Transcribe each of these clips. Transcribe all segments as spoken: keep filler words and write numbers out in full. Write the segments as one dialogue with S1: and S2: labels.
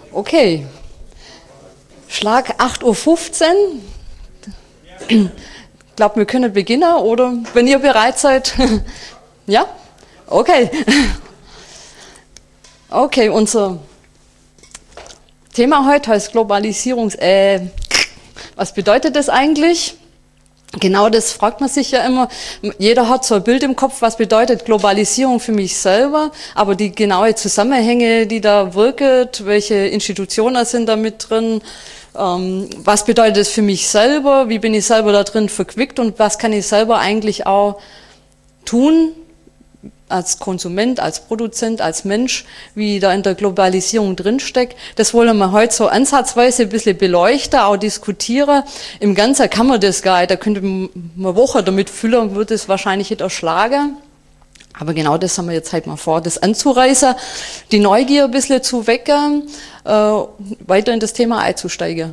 S1: Okay, Schlag acht Uhr fünfzehn. Ich glaube, wir können beginnen, oder wenn ihr bereit seid. Ja? Okay. Okay, unser Thema heute heißt Globalisierung. Äh, was bedeutet das eigentlich? Genau das fragt man sich ja immer. Jeder hat so ein Bild im Kopf, was bedeutet Globalisierung für mich selber, aber die genaue Zusammenhänge, die da wirken, welche Institutionen sind da mit drin, ähm, was bedeutet es für mich selber, wie bin ich selber da drin verquickt und was kann ich selber eigentlich auch tun, als Konsument, als Produzent, als Mensch, wie da in der Globalisierung drinsteckt. Das wollen wir heute so ansatzweise ein bisschen beleuchten, auch diskutieren. Im Ganzen kann man das gar nicht, da könnte man eine Woche damit füllen, würde es wahrscheinlich nicht erschlagen. Aber genau das haben wir jetzt halt mal vor, das anzureißen, die Neugier ein bisschen zu wecken, äh, weiter in das Thema einzusteigen.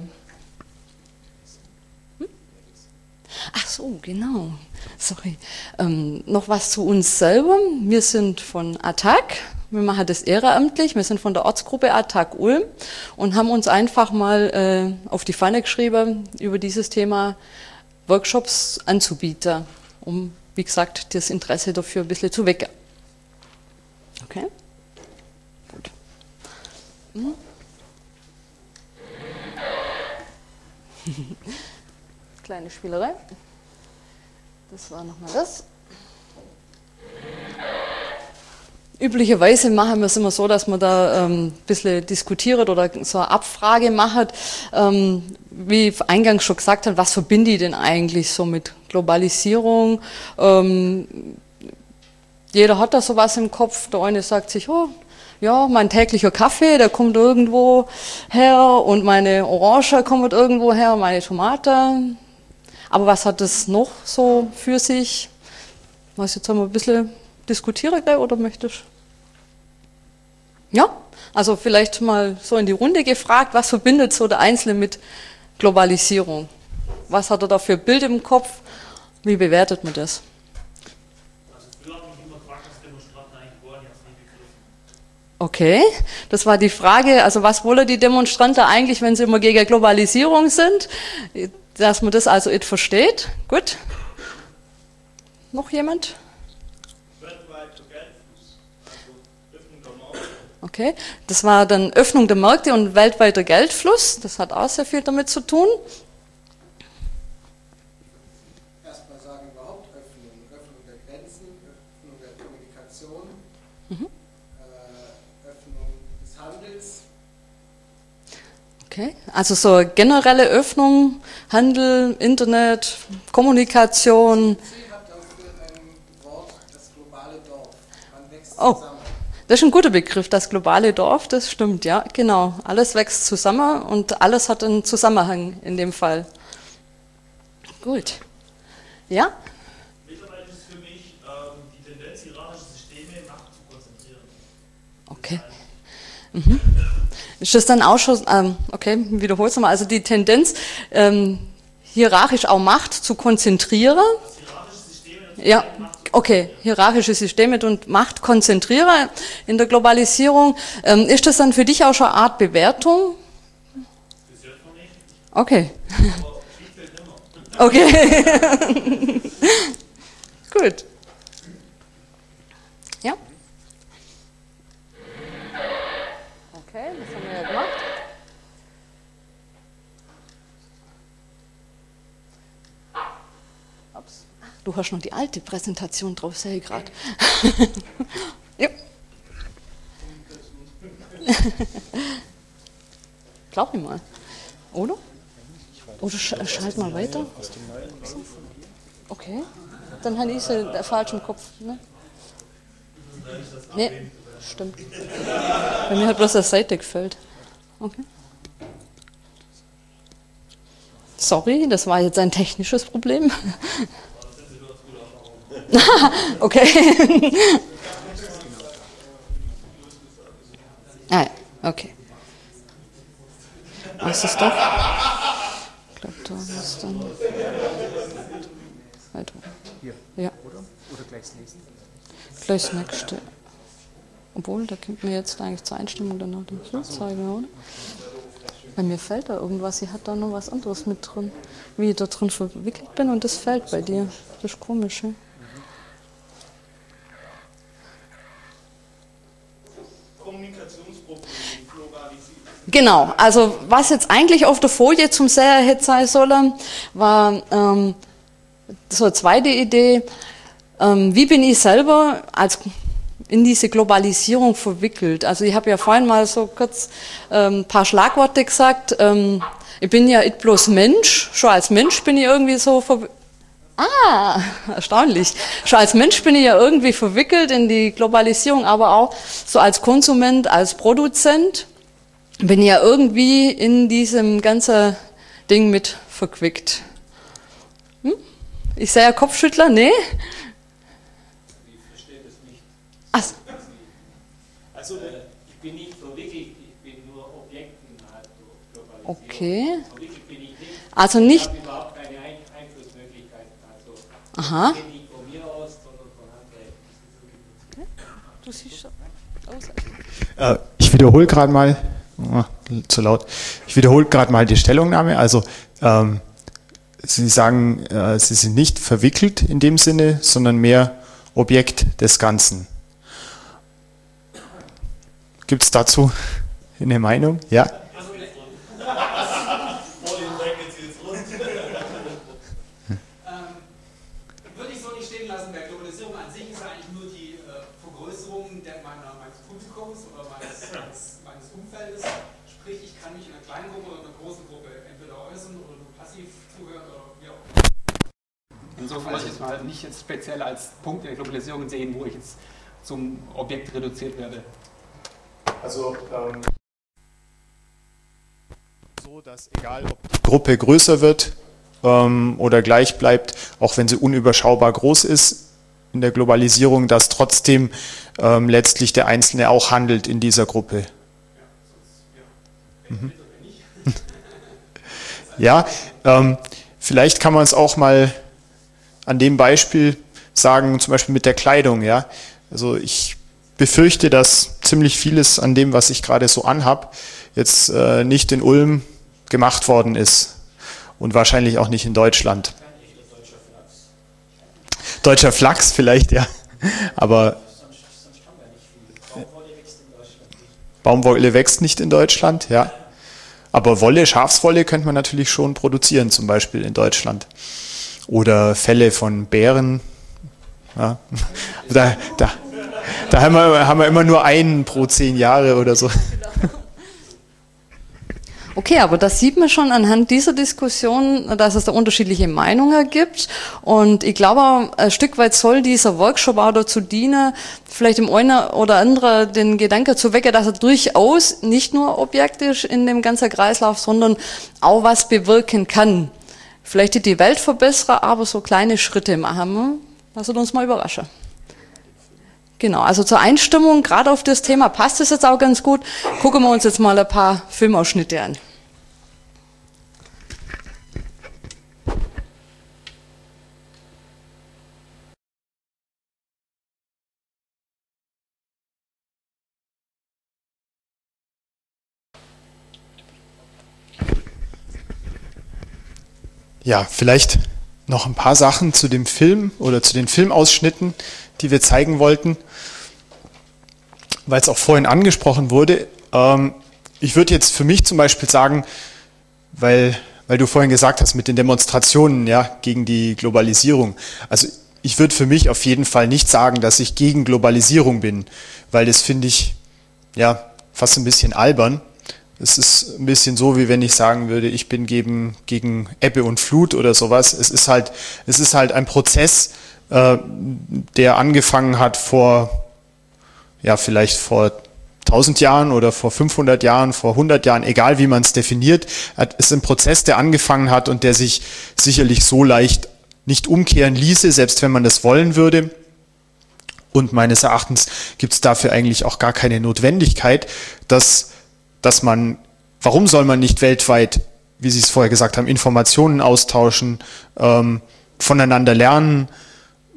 S1: Hm? Ach so, genau. Sorry. Ähm, noch was zu uns selber. Wir sind von A T A C. Wir machen das ehrenamtlich. Wir sind von der Ortsgruppe A T A C Ulm und haben uns einfach mal äh, auf die Fahne geschrieben, über dieses Thema Workshops anzubieten, um, wie gesagt, das Interesse dafür ein bisschen zu wecken. Okay? Gut. Hm. Kleine Spielerei. Das war nochmal das. Üblicherweise machen wir es immer so, dass man da ähm, ein bisschen diskutiert oder so eine Abfrage macht. Ähm, wie ich eingangs schon gesagt habe, was verbinde ich denn eigentlich so mit Globalisierung? Ähm, jeder hat da sowas im Kopf. Der eine sagt sich, oh, ja, mein täglicher Kaffee, der kommt irgendwo her und meine Orange kommt irgendwo her, meine Tomate. Aber was hat das noch so für sich? Was, jetzt haben wir ein bisschen diskutieren gleich, oder möchtest du? Ja, also vielleicht mal so in die Runde gefragt, was verbindet so der Einzelne mit Globalisierung? Was hat er da für ein Bild im Kopf? Wie bewertet man das?
S2: Also früher habe ich immer gefragt, was Demonstranten eigentlich wollen, ich habe es nicht begriffen.
S1: Okay, das war die Frage, also was wollen die Demonstranten eigentlich, wenn sie immer gegen Globalisierung sind? Dass man das also nicht versteht. Gut. Noch jemand?
S2: Weltweiter Geldfluss, also Öffnung der Märkte.
S1: Okay, das war dann Öffnung der Märkte und weltweiter Geldfluss. Das hat auch sehr viel damit zu tun.
S3: Erstmal sagen überhaupt Öffnung, Öffnung der Grenzen, Öffnung der Kommunikation,
S1: Mhm.
S3: äh, Öffnung des Handels.
S1: Okay, also so eine generelle Öffnung, Handel, Internet, Kommunikation.
S3: Sie hat dafür ein Wort, das globale Dorf. Man wächst
S1: Oh,
S3: zusammen.
S1: das ist ein guter Begriff, das globale Dorf, das stimmt, ja, genau. Alles wächst zusammen und alles hat einen Zusammenhang in dem Fall. Gut. Ja?
S2: Mittlerweile ist es für mich ähm, die Tendenz, hierarchische Systeme Macht zu konzentrieren.
S1: Okay. Mhm. Ist das dann auch schon, ähm, okay, wiederhol's nochmal, also die Tendenz, ähm, hierarchisch auch Macht zu konzentrieren?
S2: Das hierarchische System
S1: Ja, okay, hierarchische Systeme und Macht konzentrieren in der Globalisierung. Ähm, ist das dann für dich auch schon eine Art Bewertung?
S2: bis jetzt noch nicht,
S1: Okay.
S2: aber Spielfeld immer.
S1: Okay. Gut. Ja? Okay, das haben wir ja gemacht. Ups. Du hast noch die alte Präsentation drauf, sehe ich gerade. Ja. Glaub ich mal. Oder? Oder sch schalt mal weiter. Okay. Dann habe ich sie äh, falsch im Kopf. Ne? Nee, stimmt. Bei mir hat bloß das Seite gefällt. Okay. Sorry, das war jetzt ein technisches Problem. Okay. Ah, ja, okay. Was ist doch? Ich glaube, da ist dann. Weiter.
S4: Hier,
S1: Ja,
S4: oder? Oder gleich das nächste?
S1: gleich das nächste. Obwohl, da kommt mir jetzt eigentlich zur Einstimmung dann noch den Flugzeuge, oder? Bei mir fällt da irgendwas, sie hat da noch was anderes mit drin. Wie ich da drin verwickelt bin und das fällt bei dir. Das ist komisch, ja?
S2: Kommunikationsprobleme, Globalisierung.
S1: Genau, also was jetzt eigentlich auf der Folie zum Säher hätte sein sollen, war ähm, so eine zweite Idee, ähm, wie bin ich selber als in diese Globalisierung verwickelt. Also ich habe ja vorhin mal so kurz ähm, ein paar Schlagworte gesagt. Ähm, ich bin ja nicht bloß Mensch, schon als Mensch bin ich irgendwie so verwickelt. Ah, erstaunlich. Schon als Mensch bin ich ja irgendwie verwickelt in die Globalisierung, aber auch so als Konsument, als Produzent bin ich ja irgendwie in diesem ganzen Ding mit verquickt. Hm? Ich sehe ja Kopfschüttler, nee? Ach.
S4: Also ich bin nicht verwickelt, ich bin nur Objekten halt globalisiert.
S1: Okay.
S4: Verwickelt bin ich nicht.
S1: Also nicht.
S4: Ich habe überhaupt keine Ein Einflussmöglichkeiten. Also
S1: Aha.
S4: ich gehe nicht von mir aus, sondern von anderen.
S1: Du siehst schon aus.
S5: Äh, ich wiederhole gerade mal, oh, zu laut, ich wiederhole gerade mal die Stellungnahme. Also ähm, Sie sagen, äh, Sie sind nicht verwickelt in dem Sinne, sondern mehr Objekt des Ganzen. Gibt es dazu eine Meinung? Ja?
S6: Würde ich so nicht stehen lassen, der Globalisierung an sich ist eigentlich nur die äh, Vergrößerung der, meiner, meines Publikums oder meines, meines, meines Umfeldes. Sprich, ich kann mich in einer kleinen Gruppe oder einer großen Gruppe entweder äußern oder nur passiv zuhören oder wie auch immer. Insofern würde ich es mal nicht jetzt speziell als Punkt der Globalisierung sehen, wo ich jetzt zum Objekt reduziert werde.
S5: Also ähm, so, dass egal ob die Gruppe größer wird ähm, oder gleich bleibt, auch wenn sie unüberschaubar groß ist in der Globalisierung, dass trotzdem ähm, letztlich der Einzelne auch handelt in dieser Gruppe. Mhm. Ja, ähm, vielleicht kann man es auch mal an dem Beispiel sagen, zum Beispiel mit der Kleidung. Ja, also ich befürchte, dass ziemlich vieles an dem, was ich gerade so anhab, jetzt äh, nicht in Ulm gemacht worden ist und wahrscheinlich auch nicht in Deutschland. Deutscher Flachs vielleicht, ja, aber Baumwolle wächst nicht in Deutschland, ja, aber Wolle, Schafswolle könnte man natürlich schon produzieren, zum Beispiel in Deutschland. Oder Felle von Bären, ja, da, da Da haben wir, haben wir immer nur einen pro zehn Jahre oder so.
S1: Okay, aber das sieht man schon anhand dieser Diskussion, dass es da unterschiedliche Meinungen gibt. Und ich glaube, ein Stück weit soll dieser Workshop auch dazu dienen, vielleicht im einen oder anderen den Gedanken zu wecken, dass er durchaus nicht nur Objekt ist in dem ganzen Kreislauf, sondern auch was bewirken kann. Vielleicht die Welt verbessern, aber so kleine Schritte machen. Lasst uns mal überraschen. Genau, also zur Einstimmung, gerade auf das Thema passt es jetzt auch ganz gut. Gucken wir uns jetzt mal ein paar Filmausschnitte an.
S5: Ja, vielleicht noch ein paar Sachen zu dem Film oder zu den Filmausschnitten, die wir zeigen wollten, weil es auch vorhin angesprochen wurde. Ähm, ich würde jetzt für mich zum Beispiel sagen, weil, weil du vorhin gesagt hast mit den Demonstrationen, ja, gegen die Globalisierung. Also ich würde für mich auf jeden Fall nicht sagen, dass ich gegen Globalisierung bin, weil das finde ich ja fast ein bisschen albern. Es ist ein bisschen so, wie wenn ich sagen würde, ich bin gegen, gegen Ebbe und Flut oder sowas. Es ist halt, es ist halt ein Prozess, äh, der angefangen hat vor, ja, vielleicht vor tausend Jahren oder vor fünfhundert Jahren, vor hundert Jahren, egal wie man es definiert. Es ist ein Prozess, der angefangen hat und der sich sicherlich so leicht nicht umkehren ließe, selbst wenn man das wollen würde. Und meines Erachtens gibt es dafür eigentlich auch gar keine Notwendigkeit, dass dass man, warum soll man nicht weltweit, wie Sie es vorher gesagt haben, Informationen austauschen, ähm, voneinander lernen,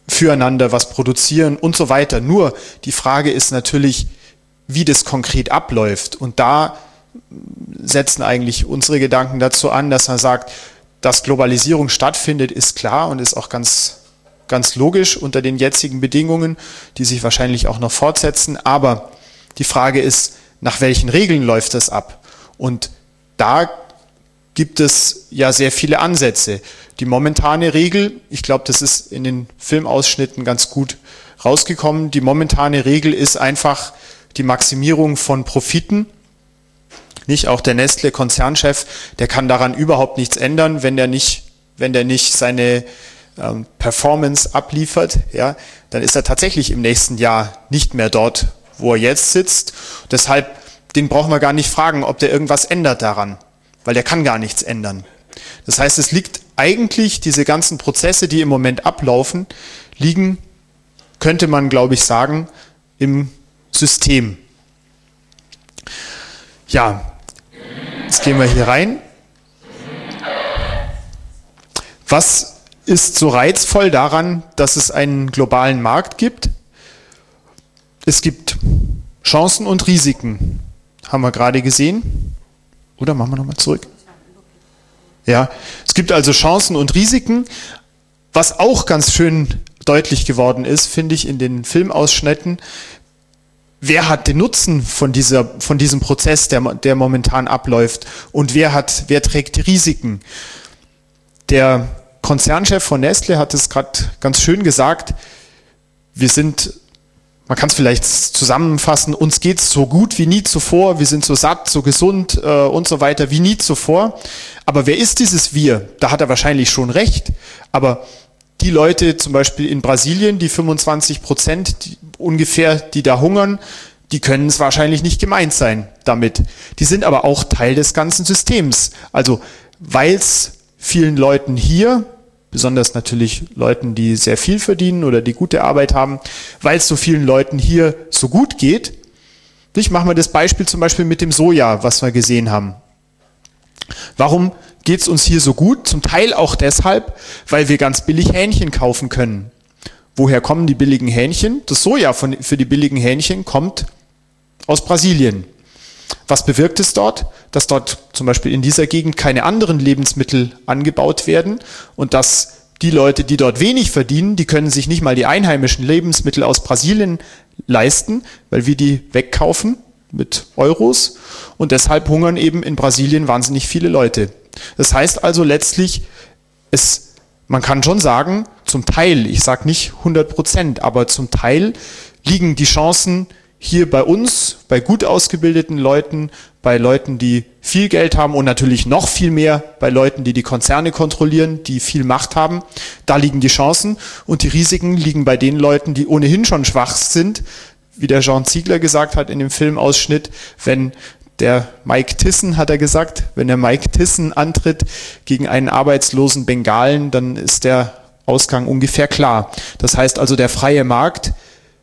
S5: füreinander was produzieren und so weiter. Nur die Frage ist natürlich, wie das konkret abläuft. Und da setzen eigentlich unsere Gedanken dazu an, dass man sagt, dass Globalisierung stattfindet, ist klar und ist auch ganz, ganz logisch unter den jetzigen Bedingungen, die sich wahrscheinlich auch noch fortsetzen. Aber die Frage ist, nach welchen Regeln läuft das ab? Und da gibt es ja sehr viele Ansätze. Die momentane Regel, ich glaube, das ist in den Filmausschnitten ganz gut rausgekommen, die momentane Regel ist einfach die Maximierung von Profiten. Nicht auch der Nestle-Konzernchef, der kann daran überhaupt nichts ändern, wenn der nicht, wenn der nicht seine ähm, Performance abliefert, ja, dann ist er tatsächlich im nächsten Jahr nicht mehr dort, wo er jetzt sitzt. Deshalb, den brauchen wir gar nicht fragen, ob der irgendwas ändert daran, weil der kann gar nichts ändern. Das heißt, es liegt eigentlich, diese ganzen Prozesse, die im Moment ablaufen, liegen, könnte man, glaube ich, sagen, im System. Ja, jetzt gehen wir hier rein. Was ist so reizvoll daran, dass es einen globalen Markt gibt? Es gibt Chancen und Risiken, haben wir gerade gesehen. Oder machen wir nochmal zurück? Ja, es gibt also Chancen und Risiken. Was auch ganz schön deutlich geworden ist, finde ich, in den Filmausschnitten, wer hat den Nutzen von dieser, von diesem Prozess, der, der momentan abläuft, und wer hat, wer trägt die Risiken? Der Konzernchef von Nestle hat es gerade ganz schön gesagt, wir sind, man kann es vielleicht zusammenfassen, uns geht es so gut wie nie zuvor, wir sind so satt, so gesund äh, und so weiter wie nie zuvor. Aber wer ist dieses Wir? Da hat er wahrscheinlich schon recht. Aber die Leute zum Beispiel in Brasilien, die fünfundzwanzig Prozent die, ungefähr, die da hungern, die können es wahrscheinlich nicht gemeint sein damit. Die sind aber auch Teil des ganzen Systems. Also weil es vielen Leuten hier, besonders natürlich Leuten, die sehr viel verdienen oder die gute Arbeit haben, weil es so vielen Leuten hier so gut geht. Ich mache mal das Beispiel zum Beispiel mit dem Soja, was wir gesehen haben. Warum geht es uns hier so gut? Zum Teil auch deshalb, weil wir ganz billig Hähnchen kaufen können. Woher kommen die billigen Hähnchen? Das Soja von, für die billigen Hähnchen kommt aus Brasilien. Was bewirkt es dort? Dass dort zum Beispiel in dieser Gegend keine anderen Lebensmittel angebaut werden und dass die Leute, die dort wenig verdienen, die können sich nicht mal die einheimischen Lebensmittel aus Brasilien leisten, weil wir die wegkaufen mit Euros und deshalb hungern eben in Brasilien wahnsinnig viele Leute. Das heißt also letztlich, es, man kann schon sagen, zum Teil, ich sage nicht hundert Prozent, aber zum Teil liegen die Chancen hier bei uns, bei gut ausgebildeten Leuten, bei Leuten, die viel Geld haben und natürlich noch viel mehr bei Leuten, die die Konzerne kontrollieren, die viel Macht haben. Da liegen die Chancen und die Risiken liegen bei den Leuten, die ohnehin schon schwach sind, wie der Jean Ziegler gesagt hat in dem Filmausschnitt, wenn der Mike Thyssen, hat er gesagt, wenn der Mike Thyssen antritt gegen einen arbeitslosen Bengalen, dann ist der Ausgang ungefähr klar. Das heißt also, der freie Markt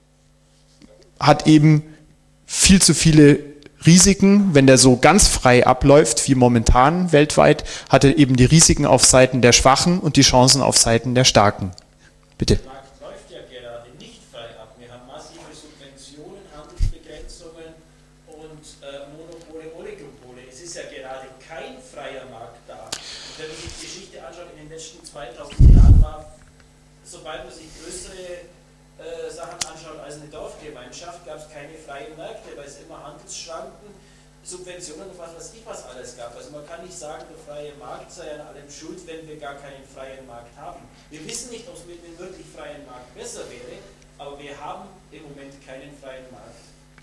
S5: hat eben viel zu viele Risiken. Wenn der so ganz frei abläuft, wie momentan weltweit, hat er eben die Risiken auf Seiten der Schwachen und die Chancen auf Seiten der Starken. Bitte.
S4: Der Markt läuft ja gerade nicht frei ab. Wir haben massive Subventionen, Handelsbegrenzungen und äh, Monopole, Oligopole. Es ist ja gerade kein freier Markt da. Und wenn man sich die Geschichte anschaut, in den letzten zweitausend Jahren war, sobald man sich größere äh, Sachen anschaut als eine Dorfgemeinschaft, gab es keine freien Märkte, weil es immer Handelsschranken, Subventionen und was weiß ich was alles gab. Also man kann nicht sagen, der freie Markt sei an allem schuld, wenn wir gar keinen freien Markt haben. Wir wissen nicht, ob es mit einem wirklich freien Markt besser wäre, aber wir haben im Moment keinen freien Markt.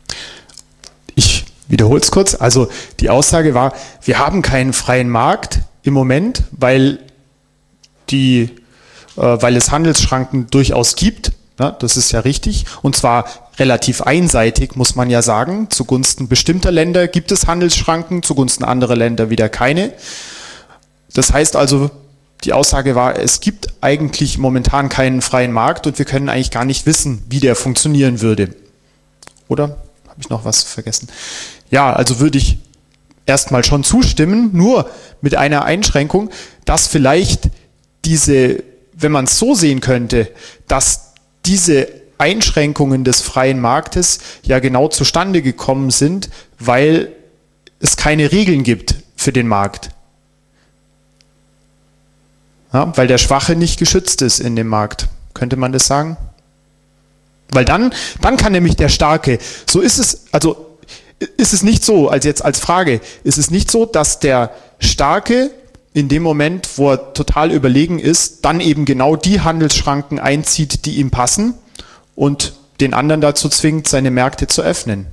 S5: Ich wiederhole es kurz. Also die Aussage war, wir haben keinen freien Markt im Moment, weil, die, äh, weil es Handelsschranken durchaus gibt. Ja, das ist ja richtig. Und zwar relativ einseitig, muss man ja sagen. Zugunsten bestimmter Länder gibt es Handelsschranken, zugunsten anderer Länder wieder keine. Das heißt also, die Aussage war, es gibt eigentlich momentan keinen freien Markt und wir können eigentlich gar nicht wissen, wie der funktionieren würde. Oder? Habe ich noch was vergessen? Ja, also würde ich erstmal schon zustimmen, nur mit einer Einschränkung, dass vielleicht diese, wenn man es so sehen könnte, dass diese Einschränkungen des freien Marktes ja genau zustande gekommen sind, weil es keine Regeln gibt für den Markt. Ja, weil der Schwache nicht geschützt ist in dem Markt. Könnte man das sagen? Weil dann, dann kann nämlich der Starke, so ist es, also ist es nicht so, als jetzt als Frage, ist es nicht so, dass der Starke in dem Moment, wo er total überlegen ist, dann eben genau die Handelsschranken einzieht, die ihm passen und den anderen dazu zwingt, seine Märkte zu öffnen.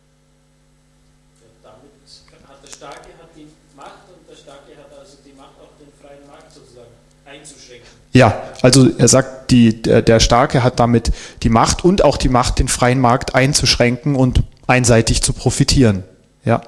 S4: Ja, damit hat der Starke hat die Macht und der Starke hat also die Macht, auch den freien Markt sozusagen einzuschränken.
S5: Ja, also er sagt, die, der, der Starke hat damit die Macht und auch die Macht, den freien Markt einzuschränken und einseitig zu profitieren. Ja.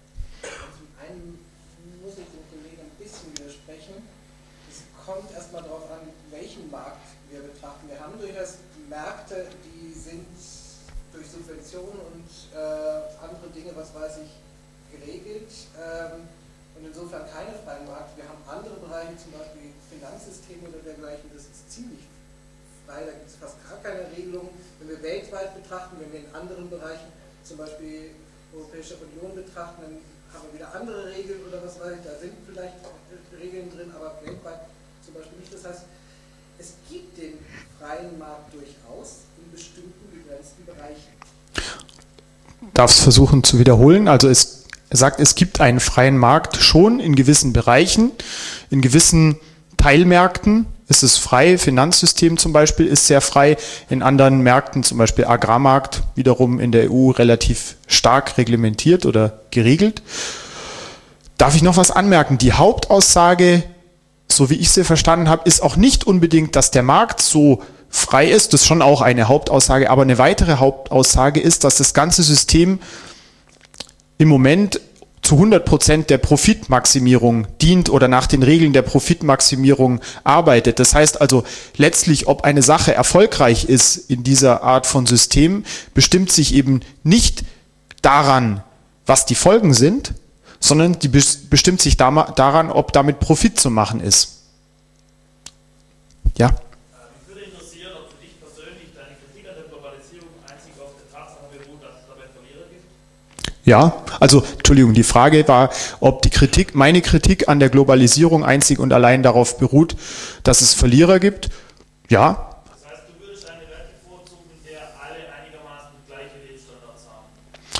S3: Weltweit betrachten, wenn wir in anderen Bereichen, zum Beispiel Europäische Union betrachten, dann haben wir wieder andere Regeln oder was weiß ich, da sind vielleicht Regeln drin, aber weltweit zum Beispiel nicht. Das heißt, es gibt den freien Markt durchaus in bestimmten begrenzten Bereichen.
S5: Darf es versuchen zu wiederholen? Also es, er sagt, es gibt einen freien Markt schon in gewissen Bereichen, in gewissen Teilmärkten. Ist es frei, Finanzsystem zum Beispiel ist sehr frei, in anderen Märkten, zum Beispiel Agrarmarkt, wiederum in der E U relativ stark reglementiert oder geregelt. Darf ich noch was anmerken? Die Hauptaussage, so wie ich sie verstanden habe, ist auch nicht unbedingt, dass der Markt so frei ist, das ist schon auch eine Hauptaussage, aber eine weitere Hauptaussage ist, dass das ganze System im Moment zu hundert Prozent der Profitmaximierung dient oder nach den Regeln der Profitmaximierung arbeitet. Das heißt also letztlich, ob eine Sache erfolgreich ist in dieser Art von System, bestimmt sich eben nicht daran, was die Folgen sind, sondern die bestimmt sich daran, ob damit Profit zu machen ist. Ja?
S2: Mich würde interessieren, ob für dich persönlich deine Kritik an der Globalisierung einzig auf der Tatsache beruht, dass es dabei Verlierer gibt?
S5: Ja, also, Entschuldigung, die Frage war, ob die Kritik, meine Kritik an der Globalisierung einzig und allein darauf beruht, dass es Verlierer gibt. Ja.
S2: Das heißt, du würdest eine Welt bevorzugen, in der alle einigermaßen gleiche Lebensstandards haben?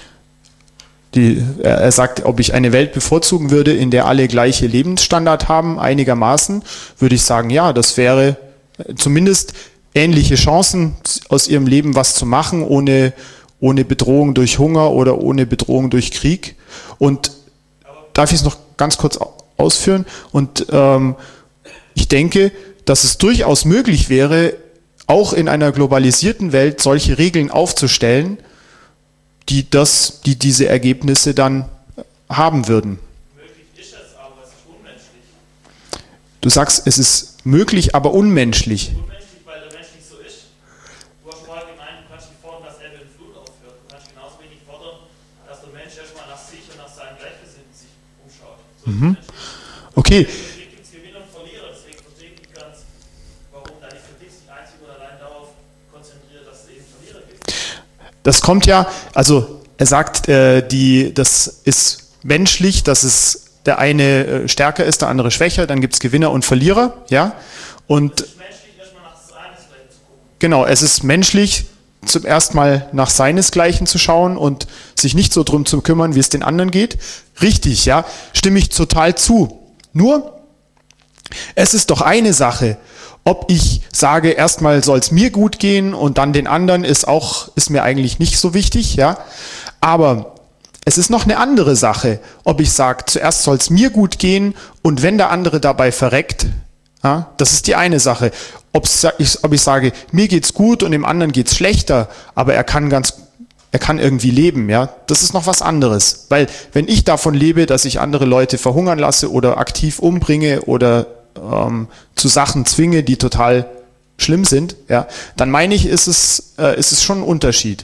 S5: Die, er sagt, ob ich eine Welt bevorzugen würde, in der alle gleiche Lebensstandard haben, einigermaßen, würde ich sagen, ja, das wäre zumindest ähnliche Chancen, aus ihrem Leben was zu machen, ohne ohne Bedrohung durch Hunger oder ohne Bedrohung durch Krieg. Und darf ich es noch ganz kurz ausführen? Und ähm, ich denke, dass es durchaus möglich wäre, auch in einer globalisierten Welt solche Regeln aufzustellen, die, das, die diese Ergebnisse dann haben würden.
S2: Möglich ist es, aber es ist unmenschlich.
S5: Du sagst, es ist möglich, aber unmenschlich.
S2: Unmenschlich, weil der Mensch nicht so ist. Du hast vorher gemeint, du kannst nicht fordern, dass Ebbe und Flut aufhört. Du kannst genauso wenig fordern, dass der Mensch erstmal nach sich und nach seinen Gleichgesinnten sich umschaut. So
S5: Mhm.
S2: ist es.
S5: Okay.
S2: Hier gibt es Gewinner und Verlierer, deswegen verstehe ich nicht ganz, warum deine Kritik sich einzig und allein darauf konzentriert, dass es eben Verlierer gibt.
S5: Das kommt ja, also er sagt, äh, die, das ist menschlich, dass es der eine äh, stärker ist, der andere schwächer, dann gibt es Gewinner und Verlierer, ja. Und
S2: Es ist menschlich, erstmal nach seinesgleichen zu gucken.
S5: genau, es ist menschlich, zum ersten Mal nach seinesgleichen zu schauen und sich nicht so drum zu kümmern, wie es den anderen geht. Richtig, ja, stimme ich total zu. Nur, es ist doch eine Sache, ob ich sage, erstmal soll es mir gut gehen und dann den anderen ist auch, ist mir eigentlich nicht so wichtig, ja. Aber es ist noch eine andere Sache, ob ich sage, zuerst soll es mir gut gehen und wenn der andere dabei verreckt, ja, das ist die eine Sache. Ob's, ob ich sage, mir geht's gut und dem anderen geht's schlechter, aber er kann ganz, er kann irgendwie leben, ja, das ist noch was anderes. Weil wenn ich davon lebe, dass ich andere Leute verhungern lasse oder aktiv umbringe oder ähm, zu Sachen zwinge, die total schlimm sind, ja, dann meine ich, ist es, äh, ist es schon ein Unterschied.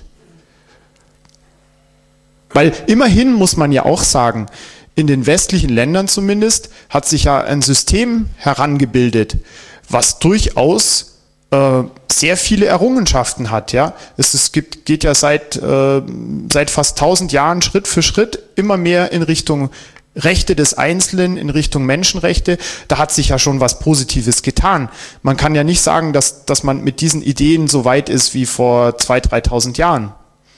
S5: Weil immerhin muss man ja auch sagen, in den westlichen Ländern zumindest hat sich ja ein System herangebildet, was durchaus äh, sehr viele Errungenschaften hat. Ja, es, es gibt, geht ja seit äh, seit fast tausend Jahren Schritt für Schritt immer mehr in Richtung Rechte des Einzelnen, in Richtung Menschenrechte. Da hat sich ja schon was Positives getan. Man kann ja nicht sagen, dass dass man mit diesen Ideen so weit ist wie vor zweitausend, dreitausend Jahren.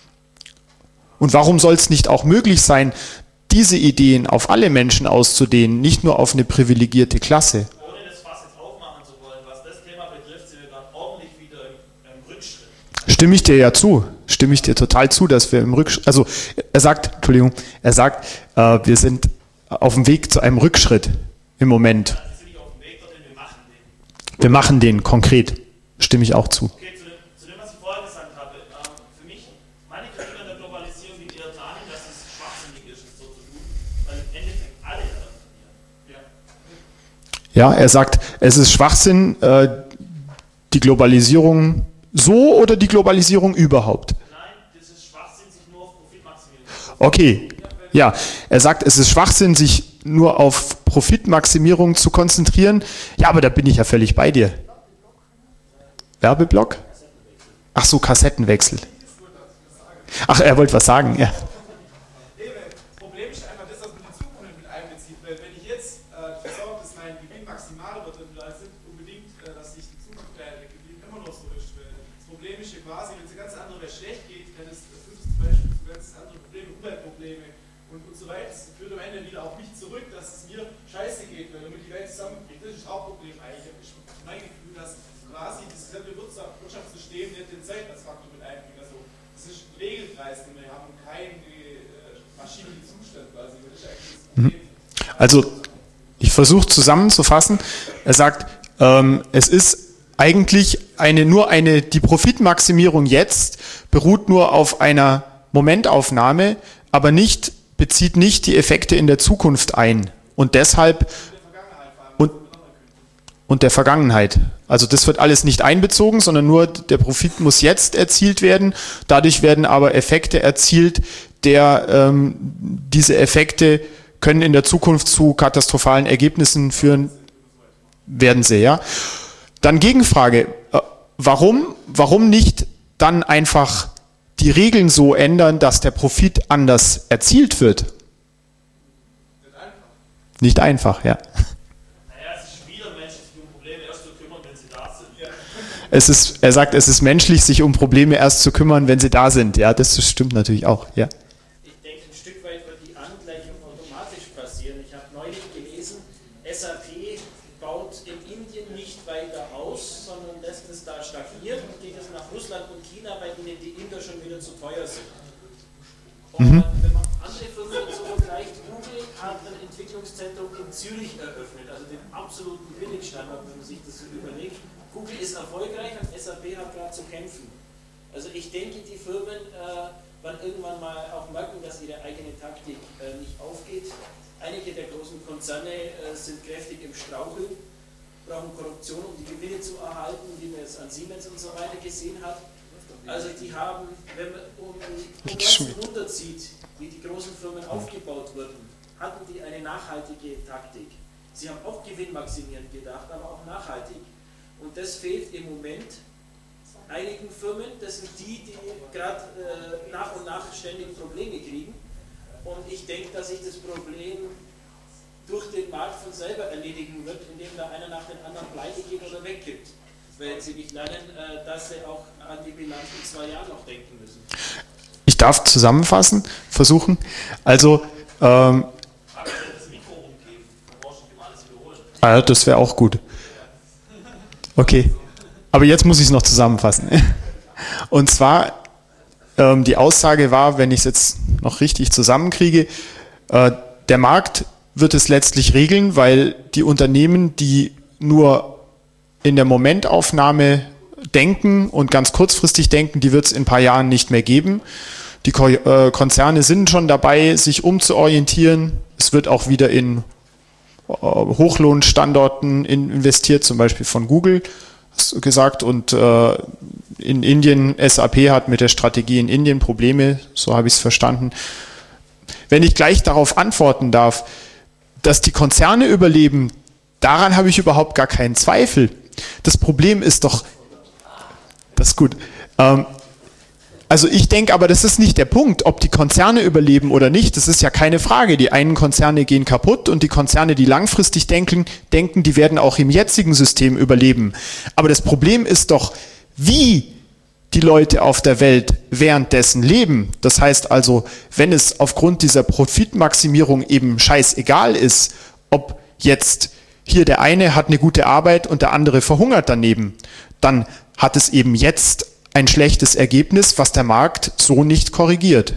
S5: Und warum soll es nicht auch möglich sein, diese Ideen auf alle Menschen auszudehnen, nicht nur auf eine privilegierte Klasse?
S2: Ohne das Fass jetzt aufmachen zu wollen, was das Thema betrifft, sind wir gerade ordentlich wieder im, im Rückschritt.
S5: Stimme ich dir ja zu. Stimme ich dir total zu, dass wir im Rückschritt, also er sagt, Entschuldigung, er sagt, äh, wir sind auf dem Weg zu einem Rückschritt im Moment.
S2: Wir sind nicht auf dem Weg dorthin, wir machen den.
S5: Wir machen den konkret. Stimme ich auch zu.
S2: Okay, zu dem, zu dem was ich vorher gesagt habe. Ähm, für mich, meine Kritik an der Globalisierung liegt eher darin, dass es schwachsinnig ist, es so zu tun, weil im Endeffekt alle daran verlieren.
S5: Ja,
S2: Ja.
S5: er sagt, es ist Schwachsinn, äh, die Globalisierung so oder die Globalisierung überhaupt.
S2: Nein, das ist Schwachsinn, sich nur auf Profitmaximierung zu konzentrieren.
S5: Okay, ja, er sagt, es ist Schwachsinn, sich nur auf Profitmaximierung zu konzentrieren. Ja, aber da bin ich ja völlig bei dir. Werbeblock? Ach so, Kassettenwechsel. Ach, er wollte was sagen, ja.
S6: Das Problem ist einfach das, dass man die Zukunft mit einbezieht. Weil wenn ich jetzt äh, versorge, dass mein Gewinn maximal wird, dann heißt nicht unbedingt, äh, dass sich die Zukunft der Gewinn immer noch so ist. Das Problem ist ja quasi, wenn es eine ganz andere Welt schlecht geht, dann ist das führt zum Beispiel zu ganz anderen Problemen, Umweltprobleme und, und so weiter. Das führt am Ende wieder auf mich zurück, dass es mir scheiße geht, weil damit die Welt zusammenbricht. Das ist das Hauptproblem eigentlich. Ich habe mein Gefühl, dass quasi das gesamte Wirtschaftssystem nicht den Zeit als Faktor mit einbringt. Also das ist ein Regelkreis, den wir haben und kein äh, maschinellen Zustand quasi. Das ist eigentlich das Problem.
S5: Also, ich versuche zusammenzufassen. Er sagt, ähm, es ist eigentlich eine, nur eine, die Profitmaximierung jetzt beruht nur auf einer Momentaufnahme, aber nicht, bezieht nicht die Effekte in der Zukunft ein. Und deshalb, und, und der Vergangenheit. Also das wird alles nicht einbezogen, sondern nur der Profit muss jetzt erzielt werden. Dadurch werden aber Effekte erzielt, der ähm, diese Effekte können in der Zukunft zu katastrophalen Ergebnissen führen, werden sie, ja. Dann Gegenfrage, äh, warum, warum nicht dann einfach die Regeln so ändern, dass der Profit anders erzielt wird? Nicht einfach, ja. Es ist, er sagt, es ist menschlich, sich um Probleme erst zu kümmern, wenn sie da sind. Ja, das stimmt natürlich auch. Ja.
S4: Ich denke, ein Stück weit wird die Angleichung automatisch passieren. Ich habe neulich gelesen, S A P baut in Indien nicht weiter aus, sondern lässt es da stagnieren und geht es nach Russland und China, weil ihnen die Inder schon wieder zu teuer sind. Und mhm. wenn man andere Firmen so vergleicht, Google hat ein Entwicklungszentrum in Zürich eröffnet, also den absoluten Billigstandard, wenn man sich das so überlegt. Google ist erfolgreich und S A P hat gerade zu kämpfen. Also ich denke, die Firmen äh, werden irgendwann mal auch merken, dass ihre eigene Taktik äh, nicht aufgeht. Einige der großen Konzerne äh, sind kräftig im Straucheln, brauchen Korruption, um die Gewinne zu erhalten, wie man jetzt an Siemens und so weiter gesehen hat. Also die haben, wenn man um, um runterzieht, wie die großen Firmen aufgebaut wurden, hatten die eine nachhaltige Taktik. Sie haben auch gewinnmaximierend gedacht, aber auch nachhaltig. Und das fehlt im Moment einigen Firmen, das sind die, die gerade äh, nach und nach ständig Probleme kriegen. Und ich denke, dass sich das Problem durch den Markt von selber erledigen wird, indem da einer nach dem anderen pleite geht oder weggibt. Weil sie nicht lernen, äh, dass sie auch an die Bilanz in zwei Jahren noch denken müssen.
S5: Ich darf zusammenfassen, versuchen. Also, ähm, ah, das wäre auch gut. Okay, aber jetzt muss ich es noch zusammenfassen. Und zwar, ähm, die Aussage war, wenn ich es jetzt noch richtig zusammenkriege, äh, der Markt wird es letztlich regeln, weil die Unternehmen, die nur in der Momentaufnahme denken und ganz kurzfristig denken, die wird es in ein paar Jahren nicht mehr geben. Die Ko äh, Konzerne sind schon dabei, sich umzuorientieren. Es wird auch wieder in Hochlohnstandorten investiert, zum Beispiel von Google, hast du gesagt, und äh, in Indien, S A P hat mit der Strategie in Indien Probleme, so habe ich es verstanden. Wenn ich gleich darauf antworten darf, dass die Konzerne überleben, daran habe ich überhaupt gar keinen Zweifel. Das Problem ist doch, Das ist gut. Ähm, also ich denke aber, das ist nicht der Punkt, ob die Konzerne überleben oder nicht. Das ist ja keine Frage. Die einen Konzerne gehen kaputt und die Konzerne, die langfristig denken, denken, die werden auch im jetzigen System überleben. Aber das Problem ist doch, wie die Leute auf der Welt währenddessen leben. Das heißt also, wenn es aufgrund dieser Profitmaximierung eben scheißegal ist, ob jetzt hier der eine hat eine gute Arbeit und der andere verhungert daneben, dann hat es eben jetzt ein schlechtes Ergebnis, was der Markt so nicht korrigiert.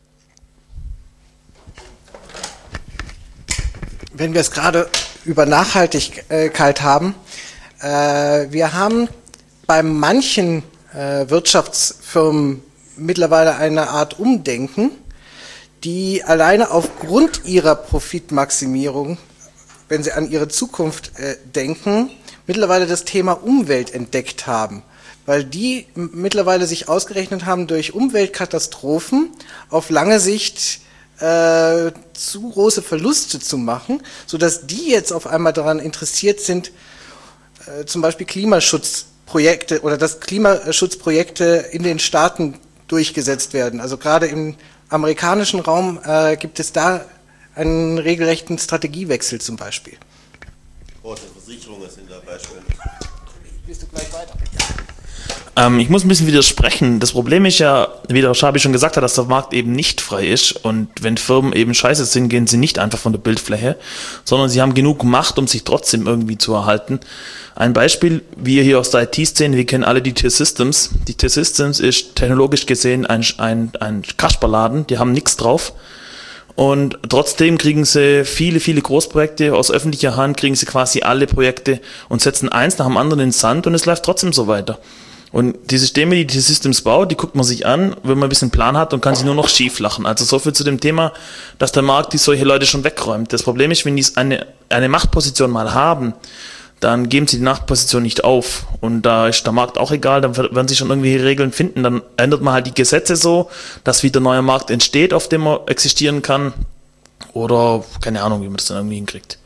S3: Wenn wir es gerade über Nachhaltigkeit haben, äh, wir haben bei manchen äh, Wirtschaftsfirmen mittlerweile eine Art Umdenken, die alleine aufgrund ihrer Profitmaximierung, wenn sie an ihre Zukunft äh, denken, mittlerweile das Thema Umwelt entdeckt haben. Weil die mittlerweile sich ausgerechnet haben, durch Umweltkatastrophen auf lange Sicht äh, zu große Verluste zu machen, sodass die jetzt auf einmal daran interessiert sind, äh, zum Beispiel Klimaschutzprojekte oder dass Klimaschutzprojekte in den Staaten durchgesetzt werden. Also gerade im amerikanischen Raum äh, gibt es da einen regelrechten Strategiewechsel zum Beispiel.
S7: Große Versicherungen sind da Beispiele.
S3: Bist du gleich weiter?
S8: Ähm, ich muss ein bisschen widersprechen. Das Problem ist ja, wie der Schabi schon gesagt hat, dass der Markt eben nicht frei ist. Und wenn Firmen eben scheiße sind, gehen sie nicht einfach von der Bildfläche, sondern sie haben genug Macht, um sich trotzdem irgendwie zu erhalten. Ein Beispiel, wir hier aus der I T-Szene, wir kennen alle die T-Systems. Die T-Systems ist technologisch gesehen ein, ein, ein Kasperladen, die haben nichts drauf. Und trotzdem kriegen sie viele, viele Großprojekte aus öffentlicher Hand, kriegen sie quasi alle Projekte und setzen eins nach dem anderen in den Sand und es läuft trotzdem so weiter. Und die Systeme, die die Systems baut, die guckt man sich an, wenn man ein bisschen Plan hat und kann sich nur noch schief lachen. Also so viel zu dem Thema, dass der Markt die solche Leute schon wegräumt. Das Problem ist, wenn die eine, eine Machtposition mal haben, dann geben sie die Machtposition nicht auf. Und da ist der Markt auch egal, dann werden sie schon irgendwelche Regeln finden. Dann ändert man halt die Gesetze so, dass wieder ein neuer Markt entsteht, auf dem man existieren kann. Oder keine Ahnung, wie man das dann irgendwie hinkriegt.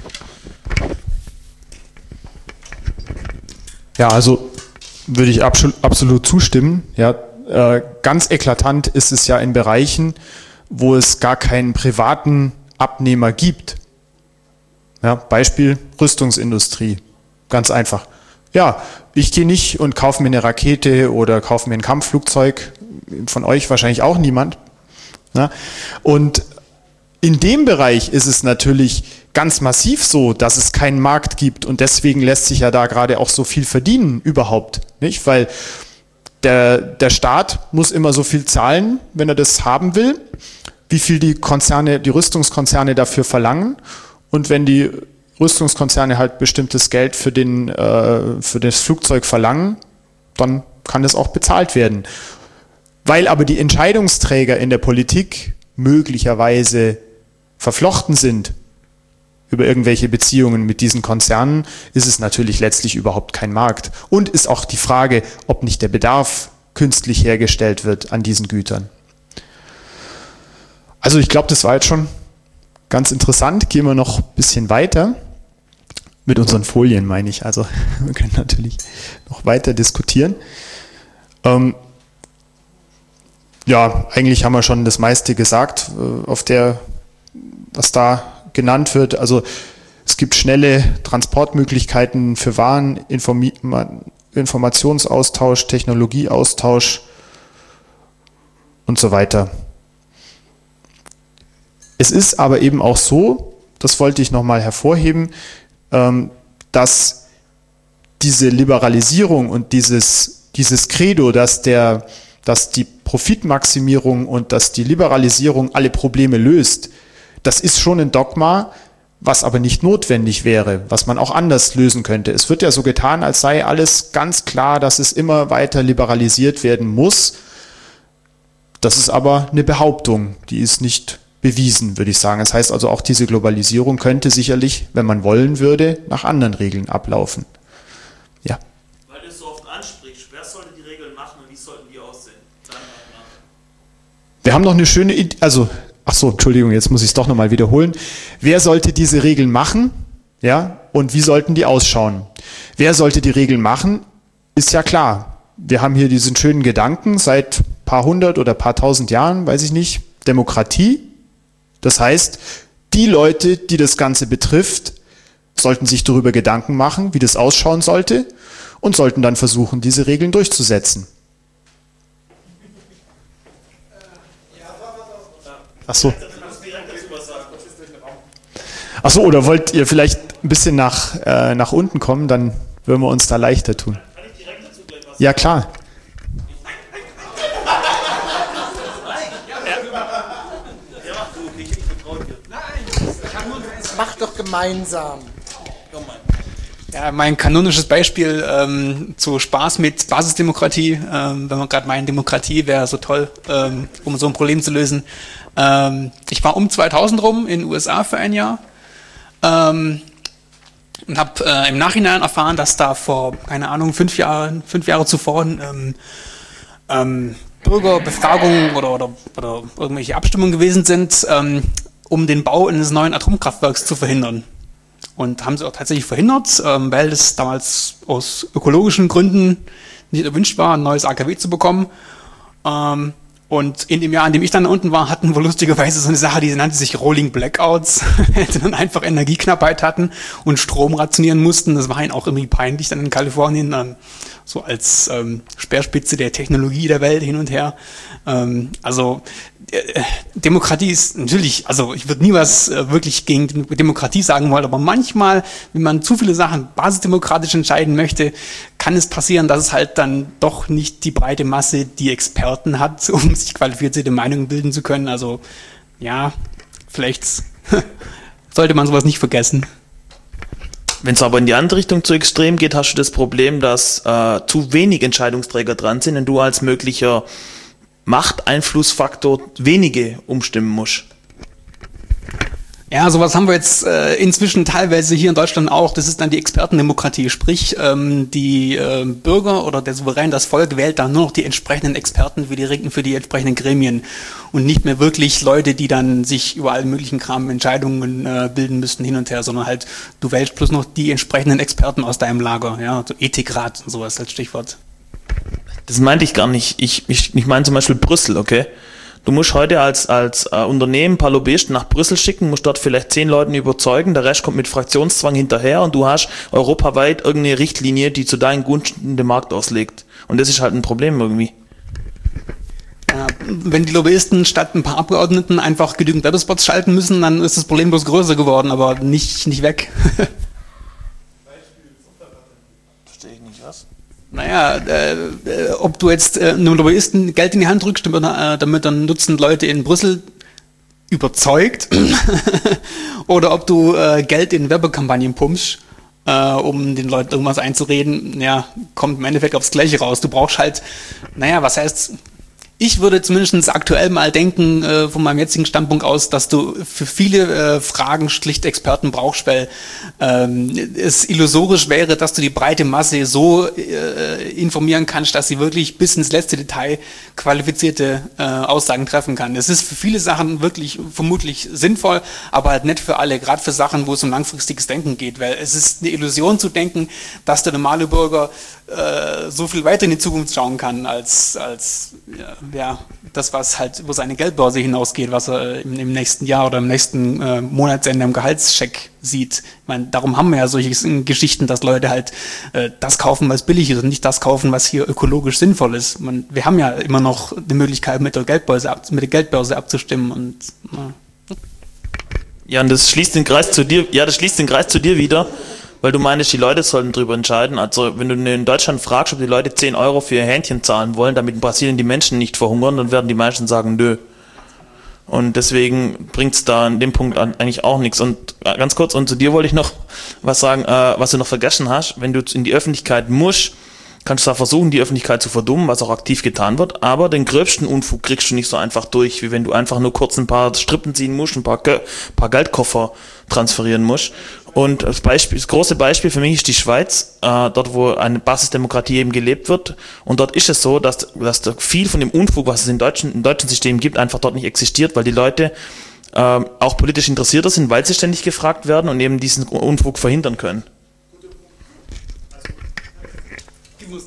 S5: Ja, also würde ich absolut zustimmen. Ja, äh, ganz eklatant ist es ja in Bereichen, wo es gar keinen privaten Abnehmer gibt. Ja, Beispiel Rüstungsindustrie. Ganz einfach. Ja, ich gehe nicht und kaufe mir eine Rakete oder kaufe mir ein Kampfflugzeug. Von euch wahrscheinlich auch niemand. Ja, und in dem Bereich ist es natürlich ganz massiv so, dass es keinen Markt gibt und deswegen lässt sich ja da gerade auch so viel verdienen überhaupt, nicht? Weil der, der Staat muss immer so viel zahlen, wenn er das haben will, wie viel die Konzerne, die Rüstungskonzerne dafür verlangen und wenn die Rüstungskonzerne halt bestimmtes Geld für den, äh, für das Flugzeug verlangen, dann kann das auch bezahlt werden. Weil aber die Entscheidungsträger in der Politik möglicherweise verflochten sind über irgendwelche Beziehungen mit diesen Konzernen, ist es natürlich letztlich überhaupt kein Markt. Und ist auch die Frage, ob nicht der Bedarf künstlich hergestellt wird an diesen Gütern. Also ich glaube, das war jetzt schon ganz interessant. Gehen wir noch ein bisschen weiter. Mit unseren Folien meine ich. Also wir können natürlich noch weiter diskutieren. Ähm, ja, eigentlich haben wir schon das meiste gesagt, auf der, was da genannt wird. Also es gibt schnelle Transportmöglichkeiten für Waren, Informi- Informationsaustausch, Technologieaustausch und so weiter. Es ist aber eben auch so, das wollte ich nochmal hervorheben, dass diese Liberalisierung und dieses, dieses Credo, dass, der, dass die Profitmaximierung und dass die Liberalisierung alle Probleme löst, das ist schon ein Dogma, was aber nicht notwendig wäre, was man auch anders lösen könnte. Es wird ja so getan, als sei alles ganz klar, dass es immer weiter liberalisiert werden muss. Das ist aber eine Behauptung, die ist nicht bewiesen, würde ich sagen. Das heißt also, auch diese Globalisierung könnte sicherlich, wenn man wollen würde, nach anderen Regeln ablaufen. Ja.
S2: Weil du es so oft ansprichst, wer sollte die Regeln machen und wie sollten die aussehen?
S5: Wir haben noch eine schöne, Idee, also ach so, Entschuldigung, jetzt muss ich es doch nochmal wiederholen. Wer sollte diese Regeln machen? Ja, und wie sollten die ausschauen? Wer sollte die Regeln machen? Ist ja klar. wir haben hier diesen schönen Gedanken seit paar hundert oder paar tausend Jahren, weiß ich nicht, Demokratie. Das heißt, die Leute, die das Ganze betrifft, sollten sich darüber Gedanken machen, wie das ausschauen sollte und sollten dann versuchen, diese Regeln durchzusetzen. Ach so. Ach so, oder wollt ihr vielleicht ein bisschen nach, äh, nach unten kommen, dann würden wir uns da leichter tun. Ja, klar.
S3: Mach doch gemeinsam.
S6: Ja, mein kanonisches Beispiel ähm, zu Spaß mit Basisdemokratie, ähm, wenn man gerade meint, Demokratie wäre so toll, ähm, um so ein Problem zu lösen. Ähm, ich war um zweitausend rum in den U S A für ein Jahr ähm, und habe äh, im Nachhinein erfahren, dass da vor, keine Ahnung, fünf Jahren, fünf Jahre zuvor ähm, ähm, Bürgerbefragungen oder, oder, oder irgendwelche Abstimmungen gewesen sind, ähm, um den Bau eines neuen Atomkraftwerks zu verhindern. Und haben sie auch tatsächlich verhindert, ähm, weil es damals aus ökologischen Gründen nicht erwünscht war, ein neues A K W zu bekommen. Ähm, und in dem Jahr, in dem ich dann unten war, hatten wir lustigerweise so eine Sache, die nannte sich Rolling Blackouts, die dann einfach Energieknappheit hatten und Strom rationieren mussten. Das war ihnen auch irgendwie peinlich dann in Kalifornien, ähm, so als ähm, Speerspitze der Technologie der Welt hin und her. Ähm, also äh, Demokratie ist natürlich, also ich würde nie was äh, wirklich gegen Demokratie sagen wollen, aber manchmal, wenn man zu viele Sachen basisdemokratisch entscheiden möchte, kann es passieren, dass es halt dann doch nicht die breite Masse, die Experten hat, um sich qualifizierte Meinungen bilden zu können. Also ja, vielleicht sollte man sowas nicht vergessen.
S8: Wenn es aber in die andere Richtung zu extrem geht, hast du das Problem, dass äh, zu wenig Entscheidungsträger dran sind und du als möglicher Machteinflussfaktor wenige umstimmen musst.
S6: Ja, sowas haben wir jetzt äh, inzwischen teilweise hier in Deutschland auch. Das ist dann die Expertendemokratie. Sprich, ähm, die äh, Bürger oder der Souverän, das Volk wählt dann nur noch die entsprechenden Experten für die, für die entsprechenden Gremien und nicht mehr wirklich Leute, die dann sich über allen möglichen Kram Entscheidungen äh, bilden müssten hin und her, sondern halt du wählst bloß noch die entsprechenden Experten aus deinem Lager. Ja, so Ethikrat und sowas als Stichwort.
S8: Das meinte ich gar nicht. Ich, ich, ich meine zum Beispiel Brüssel, okay? Du musst heute als, als äh, Unternehmen ein paar Lobbyisten nach Brüssel schicken, musst dort vielleicht zehn Leuten überzeugen, der Rest kommt mit Fraktionszwang hinterher und du hast europaweit irgendeine Richtlinie, die zu deinen Gunsten den Markt auslegt. Und das ist halt ein Problem irgendwie.
S6: Ja, wenn die Lobbyisten statt ein paar Abgeordneten einfach genügend Werbespots schalten müssen, dann ist das Problem bloß größer geworden, aber nicht, nicht weg.
S8: Verstehe ich nicht, was?
S6: Naja, äh, äh, ob du jetzt äh, einem Lobbyisten Geld in die Hand drückst, damit, äh, damit dann Dutzend Leute in Brüssel überzeugt, oder ob du äh, Geld in Werbekampagnen pumpst, äh, um den Leuten irgendwas einzureden, ja, kommt im Endeffekt aufs Gleiche raus. Du brauchst halt, naja, was heißt... Ich würde zumindest aktuell mal denken, äh, von meinem jetzigen Standpunkt aus, dass du für viele äh, Fragen schlicht Experten brauchst, weil ähm, es illusorisch wäre, dass du die breite Masse so äh, informieren kannst, dass sie wirklich bis ins letzte Detail qualifizierte äh, Aussagen treffen kann. Es ist für viele Sachen wirklich vermutlich sinnvoll, aber halt nicht für alle, gerade für Sachen, wo es um langfristiges Denken geht, weil es ist eine Illusion zu denken, dass der normale Bürger äh, so viel weiter in die Zukunft schauen kann, als, als ja, ja, das, was halt über seine Geldbörse hinausgeht, was er im, im nächsten Jahr oder im nächsten äh, Monatsende im Gehaltscheck sieht. Ich meine, darum haben wir ja solche Geschichten, dass Leute halt äh, das kaufen, was billig ist und nicht das kaufen, was hier ökologisch sinnvoll ist. Man, wir haben ja immer noch die Möglichkeit, mit der Geldbörse, ab, mit der Geldbörse abzustimmen und na.
S8: Ja, und das schließt den Kreis zu dir, ja, das schließt den Kreis zu dir wieder, weil du meinst, die Leute sollten drüber entscheiden. Also wenn du in Deutschland fragst, ob die Leute zehn Euro für ihr Hähnchen zahlen wollen, damit in Brasilien die Menschen nicht verhungern, dann werden die meisten sagen, nö. Und deswegen bringt's da an dem Punkt eigentlich auch nichts. Und ganz kurz, und zu dir wollte ich noch was sagen, äh, was du noch vergessen hast. Wenn du in die Öffentlichkeit musst, kannst du da versuchen, die Öffentlichkeit zu verdummen, was auch aktiv getan wird, aber den gröbsten Unfug kriegst du nicht so einfach durch, wie wenn du einfach nur kurz ein paar Strippen ziehen musst, ein paar, Ge- paar Geldkoffer transferieren musst. Und das, Beispiel, das große Beispiel für mich ist die Schweiz, äh, dort wo eine Basisdemokratie eben gelebt wird. Und dort ist es so, dass, dass viel von dem Unfug, was es in deutschen, im deutschen System gibt, einfach dort nicht existiert, weil die Leute äh, auch politisch interessierter sind, weil sie ständig gefragt werden und eben diesen Unfug verhindern können.
S6: muss ihm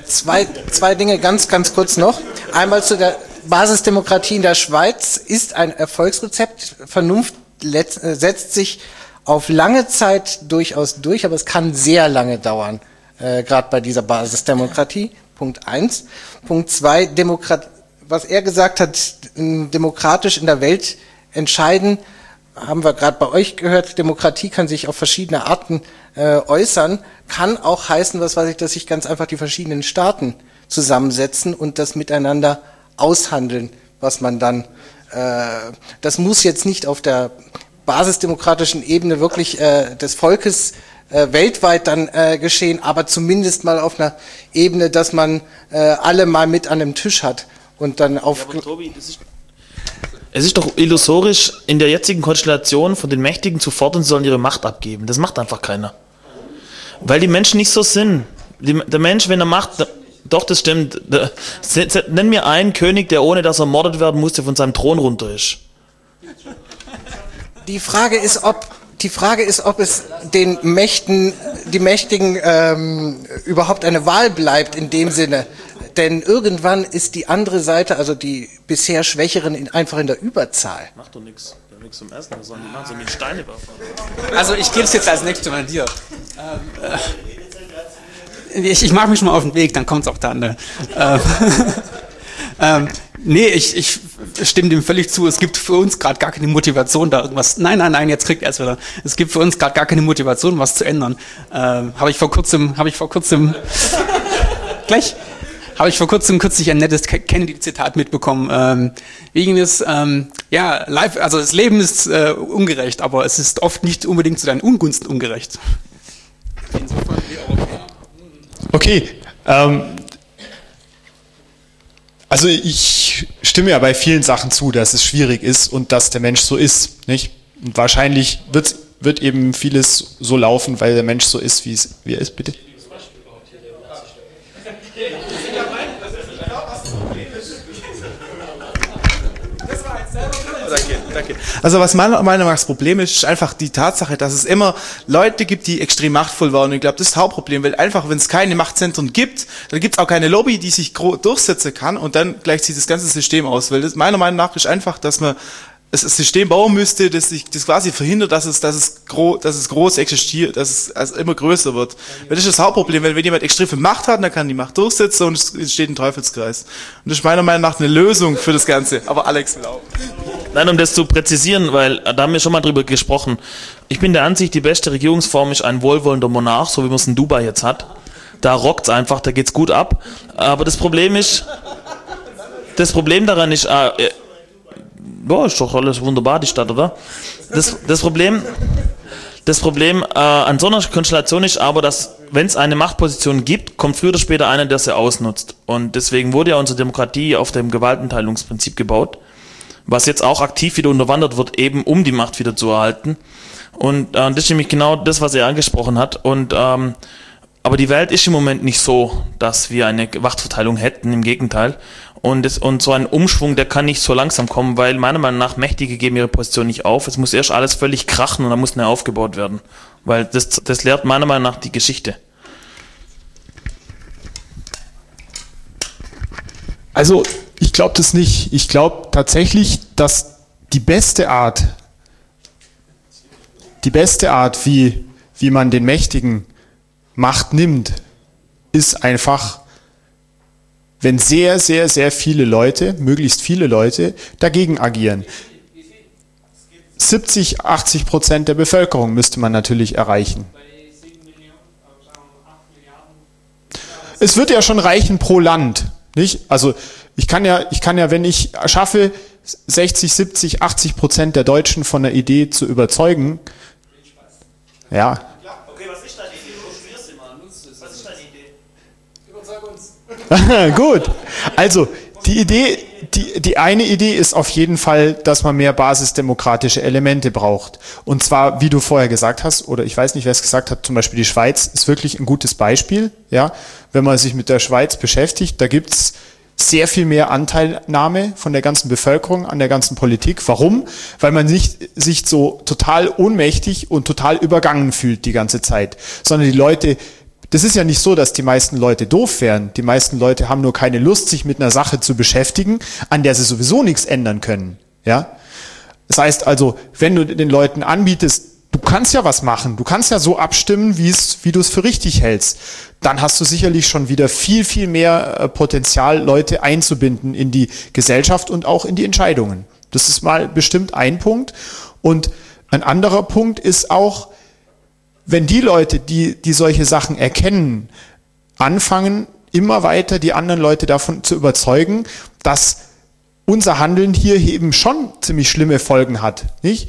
S3: Zwei, zwei Dinge ganz, ganz kurz noch. Einmal zu der Basisdemokratie in der Schweiz ist ein Erfolgsrezept. Vernunft letzt, äh, setzt sich auf lange Zeit durchaus durch, aber es kann sehr lange dauern, äh, gerade bei dieser Basisdemokratie. Punkt eins. Punkt zwei, Demokrat, was er gesagt hat, demokratisch in der Welt entscheiden, haben wir gerade bei euch gehört, Demokratie kann sich auf verschiedene Arten äh, äußern, kann auch heißen, was weiß ich, dass sich ganz einfach die verschiedenen Staaten zusammensetzen und das miteinander aushandeln, was man dann, äh, das muss jetzt nicht auf der basisdemokratischen Ebene wirklich äh, des Volkes äh, weltweit dann äh, geschehen, aber zumindest mal auf einer Ebene, dass man äh, alle mal mit an dem Tisch hat und dann auf...
S8: Ja, Tobi, das ist es ist doch illusorisch, in der jetzigen Konstellation von den Mächtigen zu fordern, sie sollen ihre Macht abgeben. Das macht einfach keiner. Weil die Menschen nicht so sind. Die, der Mensch, wenn er macht, doch, das stimmt. Der, nenn mir einen König, der ohne dass er ermordet werden musste, von seinem Thron runter ist.
S3: Die Frage ist, ob die Frage ist, ob es den Mächten, die Mächtigen ähm, überhaupt eine Wahl bleibt in dem Sinne. Denn irgendwann ist die andere Seite, also die bisher Schwächeren, in, einfach in der Überzahl.
S8: Macht doch nichts. Da nichts zum Essen, sondern die machen so mit Steine werfen.
S6: Also ich gebe es jetzt als nächstes mal dir. Ähm, äh, ich, ich mache mich schon mal auf den Weg, dann kommt es auch dann. Ne? Ähm, ähm, nee, ich, ich stimme dem völlig zu. Es gibt für uns gerade gar keine Motivation, da irgendwas... Nein, nein, nein, jetzt kriegt er es wieder. Es gibt für uns gerade gar keine Motivation, was zu ändern. Ähm, habe ich vor kurzem... Habe ich vor kurzem... gleich... Habe ich vor kurzem kürzlich ein nettes Kennedy-Zitat mitbekommen. Ähm, wegen des, ähm, ja, live, also das Leben ist äh, ungerecht, aber es ist oft nicht unbedingt zu deinen Ungunsten ungerecht. Insofern wie auch, ja.
S5: Okay. Ähm, also ich stimme ja bei vielen Sachen zu, dass es schwierig ist und dass der Mensch so ist, nicht? Und wahrscheinlich wird, wird eben vieles so laufen, weil der Mensch so ist, wie es, wie er ist, bitte.
S9: Danke, danke. Also was meiner Meinung nach das Problem ist, ist einfach die Tatsache, dass es immer Leute gibt, die extrem machtvoll waren. Und ich glaube, das ist das Hauptproblem, weil einfach, wenn es keine Machtzentren gibt, dann gibt es auch keine Lobby, die sich durchsetzen kann und dann gleicht sich das ganze System aus. Weil das meiner Meinung nach ist einfach, dass man das System bauen müsste, das sich das quasi verhindert, dass es, dass es, gro dass es groß existiert, dass es also immer größer wird. Weil das ist das Hauptproblem, weil wenn jemand extrem viel Macht hat, dann kann die Macht durchsetzen und es entsteht ein Teufelskreis. Und das ist meiner Meinung nach eine Lösung für das Ganze. Aber Alex will auch.
S8: Nein, um das zu präzisieren, weil da haben wir schon mal drüber gesprochen. Ich bin der Ansicht, die beste Regierungsform ist ein wohlwollender Monarch, so wie man es in Dubai jetzt hat. Da rockt's einfach, da geht's gut ab. Aber das Problem ist, das Problem daran ist, äh, boah, ist doch alles wunderbar, die Stadt, oder? Das, das Problem, das Problem äh, an so einer Konstellation ist aber, dass, wenn es eine Machtposition gibt, kommt früher oder später einer, der sie ausnutzt. Und deswegen wurde ja unsere Demokratie auf dem Gewaltenteilungsprinzip gebaut, was jetzt auch aktiv wieder unterwandert wird, eben um die Macht wieder zu erhalten. Und äh, das ist nämlich genau das, was er angesprochen hat. Und ähm, aber die Welt ist im Moment nicht so, dass wir eine Machtverteilung hätten, im Gegenteil. Und, das, und so ein Umschwung, der kann nicht so langsam kommen, weil meiner Meinung nach Mächtige geben ihre Position nicht auf. Es muss erst alles völlig krachen und dann muss neu aufgebaut werden. Weil das, das lehrt meiner Meinung nach die Geschichte.
S5: Also ich glaube das nicht. Ich glaube tatsächlich, dass die beste Art, die beste Art, wie, wie man den Mächtigen Macht nimmt, ist einfach, wenn sehr, sehr, sehr viele Leute, möglichst viele Leute, dagegen agieren. siebzig, achtzig Prozent der Bevölkerung müsste man natürlich erreichen. Es wird ja schon reichen pro Land, nicht? Also ich kann ja, ich kann ja, wenn ich schaffe, sechzig, siebzig, achtzig Prozent der Deutschen von der Idee zu überzeugen, ja.
S2: Okay, was ist deine Idee? Was ist deine Idee?
S3: Überzeug uns.
S5: Gut. Also die Idee, die, die eine Idee ist auf jeden Fall, dass man mehr basisdemokratische Elemente braucht. Und zwar, wie du vorher gesagt hast, oder ich weiß nicht, wer es gesagt hat, zum Beispiel die Schweiz ist wirklich ein gutes Beispiel. Ja, wenn man sich mit der Schweiz beschäftigt, da gibt's sehr viel mehr Anteilnahme von der ganzen Bevölkerung an der ganzen Politik. Warum? Weil man nicht sich so total ohnmächtig und total übergangen fühlt die ganze Zeit, sondern die Leute Das ist ja nicht so, dass die meisten Leute doof wären. Die meisten Leute haben nur keine Lust, sich mit einer Sache zu beschäftigen, an der sie sowieso nichts ändern können. Ja? Das heißt also, wenn du den Leuten anbietest, du kannst ja was machen, du kannst ja so abstimmen, wie es, wie du es für richtig hältst, dann hast du sicherlich schon wieder viel, viel mehr äh, Potenzial, Leute einzubinden in die Gesellschaft und auch in die Entscheidungen. Das ist mal bestimmt ein Punkt. Und ein anderer Punkt ist auch, wenn die Leute, die, die solche Sachen erkennen, anfangen, immer weiter die anderen Leute davon zu überzeugen, dass unser Handeln hier eben schon ziemlich schlimme Folgen hat, nicht?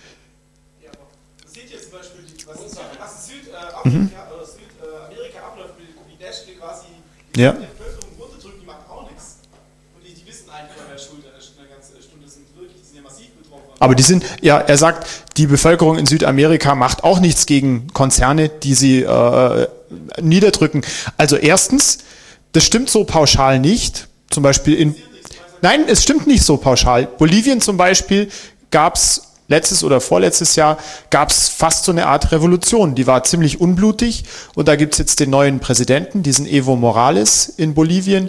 S9: Ja, man sieht jetzt zum Beispiel, was in Südafrika mhm. oder Südamerika abläuft, wie Daschle quasi die
S5: ja.
S9: Bevölkerung runterdrückt, die machen auch nichts. Und die, die wissen eigentlich, wer schuld an der ganzen Stunde sind wirklich, die sind ja massiv betroffen.
S5: Aber die sind, ja, er sagt, die Bevölkerung in Südamerika macht auch nichts gegen Konzerne, die sie äh, niederdrücken. Also erstens, das stimmt so pauschal nicht. Zum Beispiel in... Nein, es stimmt nicht so pauschal. Bolivien zum Beispiel gab es letztes oder vorletztes Jahr, gab es fast so eine Art Revolution. Die war ziemlich unblutig und da gibt es jetzt den neuen Präsidenten, diesen Evo Morales in Bolivien.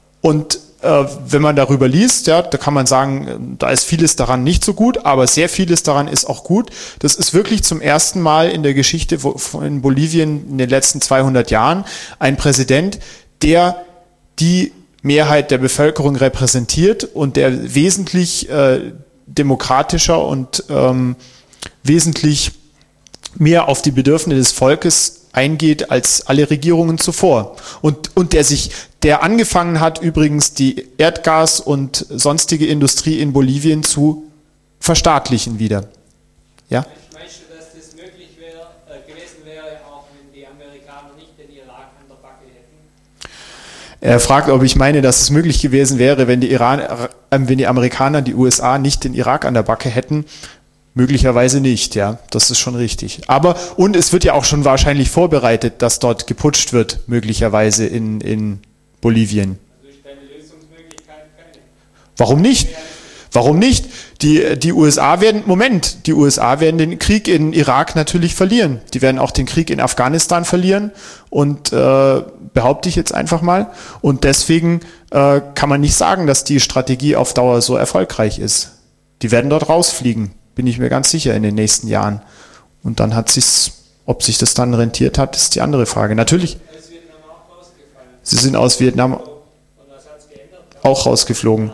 S5: Und äh, wenn man darüber liest, ja, da kann man sagen, da ist vieles daran nicht so gut, aber sehr vieles daran ist auch gut. Das ist wirklich zum ersten Mal in der Geschichte in Bolivien in den letzten zweihundert Jahren ein Präsident, der die Mehrheit der Bevölkerung repräsentiert und der wesentlich äh, demokratischer und ähm, wesentlich mehr auf die Bedürfnisse des Volkes eingeht als alle Regierungen zuvor. Und, und der sich, der angefangen hat, übrigens die Erdgas- und sonstige Industrie in Bolivien zu verstaatlichen wieder. Ja?
S10: Meinst du, dass das möglich wäre, äh, gewesen wäre, auch wenn die Amerikaner nicht den Irak an der Backe hätten?
S5: Er fragt, ob ich meine, dass es möglich gewesen wäre, wenn die, Iran, äh, wenn die Amerikaner, die U S A nicht den Irak an der Backe hätten. Möglicherweise nicht, ja, das ist schon richtig. Aber, und es wird ja auch schon wahrscheinlich vorbereitet, dass dort geputscht wird, möglicherweise in, in Bolivien.
S10: Also ist deine Lösungsmöglichkeit keine?
S5: Warum nicht? Warum nicht? Die, die U S A werden, Moment, die U S A werden den Krieg in Irak natürlich verlieren. Die werden auch den Krieg in Afghanistan verlieren und äh, behaupte ich jetzt einfach mal. Und deswegen äh, kann man nicht sagen, dass die Strategie auf Dauer so erfolgreich ist. Die werden dort rausfliegen, bin ich mir ganz sicher, in den nächsten Jahren. Und dann hat sich's, ob sich das dann rentiert hat, ist die andere Frage. Natürlich, sie sind aus Vietnam auch rausgeflogen.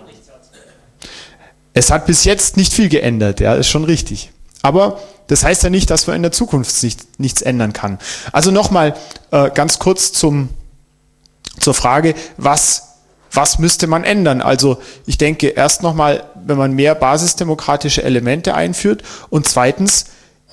S5: Es hat bis jetzt nicht viel geändert, ja, ist schon richtig. Aber das heißt ja nicht, dass man in der Zukunft nicht, nichts ändern kann. Also nochmal äh, ganz kurz zum, zur Frage, was, was müsste man ändern? Also ich denke erst nochmal, wenn man mehr basisdemokratische Elemente einführt und zweitens,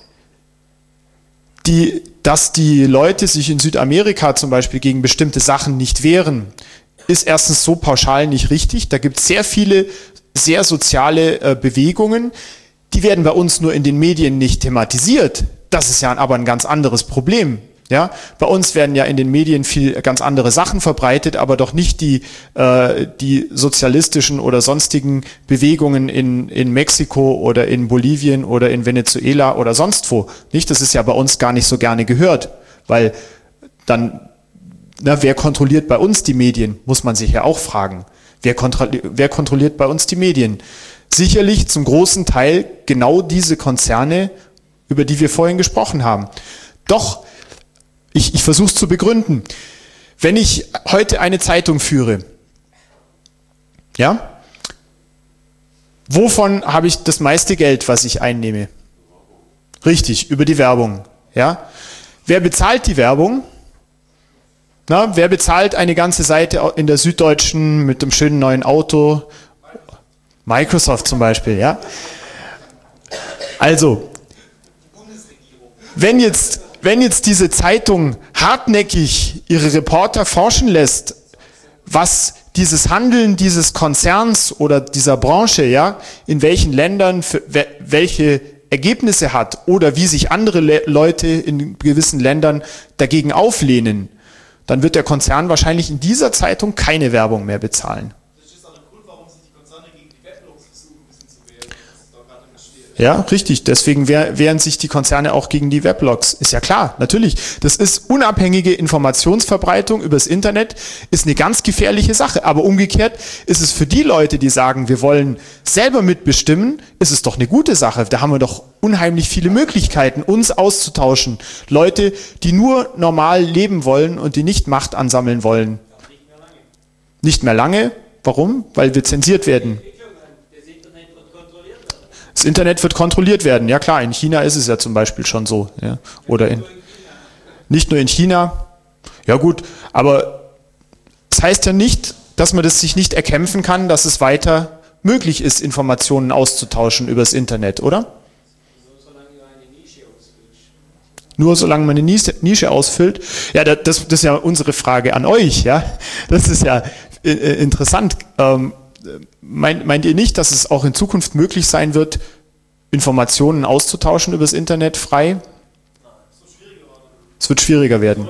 S5: die, dass die Leute sich in Südamerika zum Beispiel gegen bestimmte Sachen nicht wehren, ist erstens so pauschal nicht richtig. Da gibt es sehr viele sehr soziale äh, Bewegungen, die werden bei uns nur in den Medien nicht thematisiert. Das ist ja aber ein ganz anderes Problem. Ja? Bei uns werden ja in den Medien viel ganz andere Sachen verbreitet, aber doch nicht die, äh, die sozialistischen oder sonstigen Bewegungen in, in Mexiko oder in Bolivien oder in Venezuela oder sonst wo. Nicht? Das ist ja bei uns gar nicht so gerne gehört, weil dann, na, wer kontrolliert bei uns die Medien, muss man sich ja auch fragen. Wer, kontrolli- wer kontrolliert bei uns die Medien? Sicherlich zum großen Teil genau diese Konzerne, über die wir vorhin gesprochen haben. Doch, ich, ich versuche es zu begründen. Wenn ich heute eine Zeitung führe, ja, wovon habe ich das meiste Geld, was ich einnehme? Richtig, über die Werbung. Ja? Wer bezahlt die Werbung? Na, wer bezahlt eine ganze Seite in der Süddeutschen mit dem schönen neuen Auto? Microsoft zum Beispiel, ja. Also, wenn jetzt, wenn jetzt diese Zeitung hartnäckig ihre Reporter forschen lässt, was dieses Handeln dieses Konzerns oder dieser Branche, ja, in welchen Ländern für, welche Ergebnisse hat oder wie sich andere Le- Leute in gewissen Ländern dagegen auflehnen, dann wird der Konzern wahrscheinlich in dieser Zeitung keine Werbung mehr bezahlen.
S9: Das ist auch der Grund, warum sich die Konzerne gegen die Weblogs versuchen, ein bisschen zu wehren. Das ist doch gerade entsteht.
S5: Ja, richtig. Deswegen wehr, wehren sich die Konzerne auch gegen die Weblogs. Ist ja klar, natürlich. Das ist unabhängige Informationsverbreitung übers Internet, ist eine ganz gefährliche Sache. Aber umgekehrt ist es für die Leute, die sagen, wir wollen selber mitbestimmen, ist es doch eine gute Sache. Da haben wir doch unheimlich viele Möglichkeiten, uns auszutauschen. Leute, die nur normal leben wollen und die nicht Macht ansammeln wollen. Nicht mehr lange. Warum? Weil wir zensiert werden. Das Internet wird kontrolliert werden. Ja klar, in China ist es ja zum Beispiel schon so. Ja. Oder in, nicht nur in China. Ja gut, aber das heißt ja nicht, dass man das sich nicht erkämpfen kann, dass es weiter möglich ist, Informationen auszutauschen übers Internet, oder? Nur solange man eine Nische ausfüllt. Ja, das, das ist ja unsere Frage an euch. Ja, das ist ja äh, interessant. Ähm, meint, meint ihr nicht, dass es auch in Zukunft möglich sein wird, Informationen auszutauschen übers Internet frei? Es wird schwieriger werden.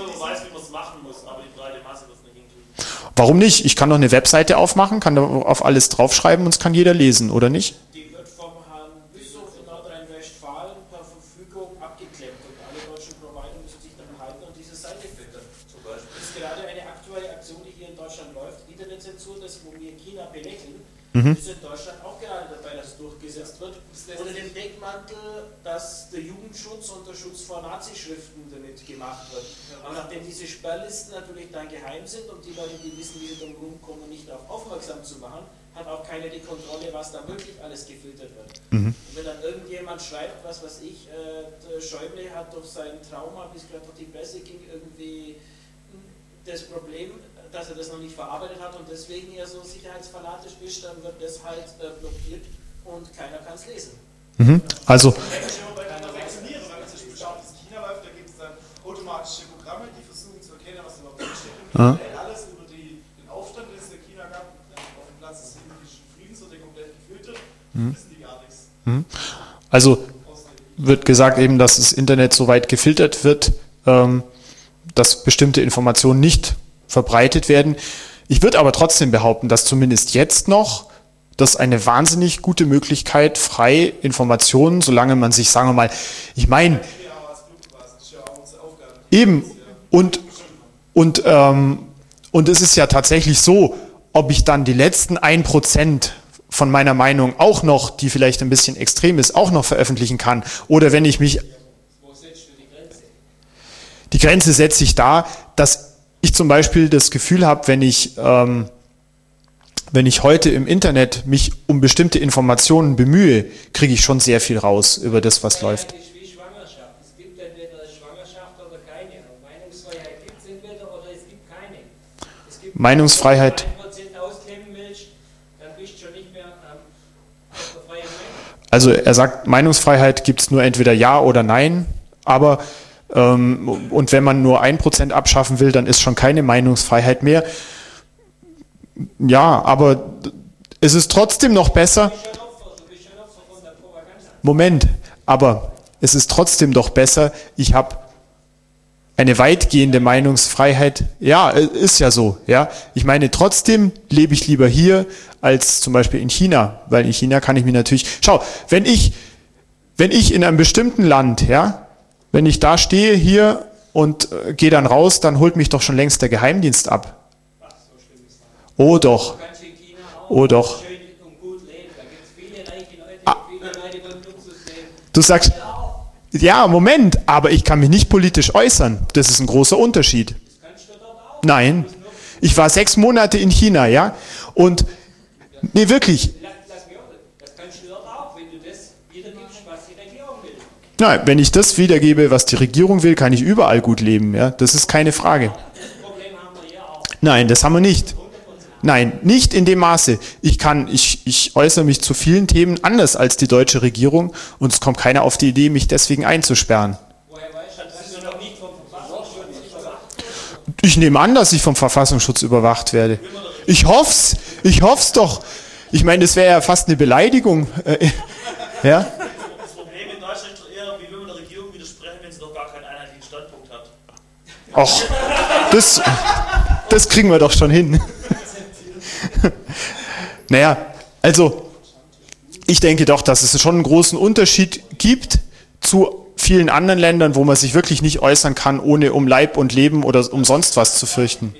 S5: Warum nicht? Ich kann doch eine Webseite aufmachen, kann da auf alles draufschreiben und es kann jeder lesen, oder nicht?
S4: Die wird vom Herrn Bischof in Nordrhein-Westfalen per Verfügung abgeklemmt und alle deutschen Provider müssen sich daran halten und diese Seite filtern. Zum Beispiel. Das ist gerade eine aktuelle Aktion, die hier in Deutschland läuft. Internetzensur, das wo wir China belächeln, mhm. ist in Deutschland auch gerade dabei, dass durchgesetzt wird. Unter dem Deckmantel, dass der Jugendschutz und der Schutz vor Nazischriften damit gemacht wird. Und nachdem diese Sperrlisten natürlich dann geheim sind und die Leute, die wissen, wie sie drum rumkommen, nicht darauf aufmerksam zu machen, hat auch keiner die Kontrolle, was da wirklich alles gefiltert wird. Mhm. Und wenn dann irgendjemand schreibt, was weiß ich, äh, der Schäuble hat durch sein Trauma, bis gerade durch die Presse ging, irgendwie das Problem, dass er das noch nicht verarbeitet hat und deswegen er so sicherheitsfanatisch ist, dann wird das halt äh, blockiert und keiner kann es lesen.
S5: Mhm. Also.
S11: Automatische Programme, die versuchen zu erkennen, was überhaupt drinsteht.
S5: Ja.
S11: Alles über die, den Aufstand, den es in China gab, auf dem Platz des Olympischen Friedens wird der komplett gefiltert, mhm. wissen die gar nichts.
S5: Mhm. Also wird gesagt eben, dass das Internet so weit gefiltert wird, ähm, dass bestimmte Informationen nicht verbreitet werden. Ich würde aber trotzdem behaupten, dass zumindest jetzt noch das eine wahnsinnig gute Möglichkeit, frei Informationen, solange man sich, sagen wir mal, ich meine, eben, und, und, ähm, und es ist ja tatsächlich so, ob ich dann die letzten ein Prozent von meiner Meinung auch noch, die vielleicht ein bisschen extrem ist, auch noch veröffentlichen kann, oder wenn ich mich... Wo setzt du die Grenze? Die Grenze setze ich da, dass ich zum Beispiel das Gefühl habe, wenn ich, ähm, wenn ich heute im Internet mich um bestimmte Informationen bemühe, kriege ich schon sehr viel raus über das, was läuft. Meinungsfreiheit. Also er sagt, Meinungsfreiheit gibt es nur entweder ja oder nein, aber ähm, und wenn man nur ein Prozent abschaffen will, dann ist schon keine Meinungsfreiheit mehr. Ja, aber es ist trotzdem noch besser. Moment, aber es ist trotzdem doch besser, ich habe eine weitgehende Meinungsfreiheit, ja, ist ja so, ja. Ich meine, trotzdem lebe ich lieber hier als zum Beispiel in China, weil in China kann ich mir natürlich, schau, wenn ich, wenn ich in einem bestimmten Land, ja, wenn ich da stehe hier und äh, gehe dann raus, dann holt mich doch schon längst der Geheimdienst ab. Oh doch, oh doch. Ah. Du sagst, ja, Moment, aber ich kann mich nicht politisch äußern. Das ist ein großer Unterschied. Nein, ich war sechs Monate in China, ja, und, nee, wirklich. Na, wenn ich das wiedergebe, was die Regierung will, kann ich überall gut leben, ja, das ist keine Frage. Nein, das haben wir nicht. Nein, nicht in dem Maße. Ich kann, ich, ich äußere mich zu vielen Themen anders als die deutsche Regierung und es kommt keiner auf die Idee, mich deswegen einzusperren. Ich nehme an, dass ich vom Verfassungsschutz überwacht werde. Ich hoff's, ich hoff's doch. Ich meine, das wäre ja fast eine Beleidigung. Ja?
S2: Das Problem in Deutschland ist doch eher, wie will man der Regierung widersprechen, wenn sie doch gar keinen einheitlichen Standpunkt hat.
S5: Ach, das, das kriegen wir doch schon hin. Naja, also ich denke doch, dass es schon einen großen Unterschied gibt zu vielen anderen Ländern, wo man sich wirklich nicht äußern kann, ohne um Leib und Leben oder um sonst was zu fürchten.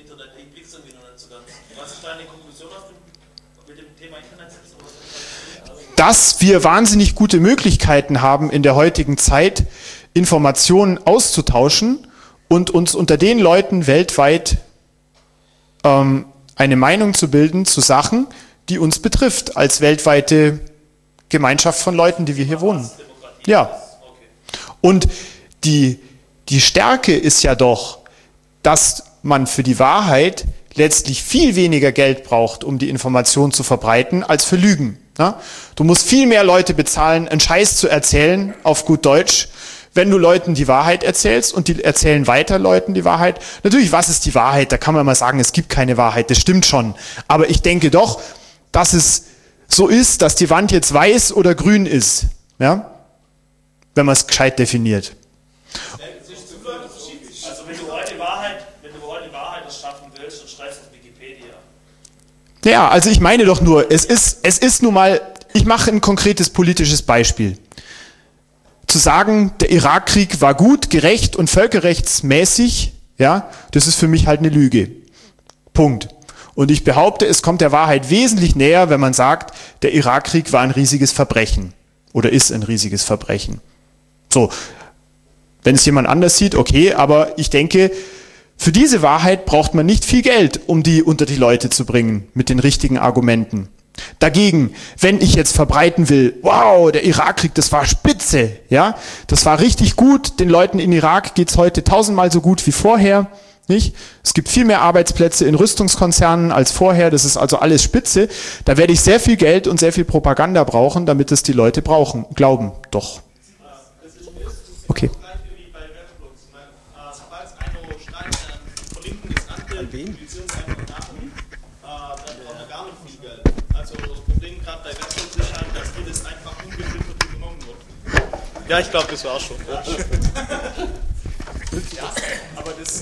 S5: Dass wir wahnsinnig gute Möglichkeiten haben, in der heutigen Zeit Informationen auszutauschen und uns unter den Leuten weltweit ähm, eine Meinung zu bilden zu Sachen, die uns betrifft, als weltweite Gemeinschaft von Leuten, die wir hier wohnen. Ja. Und die, die Stärke ist ja doch, dass man für die Wahrheit letztlich viel weniger Geld braucht, um die Information zu verbreiten, als für Lügen. Ja? Du musst viel mehr Leute bezahlen, einen Scheiß zu erzählen, auf gut Deutsch, wenn du Leuten die Wahrheit erzählst und die erzählen weiter Leuten die Wahrheit. Natürlich, was ist die Wahrheit? Da kann man mal sagen, es gibt keine Wahrheit, das stimmt schon. Aber ich denke doch, dass es so ist, dass die Wand jetzt weiß oder grün ist. Ja? Wenn man es gescheit definiert.
S2: Also wenn du heute Wahrheit, wenn du heute Wahrheit erschaffen willst, dann schreibst du auf Wikipedia.
S5: Ja, also ich meine doch nur, es ist, es ist nun mal, ich mache ein konkretes politisches Beispiel. Zu sagen, der Irakkrieg war gut, gerecht und völkerrechtsmäßig, ja, das ist für mich halt eine Lüge. Punkt. Und ich behaupte, es kommt der Wahrheit wesentlich näher, wenn man sagt, der Irakkrieg war ein riesiges Verbrechen. Oder ist ein riesiges Verbrechen. So, wenn es jemand anders sieht, okay, aber ich denke, für diese Wahrheit braucht man nicht viel Geld, um die unter die Leute zu bringen, mit den richtigen Argumenten. Dagegen, wenn ich jetzt verbreiten will, wow, der Irakkrieg, das war spitze, ja, das war richtig gut, den Leuten in Irak geht's heute tausendmal so gut wie vorher, nicht? Es gibt viel mehr Arbeitsplätze in Rüstungskonzernen als vorher, das ist also alles spitze, da werde ich sehr viel Geld und sehr viel Propaganda brauchen, damit es die Leute brauchen, glauben, doch. Okay.
S11: Ja, ich glaube, das war schon. Ja. Ja, aber das.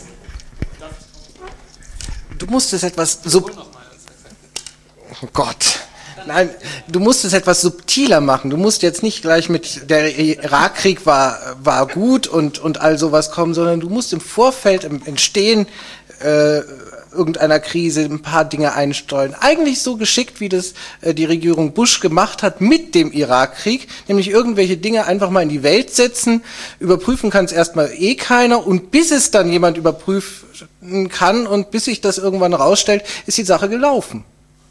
S3: Du musst es etwas sub. Oh Gott. Nein, du musst es etwas subtiler machen. Du musst jetzt nicht gleich mit der Irakkrieg war war gut und und all sowas kommen, sondern du musst im Vorfeld im Entstehen äh, irgendeiner Krise ein paar Dinge einstreuen. Eigentlich so geschickt, wie das äh, die Regierung Bush gemacht hat mit dem Irakkrieg, nämlich irgendwelche Dinge einfach mal in die Welt setzen, überprüfen kann es erstmal eh keiner und bis es dann jemand überprüfen kann und bis sich das irgendwann rausstellt, ist die Sache gelaufen.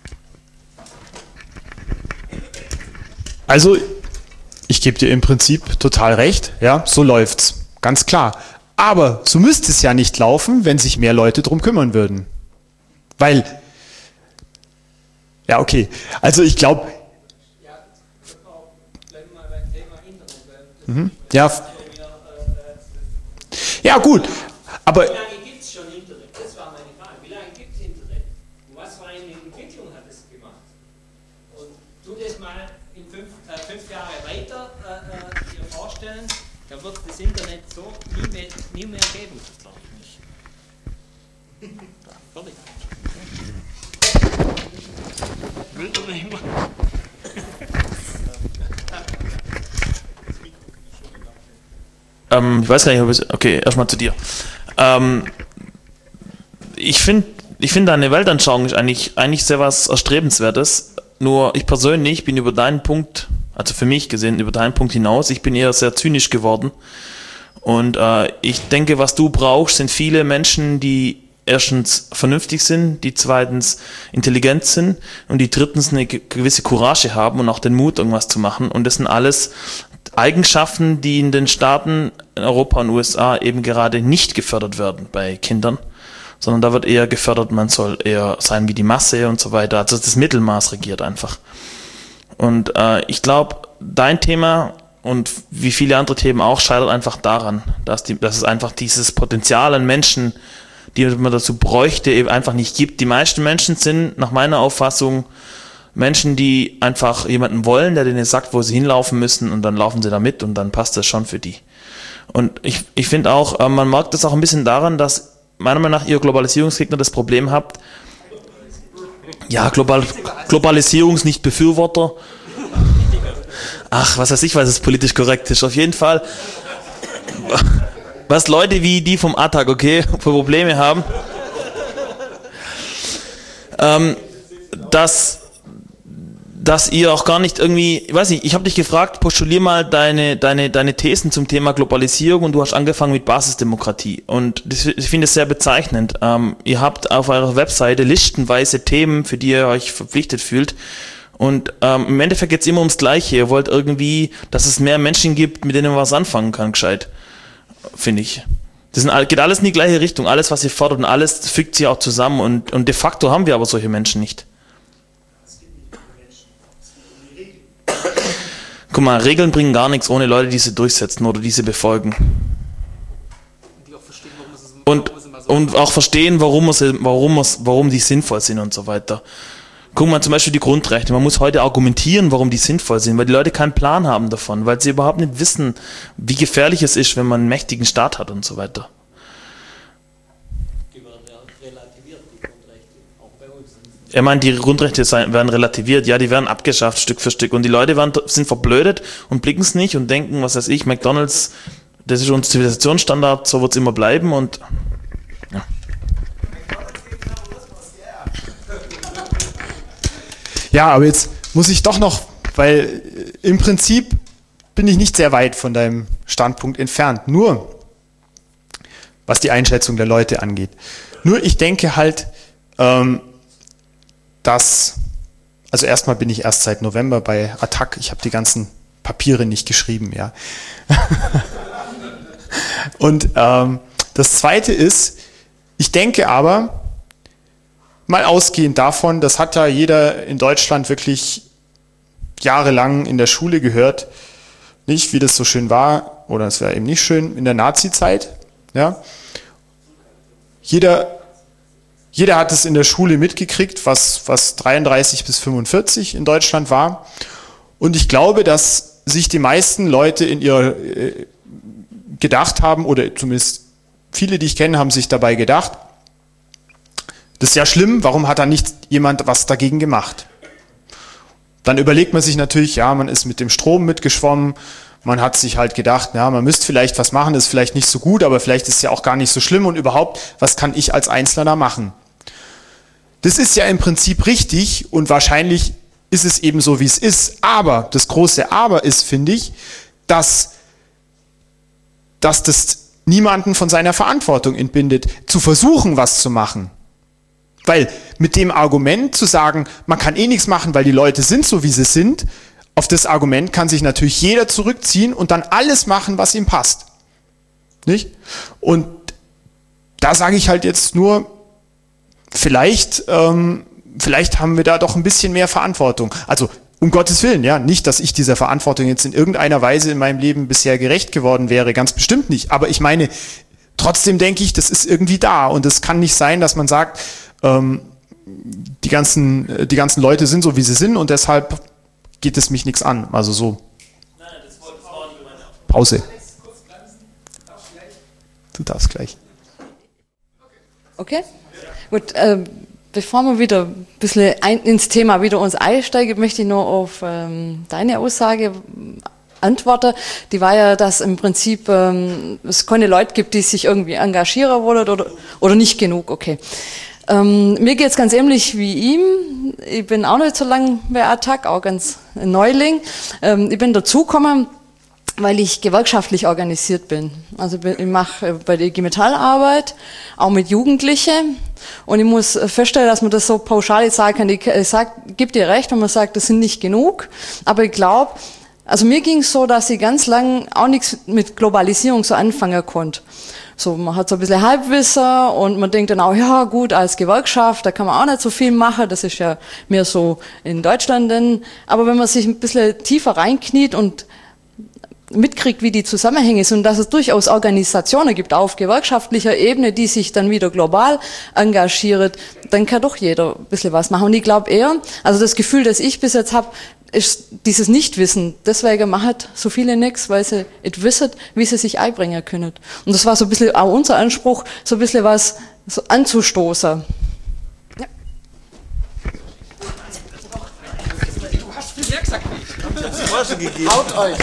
S5: Also, ich gebe dir im Prinzip total recht, ja, so läuft's, ganz klar. Aber so müsste es ja nicht laufen, wenn sich mehr Leute drum kümmern würden. Weil, ja, okay, also ich glaube, mhm. ja, ja gut, aber...
S10: Wie lange gibt es schon Internet? Das war meine Frage. Wie lange gibt es Internet? Und was für eine Entwicklung hat es gemacht? Und tu das mal in fünf, äh, fünf Jahre weiter äh, dir vorstellen, dann wird das Internet so nie mehr, nie mehr geben. Das glaube ich nicht. Fertig. Will doch nicht mehr.
S8: Ähm, ich weiß gar nicht, ob es. Okay, erstmal zu dir. Ähm, ich finde, ich find deine Weltanschauung ist eigentlich, eigentlich sehr was Erstrebenswertes. Nur ich persönlich bin über deinen Punkt, also für mich gesehen, über deinen Punkt hinaus, ich bin eher sehr zynisch geworden. Und äh, ich denke, was du brauchst, sind viele Menschen, die erstens vernünftig sind, die zweitens intelligent sind und die drittens eine gewisse Courage haben und auch den Mut, irgendwas zu machen. Und das sind alles Eigenschaften, die in den Staaten, in Europa und U S A eben gerade nicht gefördert werden bei Kindern, sondern da wird eher gefördert, man soll eher sein wie die Masse und so weiter. Also das Mittelmaß regiert einfach. Und äh, ich glaube, dein Thema und wie viele andere Themen auch scheitert einfach daran, dass, die, dass es einfach dieses Potenzial an Menschen, die man dazu bräuchte, eben einfach nicht gibt. Die meisten Menschen sind nach meiner Auffassung Menschen, die einfach jemanden wollen, der denen sagt, wo sie hinlaufen müssen und dann laufen sie da mit und dann passt das schon für die. Und ich, ich finde auch, äh, man merkt das auch ein bisschen daran, dass meiner Meinung nach ihr Globalisierungsgegner das Problem habt, ja, Global, Globalisierungsnichtbefürworter, ach, was weiß ich, was ist politisch korrekt ist. Auf jeden Fall, was Leute wie die vom A T A G, okay, für Probleme haben, ähm, dass, dass ihr auch gar nicht irgendwie, ich weiß nicht, ich habe dich gefragt, postulier mal deine, deine, deine Thesen zum Thema Globalisierung und du hast angefangen mit Basisdemokratie. Und das, ich finde es sehr bezeichnend. Ähm, ihr habt auf eurer Webseite listenweise Themen, für die ihr euch verpflichtet fühlt. Und ähm, im Endeffekt geht es immer ums Gleiche. Ihr wollt irgendwie, dass es mehr Menschen gibt, mit denen man was anfangen kann, gescheit. Finde ich. Das sind, geht alles in die gleiche Richtung. Alles, was ihr fordert und alles fügt sich auch zusammen. Und, und de facto haben wir aber solche Menschen nicht. Guck mal, Regeln bringen gar nichts ohne Leute, die sie durchsetzen oder die sie befolgen. Und, und auch verstehen, warum, es, warum, es, warum die sinnvoll sind und so weiter. Guck mal, zum Beispiel die Grundrechte. Man muss heute argumentieren, warum die sinnvoll sind, weil die Leute keinen Plan haben davon, weil sie überhaupt nicht wissen, wie gefährlich es ist, wenn man einen mächtigen Staat hat und so weiter.
S10: Die werden ja relativiert, die Grundrechte, auch bei uns.
S8: Er meint, die Grundrechte werden relativiert, ja, die werden abgeschafft Stück für Stück und die Leute werden, sind verblödet und blicken es nicht und denken, was weiß ich, McDonald's, das ist unser Zivilisationsstandard, so wird es immer bleiben und ja.
S5: Ja, aber jetzt muss ich doch noch, weil im Prinzip bin ich nicht sehr weit von deinem Standpunkt entfernt. Nur, was die Einschätzung der Leute angeht. Nur ich denke halt, ähm, dass, also erstmal bin ich erst seit November bei A T A C, ich habe die ganzen Papiere nicht geschrieben, ja. Und ähm, das Zweite ist, ich denke aber, mal ausgehend davon, das hat ja jeder in Deutschland wirklich jahrelang in der Schule gehört, nicht, wie das so schön war, oder es wäre eben nicht schön, in der Nazi-Zeit, ja. Jeder, jeder hat es in der Schule mitgekriegt, was, was dreiunddreißig bis fünfundvierzig in Deutschland war. Und ich glaube, dass sich die meisten Leute in ihrer äh, gedacht haben, oder zumindest viele, die ich kenne, haben sich dabei gedacht, das ist ja schlimm, warum hat da nicht jemand was dagegen gemacht? Dann überlegt man sich natürlich, ja, man ist mit dem Strom mitgeschwommen, man hat sich halt gedacht, ja, man müsste vielleicht was machen, ist vielleicht nicht so gut, aber vielleicht ist es ja auch gar nicht so schlimm und überhaupt, was kann ich als Einzelner da machen? Das ist ja im Prinzip richtig und wahrscheinlich ist es eben so, wie es ist, aber das große Aber ist, finde ich, dass, dass das niemanden von seiner Verantwortung entbindet, zu versuchen, was zu machen. Weil mit dem Argument zu sagen, man kann eh nichts machen, weil die Leute sind so, wie sie sind, auf das Argument kann sich natürlich jeder zurückziehen und dann alles machen, was ihm passt. Nicht? Und da sage ich halt jetzt nur, vielleicht, ähm, vielleicht haben wir da doch ein bisschen mehr Verantwortung. Also um Gottes Willen, ja, nicht, dass ich dieser Verantwortung jetzt in irgendeiner Weise in meinem Leben bisher gerecht geworden wäre, ganz bestimmt nicht. Aber ich meine, trotzdem denke ich, das ist irgendwie da und es kann nicht sein, dass man sagt, ähm, die ganzen, die ganzen Leute sind so, wie sie sind und deshalb geht es mich nichts an. Also so.
S2: Nein, das wollte ich auch nicht gemeint.
S5: Pause. Du darfst gleich.
S1: Okay, gut. Äh, bevor wir wieder ein bisschen ein, ins Thema wieder uns einsteigen, möchte ich nur auf ähm, deine Aussage antworten. Die war ja, dass im Prinzip ähm, es keine Leute gibt, die sich irgendwie engagieren wollen oder, oder nicht genug. Okay. Ähm, mir geht's ganz ähnlich wie ihm. Ich bin auch nicht so lange bei A T A C, auch ganz ein Neuling. Ähm, ich bin dazugekommen, weil ich gewerkschaftlich organisiert bin. Also ich mache bei der I G Metall Arbeit, auch mit Jugendlichen. Und ich muss feststellen, dass man das so pauschal jetzt sagen kann. Ich, ich sag, gebe dir recht, wenn man sagt, das sind nicht genug. Aber ich glaube, also mir ging es so, dass ich ganz lang auch nichts mit Globalisierung so anfangen konnte. So, man hat so ein bisschen Halbwissen und man denkt dann auch, ja gut, als Gewerkschaft, da kann man auch nicht so viel machen, das ist ja mehr so in Deutschland denn. Aber wenn man sich ein bisschen tiefer reinkniet und mitkriegt, wie die Zusammenhänge sind und dass es durchaus Organisationen gibt, auch auf gewerkschaftlicher Ebene, die sich dann wieder global engagieren, dann kann doch jeder ein bisschen was machen. Und ich glaube eher, also das Gefühl, das ich bis jetzt habe, ist dieses Nichtwissen. Deswegen machen so viele nichts, weil sie nicht wissen, wie sie sich einbringen können. Und das war so ein bisschen auch unser Anspruch, so ein bisschen was so anzustoßen. Ja.
S6: Du hast viel mehr gesagt wie ich.
S7: Ich hab's vorher schon gegeben.
S3: Haut euch!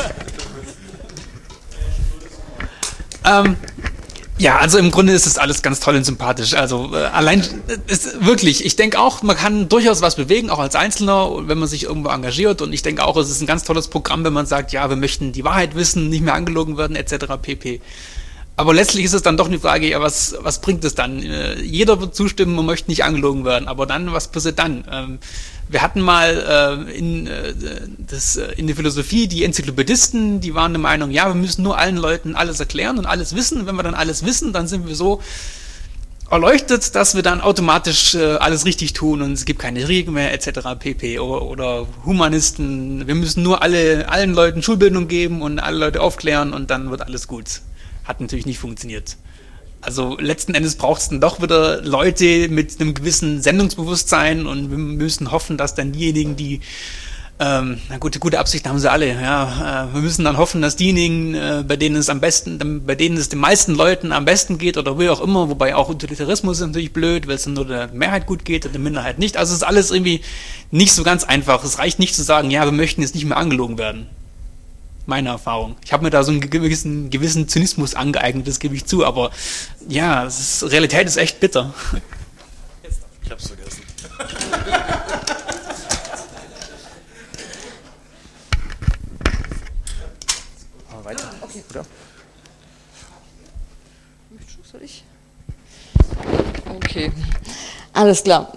S6: Ähm, ja, also im Grunde ist es alles ganz toll und sympathisch. Also äh, allein ist wirklich, ich denke auch, man kann durchaus was bewegen, auch als Einzelner, wenn man sich irgendwo engagiert. Und ich denke auch, es ist ein ganz tolles Programm, wenn man sagt, ja, wir möchten die Wahrheit wissen, nicht mehr angelogen werden, et cetera pp. Aber letztlich ist es dann doch eine Frage, ja, was, was bringt es dann? Äh, jeder wird zustimmen, man möchte nicht angelogen werden, aber dann, was passiert dann? Ähm, wir hatten mal äh, in, äh, das, äh, in der Philosophie die Enzyklopädisten, die waren der Meinung, ja, wir müssen nur allen Leuten alles erklären und alles wissen. Und wenn wir dann alles wissen, dann sind wir so erleuchtet, dass wir dann automatisch äh, alles richtig tun und es gibt keine Regeln mehr, et cetera pp. Oder, oder Humanisten, wir müssen nur alle, allen Leuten Schulbildung geben und alle Leute aufklären und dann wird alles gut. Hat natürlich nicht funktioniert. Also letzten Endes braucht es dann doch wieder Leute mit einem gewissen Sendungsbewusstsein und wir müssen hoffen, dass dann diejenigen, die, ähm, na gut, gute Absichten haben sie alle, ja, äh, wir müssen dann hoffen, dass diejenigen, äh, bei denen es am besten, bei denen es den meisten Leuten am besten geht oder wie auch immer, wobei auch Utilitarismus ist natürlich blöd, weil es dann nur der Mehrheit gut geht und der Minderheit nicht. Also es ist alles irgendwie nicht so ganz einfach. Es reicht nicht zu sagen, ja, wir möchten jetzt nicht mehr angelogen werden. Meine Erfahrung. Ich habe mir da so einen gewissen, gewissen Zynismus angeeignet, das gebe ich zu, aber ja, es ist, Realität ist echt bitter.
S8: Ich hab's vergessen.
S1: Aber weiter. Okay. Oder? Soll ich? Okay. Alles klar.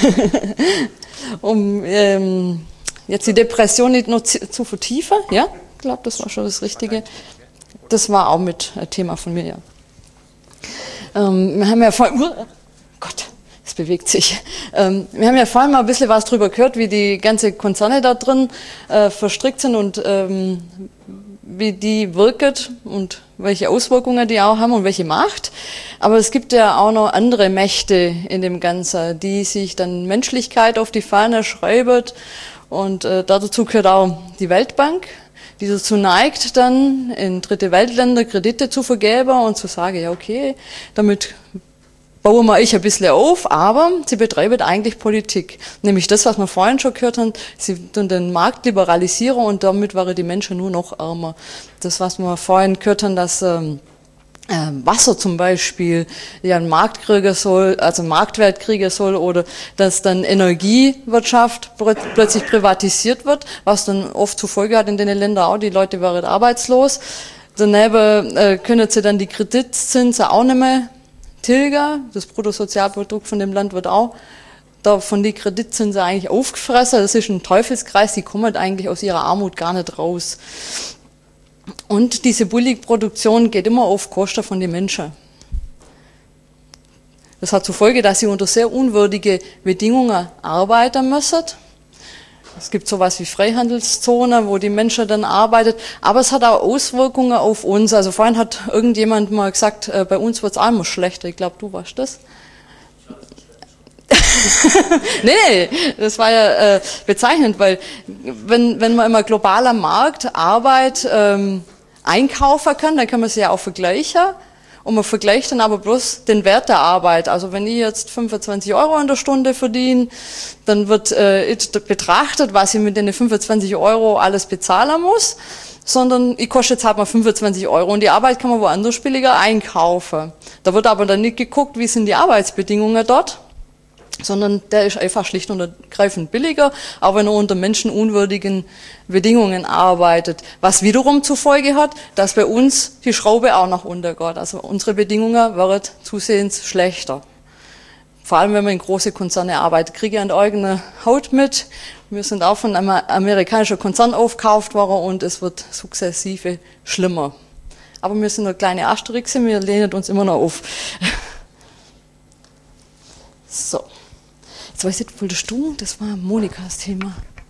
S1: um ähm, jetzt die Depression nicht nur zu, zu vertiefen, ja? Ich glaube, das war schon das Richtige. Das war auch mit ein Thema von mir, ja. Ähm, wir haben ja vor, uh, Gott, es bewegt sich. Ähm, wir haben ja vorhin mal ein bisschen was drüber gehört, wie die ganze Konzerne da drin äh, verstrickt sind und ähm, wie die wirken und welche Auswirkungen die auch haben und welche Macht. Aber es gibt ja auch noch andere Mächte in dem Ganzen, die sich dann Menschlichkeit auf die Fahne schreiben. Und äh, dazu gehört auch die Weltbank, die dazu neigt, dann in dritte Weltländer Kredite zu vergeben und zu sagen, ja okay, damit bauen wir euch ein bisschen auf, aber sie betreiben eigentlich Politik. Nämlich das, was wir vorhin schon gehört haben, sie tun den Markt liberalisieren und damit waren die Menschen nur noch ärmer. Das, was wir vorhin gehört haben, dass ähm, äh, Wasser zum Beispiel ja einen Markt kriegen soll, also einen Marktwert kriegen soll, oder dass dann Energiewirtschaft plötzlich privatisiert wird, was dann oft zur Folge hat in den Ländern auch, die Leute werden arbeitslos. Daneben äh, können sie dann die Kreditzinsen auch nicht mehr tilgen. Das Bruttosozialprodukt von dem Land wird auch da von den Kreditzinsen eigentlich aufgefressen. Das ist ein Teufelskreis, die kommen eigentlich aus ihrer Armut gar nicht raus. Und diese Billigproduktion geht immer auf Kosten von den Menschen. Das hat zur Folge, dass sie unter sehr unwürdigen Bedingungen arbeiten müssen. Es gibt sowas wie Freihandelszonen, wo die Menschen dann arbeiten, aber es hat auch Auswirkungen auf uns. Also vorhin hat irgendjemand mal gesagt, äh, bei uns wird es auch immer schlechter. Ich glaube, du warst das. Nee, das war ja äh, bezeichnend, weil wenn, wenn man immer globaler Markt Arbeit ähm, einkaufen kann, dann kann man sie ja auch vergleichen. Und man vergleicht dann aber bloß den Wert der Arbeit. Also wenn ich jetzt fünfundzwanzig Euro in der Stunde verdiene, dann wird äh, betrachtet, was ich mit den fünfundzwanzig Euro alles bezahlen muss, sondern ich koste jetzt halt mal fünfundzwanzig Euro und die Arbeit kann man woanders billiger einkaufen. Da wird aber dann nicht geguckt, wie sind die Arbeitsbedingungen dort, sondern der ist einfach schlicht und ergreifend billiger, auch wenn er unter menschenunwürdigen Bedingungen arbeitet. Was wiederum zur Folge hat, dass bei uns die Schraube auch nach unten geht. Also unsere Bedingungen werden zusehends schlechter. Vor allem, wenn man in große Konzerne arbeitet, kriege ich an der eigenen Haut mit. Wir sind auch von einem amerikanischen Konzern aufgekauft worden und es wird sukzessive schlimmer. Aber wir sind nur kleine Asterix, wir lehnen uns immer noch auf. So. Jetzt weiß ich nicht, wolltest du? Das war Monikas Thema.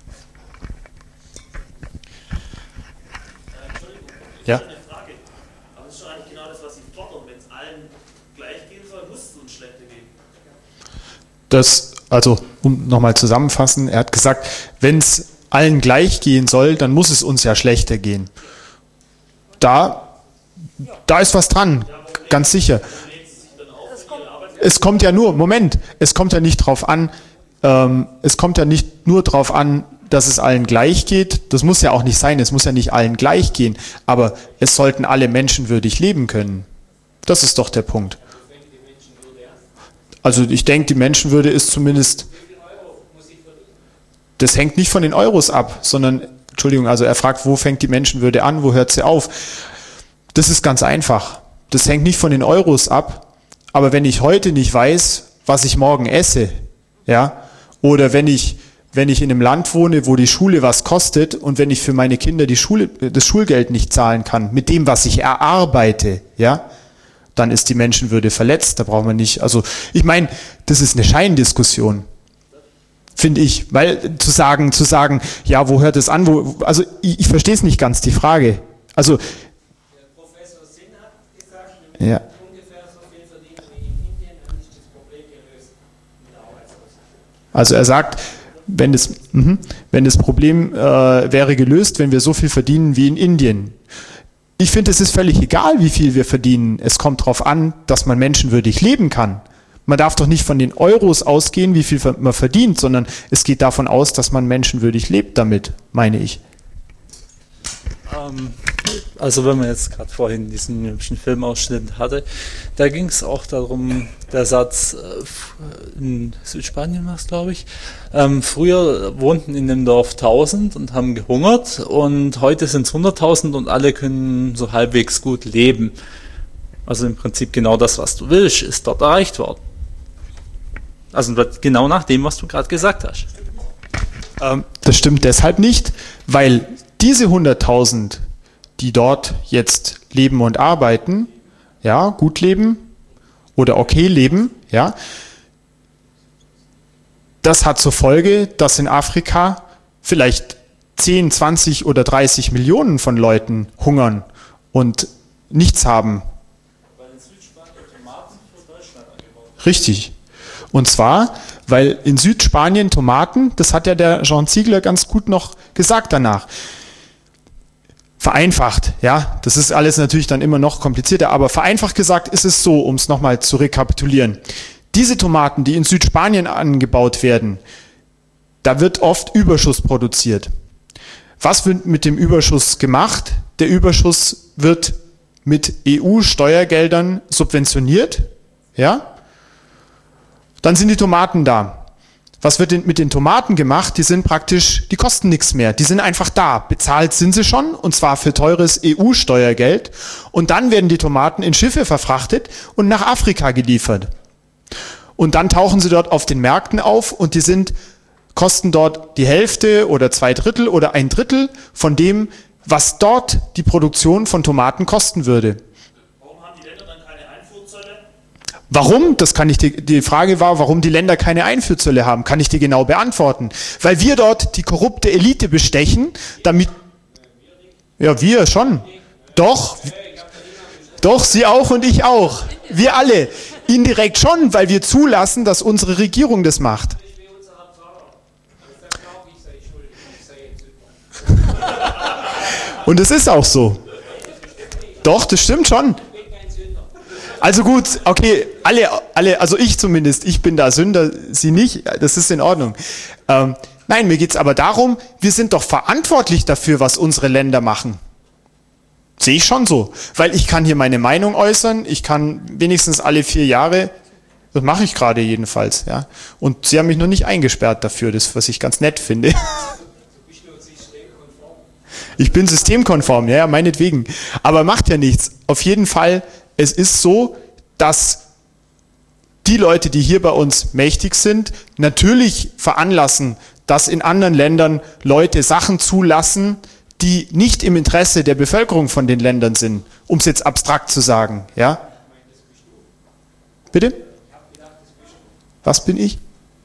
S5: Ja.
S2: Eine Frage. Aber das ist schon eigentlich genau das, was Sie fordern. Wenn es allen gleich gehen soll, muss es uns schlechter gehen.
S5: Das, also, um nochmal zusammenfassen, er hat gesagt, wenn es allen gleich gehen soll, dann muss es uns ja schlechter gehen. Da, da ist was dran, ganz sicher. Es kommt ja nur, Moment, es kommt ja nicht drauf an, ähm, es kommt ja nicht nur drauf an, dass es allen gleich geht. Das muss ja auch nicht sein, es muss ja nicht allen gleich gehen, aber es sollten alle menschenwürdig leben können. Das ist doch der Punkt. Also ich denke, die Menschenwürde ist zumindest, das hängt nicht von den Euros ab, sondern, Entschuldigung, also er fragt, wo fängt die Menschenwürde an, wo hört sie auf? Das ist ganz einfach. Das hängt nicht von den Euros ab, aber wenn ich heute nicht weiß, was ich morgen esse, ja, oder wenn ich, wenn ich in einem Land wohne, wo die Schule was kostet und wenn ich für meine Kinder die Schule, das Schulgeld nicht zahlen kann, mit dem, was ich erarbeite, ja, dann ist die Menschenwürde verletzt. Da brauchen wir nicht, also ich meine, das ist eine Scheindiskussion, finde ich, weil zu sagen, zu sagen, ja, wo hört es an, wo, also ich, ich verstehe es nicht ganz, die Frage. Also,
S10: Der Professor Sinn hat gesagt,
S5: ja.
S10: ungefähr so viel verdienen wie in Indien, dann ist das Problem gelöst mit der Arbeitslosigkeit.
S5: Also er sagt, wenn das, mh, wenn das Problem äh, wäre gelöst, wenn wir so viel verdienen wie in Indien. Ich finde, es ist völlig egal, wie viel wir verdienen. Es kommt darauf an, dass man menschenwürdig leben kann. Man darf doch nicht von den Euros ausgehen, wie viel man verdient, sondern es geht davon aus, dass man menschenwürdig lebt damit, meine ich.
S12: Ähm, also wenn man jetzt gerade vorhin diesen hübschen Filmausschnitt hatte, da ging es auch darum, der Satz, äh, in Südspanien war es, glaube ich, ähm, früher wohnten in dem Dorf tausend und haben gehungert und heute sind es hunderttausend und alle können so halbwegs gut leben. Also im Prinzip genau das, was du willst, ist dort erreicht worden. Also genau nach dem, was du gerade gesagt hast.
S5: Ähm, das stimmt deshalb nicht, weil diese hunderttausend, die dort jetzt leben und arbeiten, ja, gut leben oder okay leben, ja, das hat zur Folge, dass in Afrika vielleicht zehn, zwanzig oder dreißig Millionen von Leuten hungern und nichts haben.
S11: Weil in Südspanien Tomaten für Deutschland angebaut werden.
S5: Richtig. Und zwar, weil in Südspanien Tomaten, das hat ja der Jean Ziegler ganz gut noch gesagt danach, vereinfacht, ja, das ist alles natürlich dann immer noch komplizierter, aber vereinfacht gesagt ist es so, um es nochmal zu rekapitulieren. Diese Tomaten, die in Südspanien angebaut werden, da wird oft Überschuss produziert. Was wird mit dem Überschuss gemacht? Der Überschuss wird mit E U-Steuergeldern subventioniert, ja? Dann sind die Tomaten da. Was wird denn mit den Tomaten gemacht? Die sind praktisch, die kosten nichts mehr. Die sind einfach da. Bezahlt sind sie schon, und zwar für teures E U-Steuergeld. Und dann werden die Tomaten in Schiffe verfrachtet und nach Afrika geliefert. Und dann tauchen sie dort auf den Märkten auf und die sind, kosten dort die Hälfte oder zwei Drittel oder ein Drittel von dem, was dort die Produktion von Tomaten kosten würde. Warum? Das kann ich dir, die Frage war, warum die Länder keine Einfuhrzölle haben, kann ich dir genau beantworten. Weil wir dort die korrupte Elite bestechen, damit, ja, wir schon. Doch, doch, Sie auch und ich auch. Wir alle. Indirekt schon, weil wir zulassen, dass unsere Regierung das macht. Und es ist auch so. Doch, das stimmt schon. Also gut, okay, alle, alle, also ich zumindest, ich bin da Sünder, Sie nicht, das ist in Ordnung. Ähm, nein, mir geht es aber darum, wir sind doch verantwortlich dafür, was unsere Länder machen. Sehe ich schon so, weil ich kann hier meine Meinung äußern, ich kann wenigstens alle vier Jahre, das mache ich gerade jedenfalls, ja. Und Sie haben mich noch nicht eingesperrt dafür, das, was ich ganz nett finde. Ich bin systemkonform, ja, meinetwegen. Aber macht ja nichts. Auf jeden Fall, es ist so, dass die Leute, die hier bei uns mächtig sind, natürlich veranlassen, dass in anderen Ländern Leute Sachen zulassen, die nicht im Interesse der Bevölkerung von den Ländern sind, um es jetzt abstrakt zu sagen. Ja? Bitte? Was bin ich?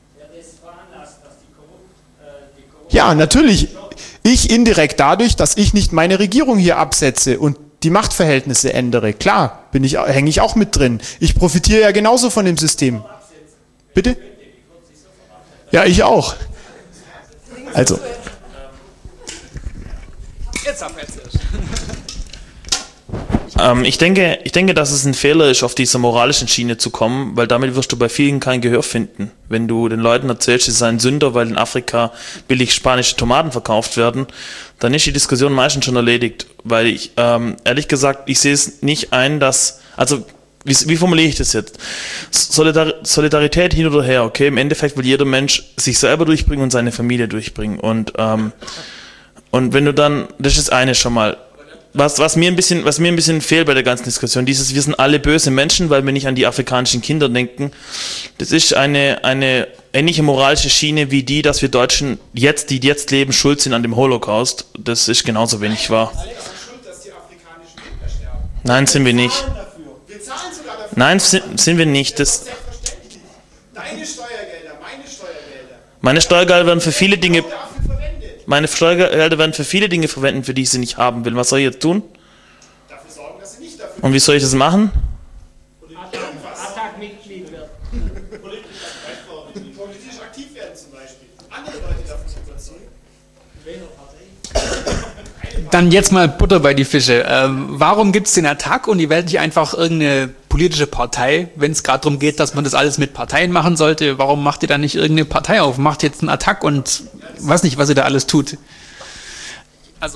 S5: Ja, natürlich. Ich indirekt dadurch, dass ich nicht meine Regierung hier absetze und die Machtverhältnisse ändere. Klar, bin ich, hänge ich auch mit drin. Ich profitiere ja genauso von dem System. Bitte? Ja, ich auch. Also.
S6: Jetzt ab jetzt.
S8: Ähm, ich denke, ich denke, dass es ein Fehler ist, auf diese moralischen Schiene zu kommen, weil damit wirst du bei vielen kein Gehör finden. Wenn du den Leuten erzählst, sie seien Sünder, weil in Afrika billig spanische Tomaten verkauft werden, dann ist die Diskussion meistens schon erledigt. Weil ich, ähm, ehrlich gesagt, ich sehe es nicht ein, dass, also, wie, wie formuliere ich das jetzt? Solidar Solidarität hin oder her, okay? Im Endeffekt will jeder Mensch sich selber durchbringen und seine Familie durchbringen. Und, ähm, und wenn du dann, das ist das eine schon mal, Was, was, mir ein bisschen, was mir ein bisschen fehlt bei der ganzen Diskussion, dieses, wir sind alle böse Menschen, weil wir nicht an die afrikanischen Kinder denken. Das ist eine, eine ähnliche moralische Schiene wie die, dass wir Deutschen jetzt, die jetzt leben, schuld sind an dem Holocaust. Das ist genauso wenig wahr. Nein, sind wir nicht. Nein, sind, sind wir nicht. Das,
S11: Deine Steuergelder, meine Steuergelder.
S8: meine Steuergelder werden für viele Dinge... Meine Steuergelder werden für viele Dinge verwendet, für die ich sie nicht haben will. Was soll ich jetzt tun?
S11: Dafür sorgen, dass sie nicht dafür.
S8: Und wie soll ich das machen?
S10: Attac-Mitglied werden.
S11: Politisch aktiv werden zum Beispiel. Andere Leute davon überzeugen.
S6: Dann jetzt mal Butter bei die Fische. Ähm, warum gibt es den Attac und die wählt nicht einfach irgendeine politische Partei, wenn es gerade darum geht, dass man das alles mit Parteien machen sollte? Warum macht ihr dann nicht irgendeine Partei auf? Macht jetzt einen Attac und weiß nicht, was ihr da alles tut. Also.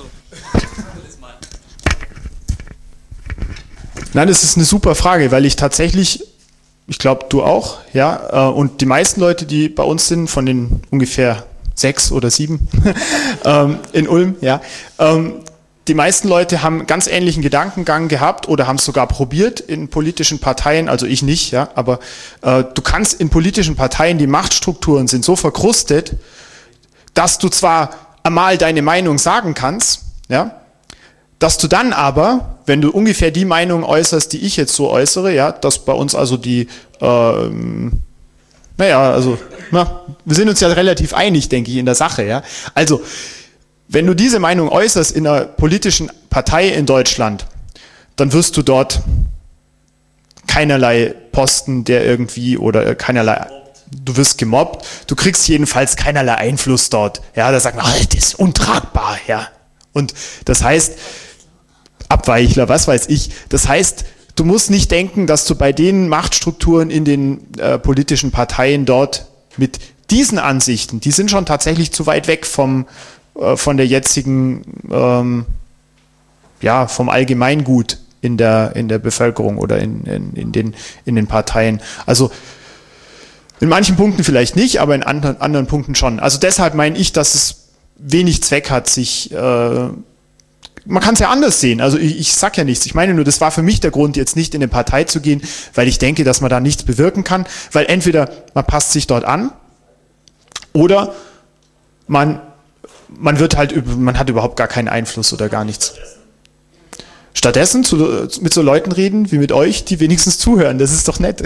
S5: Nein, das ist eine super Frage, weil ich tatsächlich, ich glaube, du auch, ja, und die meisten Leute, die bei uns sind, von den ungefähr sechs oder sieben ähm, in Ulm, ja, ähm, die meisten Leute haben einen ganz ähnlichen Gedankengang gehabt oder haben es sogar probiert in politischen Parteien, also ich nicht, ja, aber äh, du kannst in politischen Parteien, die Machtstrukturen sind so verkrustet, dass du zwar einmal deine Meinung sagen kannst, ja, dass du dann aber, wenn du ungefähr die Meinung äußerst, die ich jetzt so äußere, ja, dass bei uns also die, ähm, naja, also, na, wir sind uns ja relativ einig, denke ich, in der Sache, ja. Also, wenn du diese Meinung äußerst in einer politischen Partei in Deutschland, dann wirst du dort keinerlei Posten, der irgendwie, oder keinerlei, du wirst gemobbt, du kriegst jedenfalls keinerlei Einfluss dort, ja, da sagen, oh, das ist untragbar, ja. Und das heißt, Abweichler, was weiß ich, das heißt, du musst nicht denken, dass du bei den Machtstrukturen in den äh, politischen Parteien dort mit diesen Ansichten, die sind schon tatsächlich zu weit weg vom, äh, von der jetzigen, ähm, ja, vom Allgemeingut in der, in der Bevölkerung oder in, in, in, den, in den Parteien. Also in manchen Punkten vielleicht nicht, aber in anderen, anderen Punkten schon. Also deshalb meine ich, dass es wenig Zweck hat, sich, äh, man kann es ja anders sehen, also ich, ich sag ja nichts, ich meine nur, das war für mich der Grund, jetzt nicht in eine Partei zu gehen, weil ich denke, dass man da nichts bewirken kann, weil entweder man passt sich dort an oder man, man wird halt, man hat überhaupt gar keinen Einfluss oder gar nichts. Stattdessen zu, mit so Leuten reden, wie mit euch, die wenigstens zuhören, das ist doch nett.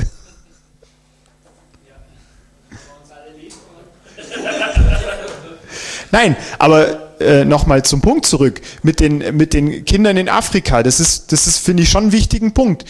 S5: Nein, aber äh, nochmal zum Punkt zurück, mit den, mit den Kindern in Afrika, das ist, das ist, finde ich, schon einen wichtigen Punkt.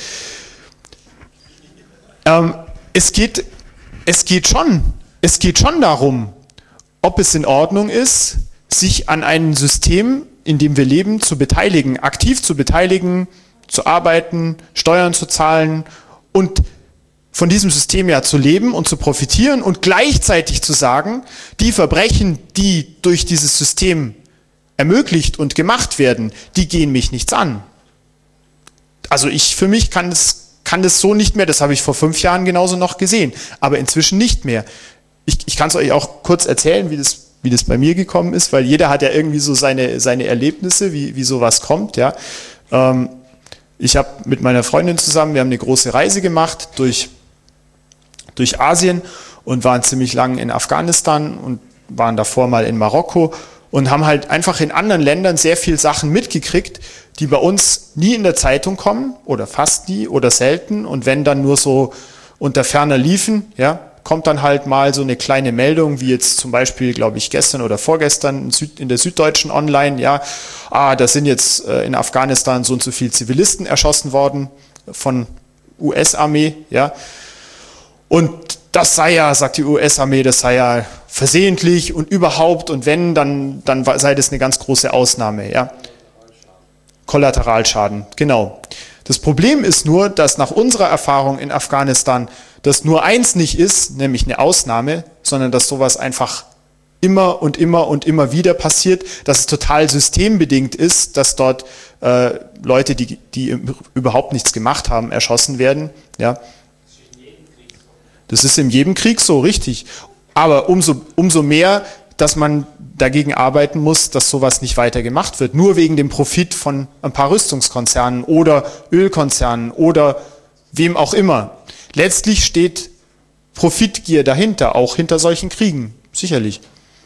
S5: Ähm, es geht, es geht schon, es geht schon darum, ob es in Ordnung ist, sich an einem System, in dem wir leben, zu beteiligen, aktiv zu beteiligen, zu arbeiten, Steuern zu zahlen und von diesem System ja zu leben und zu profitieren und gleichzeitig zu sagen, die Verbrechen, die durch dieses System ermöglicht und gemacht werden, die gehen mich nichts an. Also ich, für mich kann das, kann das so nicht mehr, das habe ich vor fünf Jahren genauso noch gesehen, aber inzwischen nicht mehr. Ich, ich kann es euch auch kurz erzählen, wie das, wie das bei mir gekommen ist, weil jeder hat ja irgendwie so seine, seine Erlebnisse, wie, wie sowas kommt, ja. Ähm, ich habe mit meiner Freundin zusammen, wir haben eine große Reise gemacht durch durch Asien und waren ziemlich lang in Afghanistan und waren davor mal in Marokko und haben halt einfach in anderen Ländern sehr viel Sachen mitgekriegt, die bei uns nie in der Zeitung kommen oder fast nie oder selten und wenn dann nur so unter ferner liefen, ja, kommt dann halt mal so eine kleine Meldung, wie jetzt zum Beispiel, glaube ich, gestern oder vorgestern in der Süddeutschen Online, ja, ah, da sind jetzt in Afghanistan so und so viele Zivilisten erschossen worden von U S-Armee, ja. Und das sei ja, sagt die U S-Armee, das sei ja versehentlich und überhaupt und wenn, dann, dann sei das eine ganz große Ausnahme, ja. Kollateralschaden, genau. Das Problem ist nur, dass nach unserer Erfahrung in Afghanistan das nur eins nicht ist, nämlich eine Ausnahme, sondern dass sowas einfach immer und immer und immer wieder passiert, dass es total systembedingt ist, dass dort äh, Leute, die, die überhaupt nichts gemacht haben, erschossen werden. Ja. Das ist in jedem Krieg so, richtig. Aber umso, umso mehr, dass man dagegen arbeiten muss, dass sowas nicht weiter gemacht wird. Nur wegen dem Profit von ein paar Rüstungskonzernen oder Ölkonzernen oder wem auch immer. Letztlich steht Profitgier dahinter, auch hinter solchen Kriegen. Sicherlich.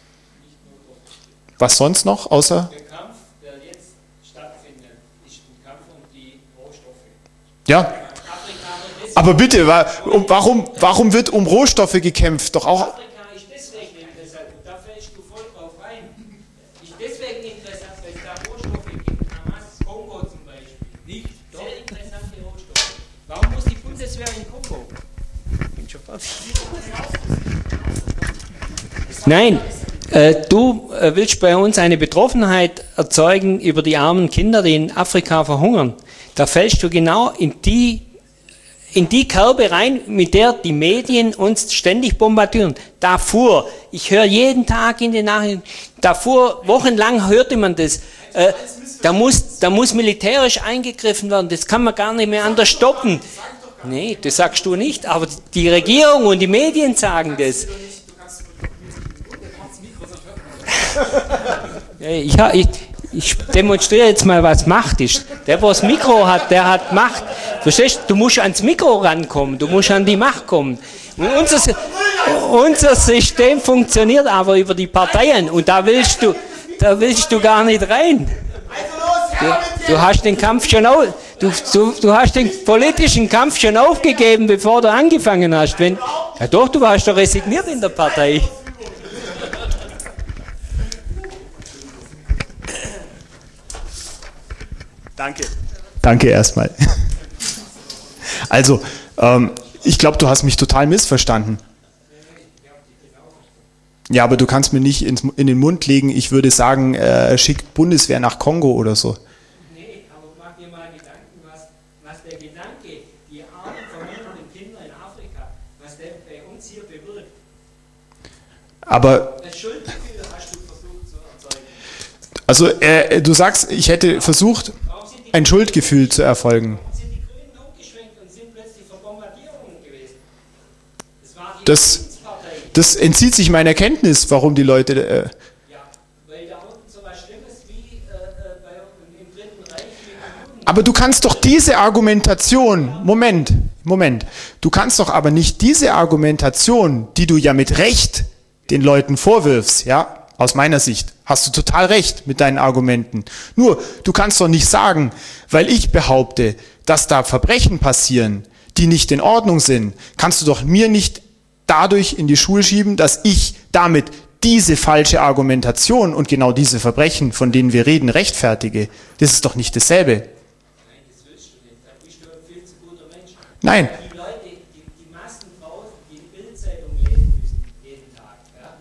S5: Was sonst noch, außer...
S10: Der Kampf, der jetzt stattfindet, ist ein Kampf um die Rohstoffe.
S5: Ja. Aber bitte, warum, warum wird um Rohstoffe gekämpft? Doch auch...
S10: Afrika ist deswegen interessant, und da fällst du voll drauf rein. Ist deswegen interessant, weil es da Rohstoffe gibt, Hamas, Kongo zum Beispiel. Nicht? Sehr interessante Rohstoffe. Warum muss die Bundeswehr in Kongo? Bin schon fertig. Nein, äh, du äh, willst bei uns eine Betroffenheit erzeugen über die armen Kinder, die in Afrika verhungern. Da fällst du genau in die, in die Kerbe rein, mit der die Medien uns ständig bombardieren. Darfur, ich höre jeden Tag in den Nachrichten, Darfur, wochenlang hörte man das. Äh, da, muss, da muss militärisch eingegriffen werden, das kann man gar nicht mehr anders stoppen. Nee, das sagst du nicht, aber die Regierung und die Medien sagen das. Ich, ich, ich demonstriere jetzt mal, was Macht ist. Der, der das Mikro hat, der hat Macht. Verstehst du? Du musst ans Mikro rankommen, du musst an die Macht kommen. Und unser, unser System funktioniert aber über die Parteien und da willst du, da willst du gar nicht rein. Du, du hast den Kampf schon auf, du, du, du hast den politischen Kampf schon aufgegeben, bevor du angefangen hast. Wenn, ja doch, du warst doch resigniert in der Partei.
S5: Danke. Danke erstmal. Also, ähm, ich glaube, du hast mich total missverstanden. Ja, aber du kannst mir nicht ins, in den Mund legen, ich würde sagen, äh, schickt Bundeswehr nach Kongo oder so.
S10: Nee, aber mach dir mal Gedanken, was, was der Gedanke, die armen, verhungernden Kinder in Afrika, was der bei uns hier bewirkt.
S5: Aber...
S10: Das Schuldgefühl hast du versucht zu erzeugen.
S5: Also, äh, du sagst, ich hätte versucht, ein Schuldgefühl zu erfolgen.
S10: Sind die Grünen umgeschwenkt und sind plötzlich für Bombardierungen gewesen? Das war die
S5: Das, das entzieht sich meiner Kenntnis, warum die Leute... Äh,
S10: ja, weil da unten so was Schlimmes wie äh, bei, im Dritten Reich mit den
S5: aber du kannst doch diese Argumentation... Moment, Moment. Du kannst doch aber nicht diese Argumentation, die du ja mit Recht den Leuten vorwirfst, ja, aus meiner Sicht, hast du total recht mit deinen Argumenten. Nur, du kannst doch nicht sagen, weil ich behaupte, dass da Verbrechen passieren, die nicht in Ordnung sind, kannst du doch mir nicht dadurch in die Schuhe schieben, dass ich damit diese falsche Argumentation und genau diese Verbrechen, von denen wir reden, rechtfertige. Das ist doch nicht dasselbe.
S10: Nein, das willst du nicht. Da bist du ein viel zu guter Mensch.
S5: Nein.
S10: Die Leute, die, die Massen draußen, die die Bildzeitung lesen müssen, jeden Tag, ja,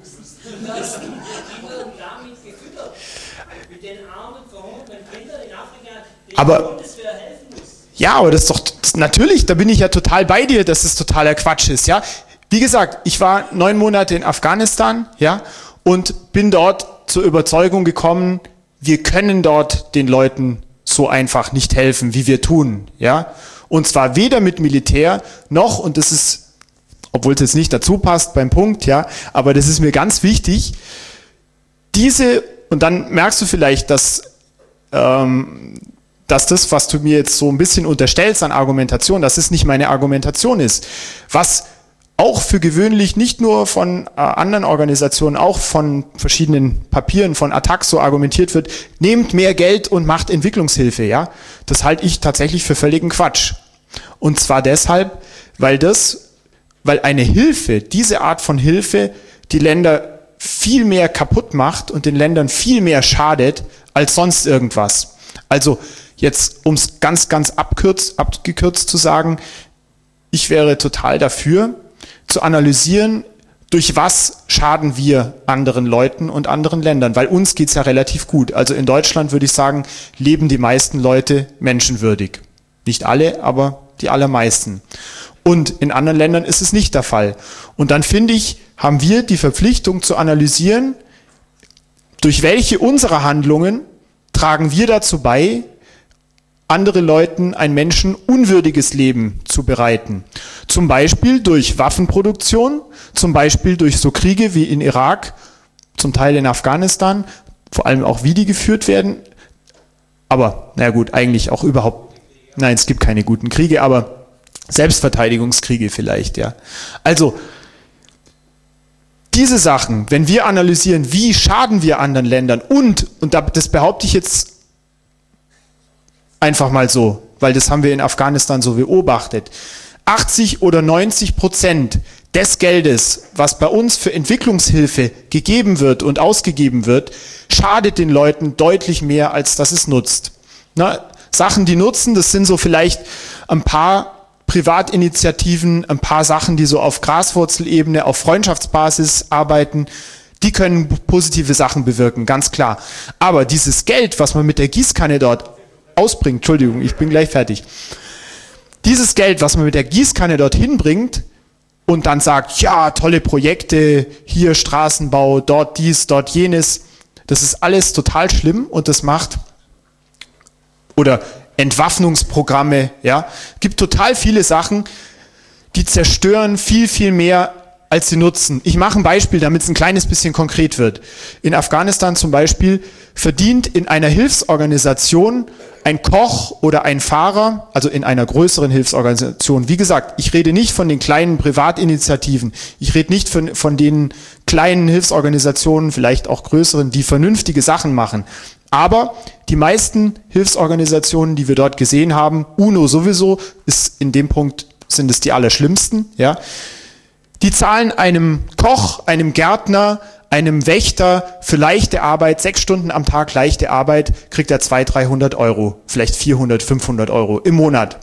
S10: die werden damit gefüttert. Mit den armen, verhungerten Kindern in Afrika, denen
S5: Aber,
S10: die Bundeswehr helfen muss.
S5: Ja, aber das ist doch, das, natürlich, da bin ich ja total bei dir, dass es totaler Quatsch ist, ja. Wie gesagt, ich war neun Monate in Afghanistan, ja, und bin dort zur Überzeugung gekommen, wir können dort den Leuten so einfach nicht helfen, wie wir tun, ja. Und zwar weder mit Militär noch, und das ist, obwohl es jetzt nicht dazu passt beim Punkt, ja, aber das ist mir ganz wichtig, diese, und dann merkst du vielleicht, dass, ähm, dass das, was du mir jetzt so ein bisschen unterstellst an Argumentation, dass es nicht meine Argumentation ist. Was auch für gewöhnlich nicht nur von äh, anderen Organisationen, auch von verschiedenen Papieren, von Attac so argumentiert wird, nehmt mehr Geld und macht Entwicklungshilfe, ja. Das halte ich tatsächlich für völligen Quatsch. Und zwar deshalb, weil das, weil eine Hilfe, diese Art von Hilfe, die Länder viel mehr kaputt macht und den Ländern viel mehr schadet, als sonst irgendwas. Also, jetzt, um es ganz, ganz abkürzt, abgekürzt zu sagen, ich wäre total dafür, zu analysieren, durch was schaden wir anderen Leuten und anderen Ländern, weil uns geht's ja relativ gut. Also in Deutschland würde ich sagen, leben die meisten Leute menschenwürdig. Nicht alle, aber die allermeisten. Und in anderen Ländern ist es nicht der Fall. Und dann finde ich, haben wir die Verpflichtung zu analysieren, durch welche unserer Handlungen tragen wir dazu bei, andere Leuten ein menschenunwürdiges Leben zu bereiten. Zum Beispiel durch Waffenproduktion, zum Beispiel durch so Kriege wie in Irak, zum Teil in Afghanistan, vor allem auch wie die geführt werden. Aber, na gut, eigentlich auch überhaupt, nein, es gibt keine guten Kriege, aber Selbstverteidigungskriege vielleicht, ja. Also, diese Sachen, wenn wir analysieren, wie schaden wir anderen Ländern und, und das behaupte ich jetzt einfach mal so, weil das haben wir in Afghanistan so beobachtet, achtzig oder neunzig Prozent des Geldes, was bei uns für Entwicklungshilfe gegeben wird und ausgegeben wird, schadet den Leuten deutlich mehr, als dass es nutzt. Na, Sachen, die nutzen, das sind so vielleicht ein paar Privatinitiativen, ein paar Sachen, die so auf Graswurzelebene, auf Freundschaftsbasis arbeiten, die können positive Sachen bewirken, ganz klar. Aber dieses Geld, was man mit der Gießkanne dort ausbringt, Entschuldigung, ich bin gleich fertig. Dieses Geld, was man mit der Gießkanne dorthin bringt und dann sagt, ja, tolle Projekte, hier Straßenbau, dort dies, dort jenes, das ist alles total schlimm und das macht, oder Entwaffnungsprogramme, ja, gibt total viele Sachen, die zerstören viel, viel mehr, als sie nutzen. Ich mache ein Beispiel, damit es ein kleines bisschen konkret wird. In Afghanistan zum Beispiel verdient in einer Hilfsorganisation ein Koch oder ein Fahrer, also in einer größeren Hilfsorganisation, wie gesagt, ich rede nicht von den kleinen Privatinitiativen, ich rede nicht von, von den kleinen Hilfsorganisationen, vielleicht auch größeren, die vernünftige Sachen machen. Aber die meisten Hilfsorganisationen, die wir dort gesehen haben, UNO sowieso, ist in dem Punkt, sind es die allerschlimmsten, ja. Die zahlen einem Koch, einem Gärtner, einem Wächter für leichte Arbeit, sechs Stunden am Tag leichte Arbeit, kriegt er zweihundert, dreihundert Euro, vielleicht vierhundert, fünfhundert Euro im Monat.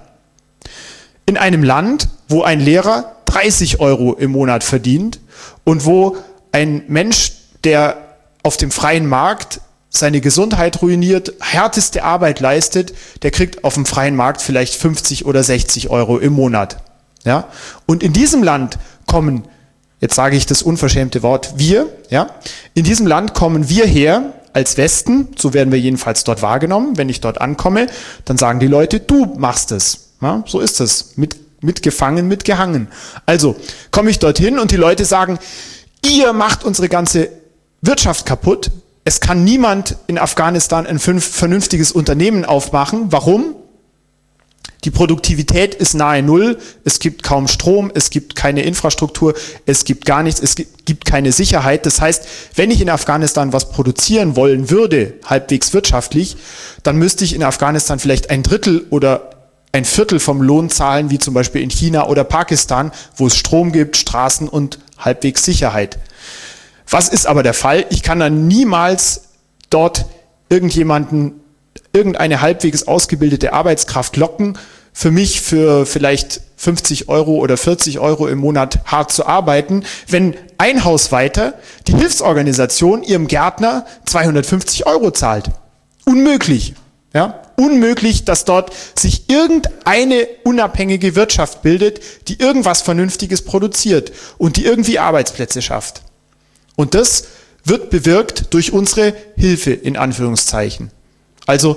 S5: In einem Land, wo ein Lehrer dreißig Euro im Monat verdient und wo ein Mensch, der auf dem freien Markt seine Gesundheit ruiniert, härteste Arbeit leistet, der kriegt auf dem freien Markt vielleicht fünfzig oder sechzig Euro im Monat. Ja? Und in diesem Land kommen, jetzt sage ich das unverschämte Wort, wir, ja, in diesem Land kommen wir her als Westen, so werden wir jedenfalls dort wahrgenommen, wenn ich dort ankomme, dann sagen die Leute, du machst es. Ja, so ist es, mit, mitgefangen, mitgehangen. Also komme ich dorthin und die Leute sagen, ihr macht unsere ganze Wirtschaft kaputt, es kann niemand in Afghanistan ein vernünftiges Unternehmen aufmachen. Warum? Die Produktivität ist nahe Null, es gibt kaum Strom, es gibt keine Infrastruktur, es gibt gar nichts, es gibt keine Sicherheit. Das heißt, wenn ich in Afghanistan was produzieren wollen würde, halbwegs wirtschaftlich, dann müsste ich in Afghanistan vielleicht ein Drittel oder ein Viertel vom Lohn zahlen, wie zum Beispiel in China oder Pakistan, wo es Strom gibt, Straßen und halbwegs Sicherheit. Was ist aber der Fall? Ich kann dann niemals dort irgendjemanden, irgendeine halbwegs ausgebildete Arbeitskraft locken, für mich für vielleicht fünfzig Euro oder vierzig Euro im Monat hart zu arbeiten, wenn ein Haus weiter die Hilfsorganisation ihrem Gärtner zweihundertfünfzig Euro zahlt. Unmöglich. Ja? Unmöglich, dass dort sich irgendeine unabhängige Wirtschaft bildet, die irgendwas Vernünftiges produziert und die irgendwie Arbeitsplätze schafft. Und das wird bewirkt durch unsere Hilfe, in Anführungszeichen. Also,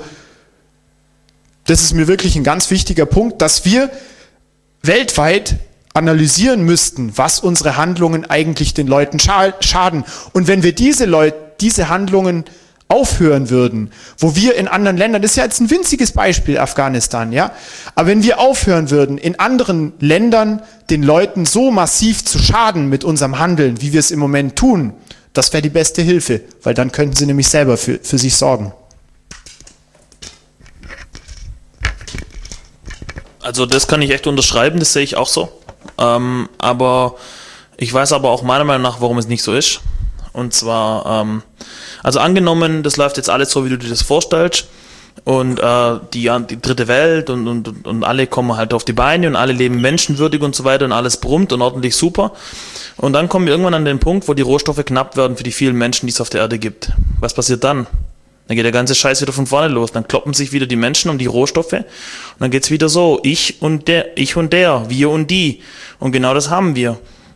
S5: das ist mir wirklich ein ganz wichtiger Punkt, dass wir weltweit analysieren müssten, was unsere Handlungen eigentlich den Leuten schaden. Und wenn wir diese Leute, diese Handlungen aufhören würden, wo wir in anderen Ländern, das ist ja jetzt ein winziges Beispiel, Afghanistan, ja, aber wenn wir aufhören würden, in anderen Ländern den Leuten so massiv zu schaden mit unserem Handeln, wie wir es im Moment tun, das wäre die beste Hilfe, weil dann könnten sie nämlich selber für, für sich sorgen.
S8: Also das kann ich echt unterschreiben, das sehe ich auch so. Ähm, aber ich weiß aber auch meiner Meinung nach, warum es nicht so ist. Und zwar, ähm, also angenommen, das läuft jetzt alles so, wie du dir das vorstellst. Und äh, die, die dritte Welt und, und, und alle kommen halt auf die Beine und alle leben menschenwürdig und so weiter und alles brummt und ordentlich super. Und dann kommen wir irgendwann an den Punkt, wo die Rohstoffe knapp werden für die vielen Menschen, die es auf der Erde gibt. Was passiert dann? Dann geht der ganze Scheiß wieder von vorne los. Dann kloppen sich wieder die Menschen um die Rohstoffe und dann geht's wieder so, ich und der, ich und der, wir und die. Und genau das haben wir.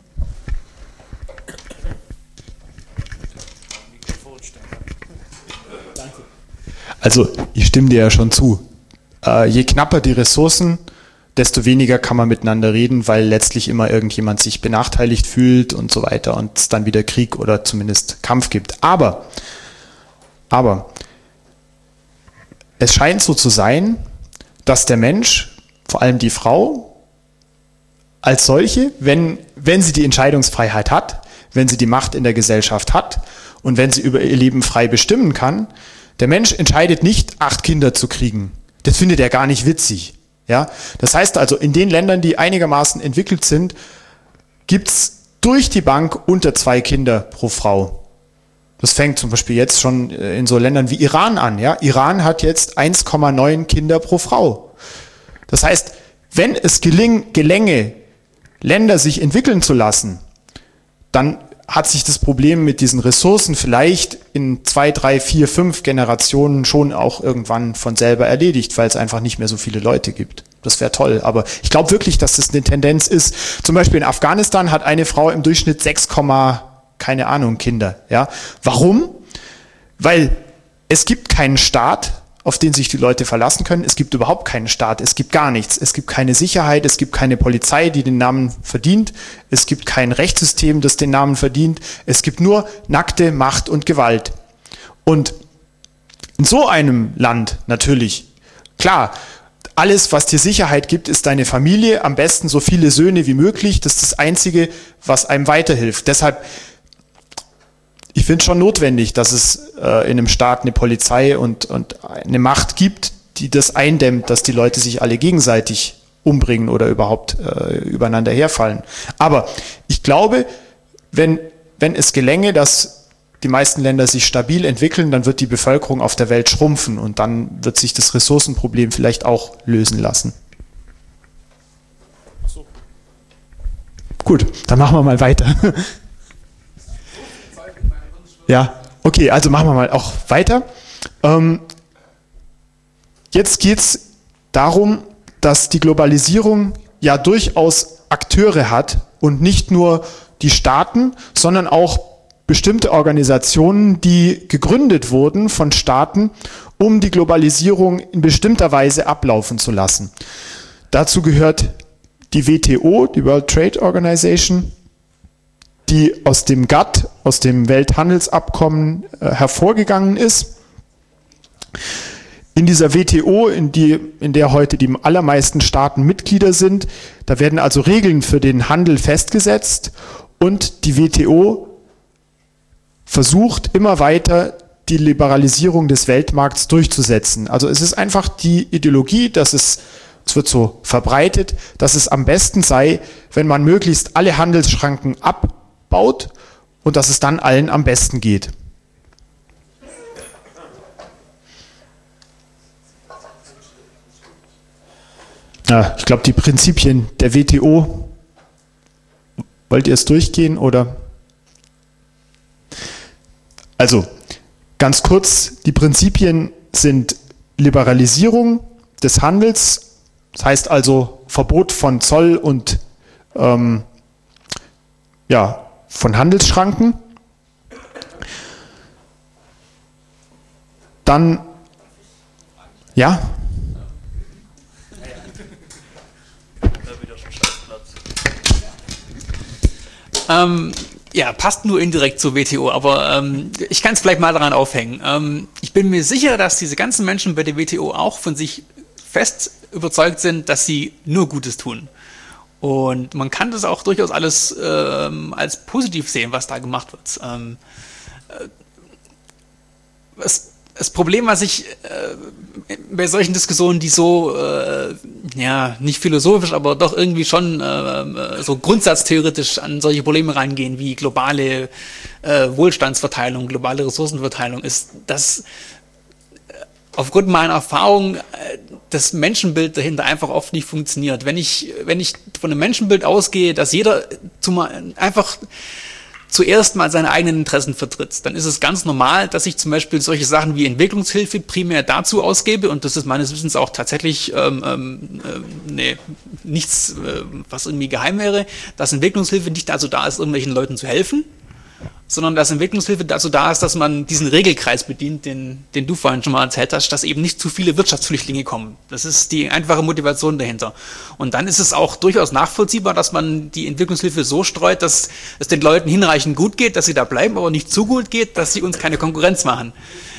S5: Also, ich stimme dir ja schon zu. Äh, je knapper die Ressourcen, desto weniger kann man miteinander reden, weil letztlich immer irgendjemand sich benachteiligt fühlt und so weiter und es dann wieder Krieg oder zumindest Kampf gibt. Aber, aber, es scheint so zu sein, dass der Mensch, vor allem die Frau, als solche, wenn, wenn sie die Entscheidungsfreiheit hat, wenn sie die Macht in der Gesellschaft hat und wenn sie über ihr Leben frei bestimmen kann, der Mensch entscheidet nicht, acht Kinder zu kriegen. Das findet er gar nicht witzig. Ja? Das heißt also, in den Ländern, die einigermaßen entwickelt sind, gibt's durch die Bank unter zwei Kinder pro Frau. Das fängt zum Beispiel jetzt schon in so Ländern wie Iran an. Ja? Iran hat jetzt eins Komma neun Kinder pro Frau. Das heißt, wenn es geling, gelänge, Länder sich entwickeln zu lassen, dann hat sich das Problem mit diesen Ressourcen vielleicht in zwei, drei, vier, fünf Generationen schon auch irgendwann von selber erledigt, weil es einfach nicht mehr so viele Leute gibt. Das wäre toll, aber ich glaube wirklich, dass das eine Tendenz ist. Zum Beispiel in Afghanistan hat eine Frau im Durchschnitt sechs, keine Ahnung, Kinder. Ja? Warum? Weil es gibt keinen Staat, auf den sich die Leute verlassen können. Es gibt überhaupt keinen Staat, es gibt gar nichts. Es gibt keine Sicherheit, es gibt keine Polizei, die den Namen verdient. Es gibt kein Rechtssystem, das den Namen verdient. Es gibt nur nackte Macht und Gewalt. Und in so einem Land natürlich, klar, alles, was dir Sicherheit gibt, ist deine Familie. Am besten so viele Söhne wie möglich. Das ist das Einzige, was einem weiterhilft. Deshalb, ich finde es schon notwendig, dass es äh, in einem Staat eine Polizei und, und eine Macht gibt, die das eindämmt, dass die Leute sich alle gegenseitig umbringen oder überhaupt äh, übereinander herfallen. Aber ich glaube, wenn, wenn es gelänge, dass die meisten Länder sich stabil entwickeln, dann wird die Bevölkerung auf der Welt schrumpfen und dann wird sich das Ressourcenproblem vielleicht auch lösen lassen.
S11: Ach so.
S5: Gut, dann machen wir mal weiter. Ja, okay, also machen wir mal auch weiter. Ähm, jetzt geht es darum, dass die Globalisierung ja durchaus Akteure hat und nicht nur die Staaten, sondern auch bestimmte Organisationen, die gegründet wurden von Staaten, um die Globalisierung in bestimmter Weise ablaufen zu lassen. Dazu gehört die W T O, die World Trade Organization, die aus dem G A T T, aus dem Welthandelsabkommen äh, hervorgegangen ist. In dieser W T O, in, die, in der heute die allermeisten Staaten Mitglieder sind, da werden also Regeln für den Handel festgesetzt und die W T O versucht immer weiter die Liberalisierung des Weltmarkts durchzusetzen. Also es ist einfach die Ideologie, dass es, es wird so verbreitet, dass es am besten sei, wenn man möglichst alle Handelsschranken abbaut und dass es dann allen am besten geht. Ja, ich glaube, die Prinzipien der W T O, wollt ihr es durchgehen oder? Also, ganz kurz, die Prinzipien sind Liberalisierung des Handels, das heißt also Verbot von Zoll und ähm, ja, von Handelsschranken. Dann, ja?
S6: Ähm, ja, passt nur indirekt zur W T O, aber ähm, ich kann es vielleicht mal daran aufhängen. Ähm, ich bin mir sicher, dass diese ganzen Menschen bei der W T O auch von sich fest überzeugt sind, dass sie nur Gutes tun. Und man kann das auch durchaus alles ähm, als positiv sehen, was da gemacht wird. Ähm, äh, was, das Problem, was ich äh, bei solchen Diskussionen, die so, äh, ja, nicht philosophisch, aber doch irgendwie schon äh, so grundsatztheoretisch an solche Probleme reingehen, wie globale äh, Wohlstandsverteilung, globale Ressourcenverteilung, ist, dass äh, aufgrund meiner Erfahrung äh, das Menschenbild dahinter einfach oft nicht funktioniert. Wenn ich, wenn ich von einem Menschenbild ausgehe, dass jeder zum, einfach zuerst mal seine eigenen Interessen vertritt. Dann ist es ganz normal, dass ich zum Beispiel solche Sachen wie Entwicklungshilfe primär dazu ausgebe, und das ist meines Wissens auch tatsächlich ähm, ähm, nee, nichts, äh, was irgendwie geheim wäre, dass Entwicklungshilfe nicht dazu da ist, irgendwelchen Leuten zu helfen, sondern dass Entwicklungshilfe dazu da ist, dass man diesen Regelkreis bedient, den, den du vorhin schon mal erzählt hast, dass eben nicht zu viele Wirtschaftsflüchtlinge kommen. Das ist die einfache Motivation dahinter. Und dann ist es auch durchaus nachvollziehbar, dass man die Entwicklungshilfe so streut, dass es den Leuten hinreichend gut geht, dass sie da bleiben, aber nicht zu gut geht, dass sie uns keine Konkurrenz machen.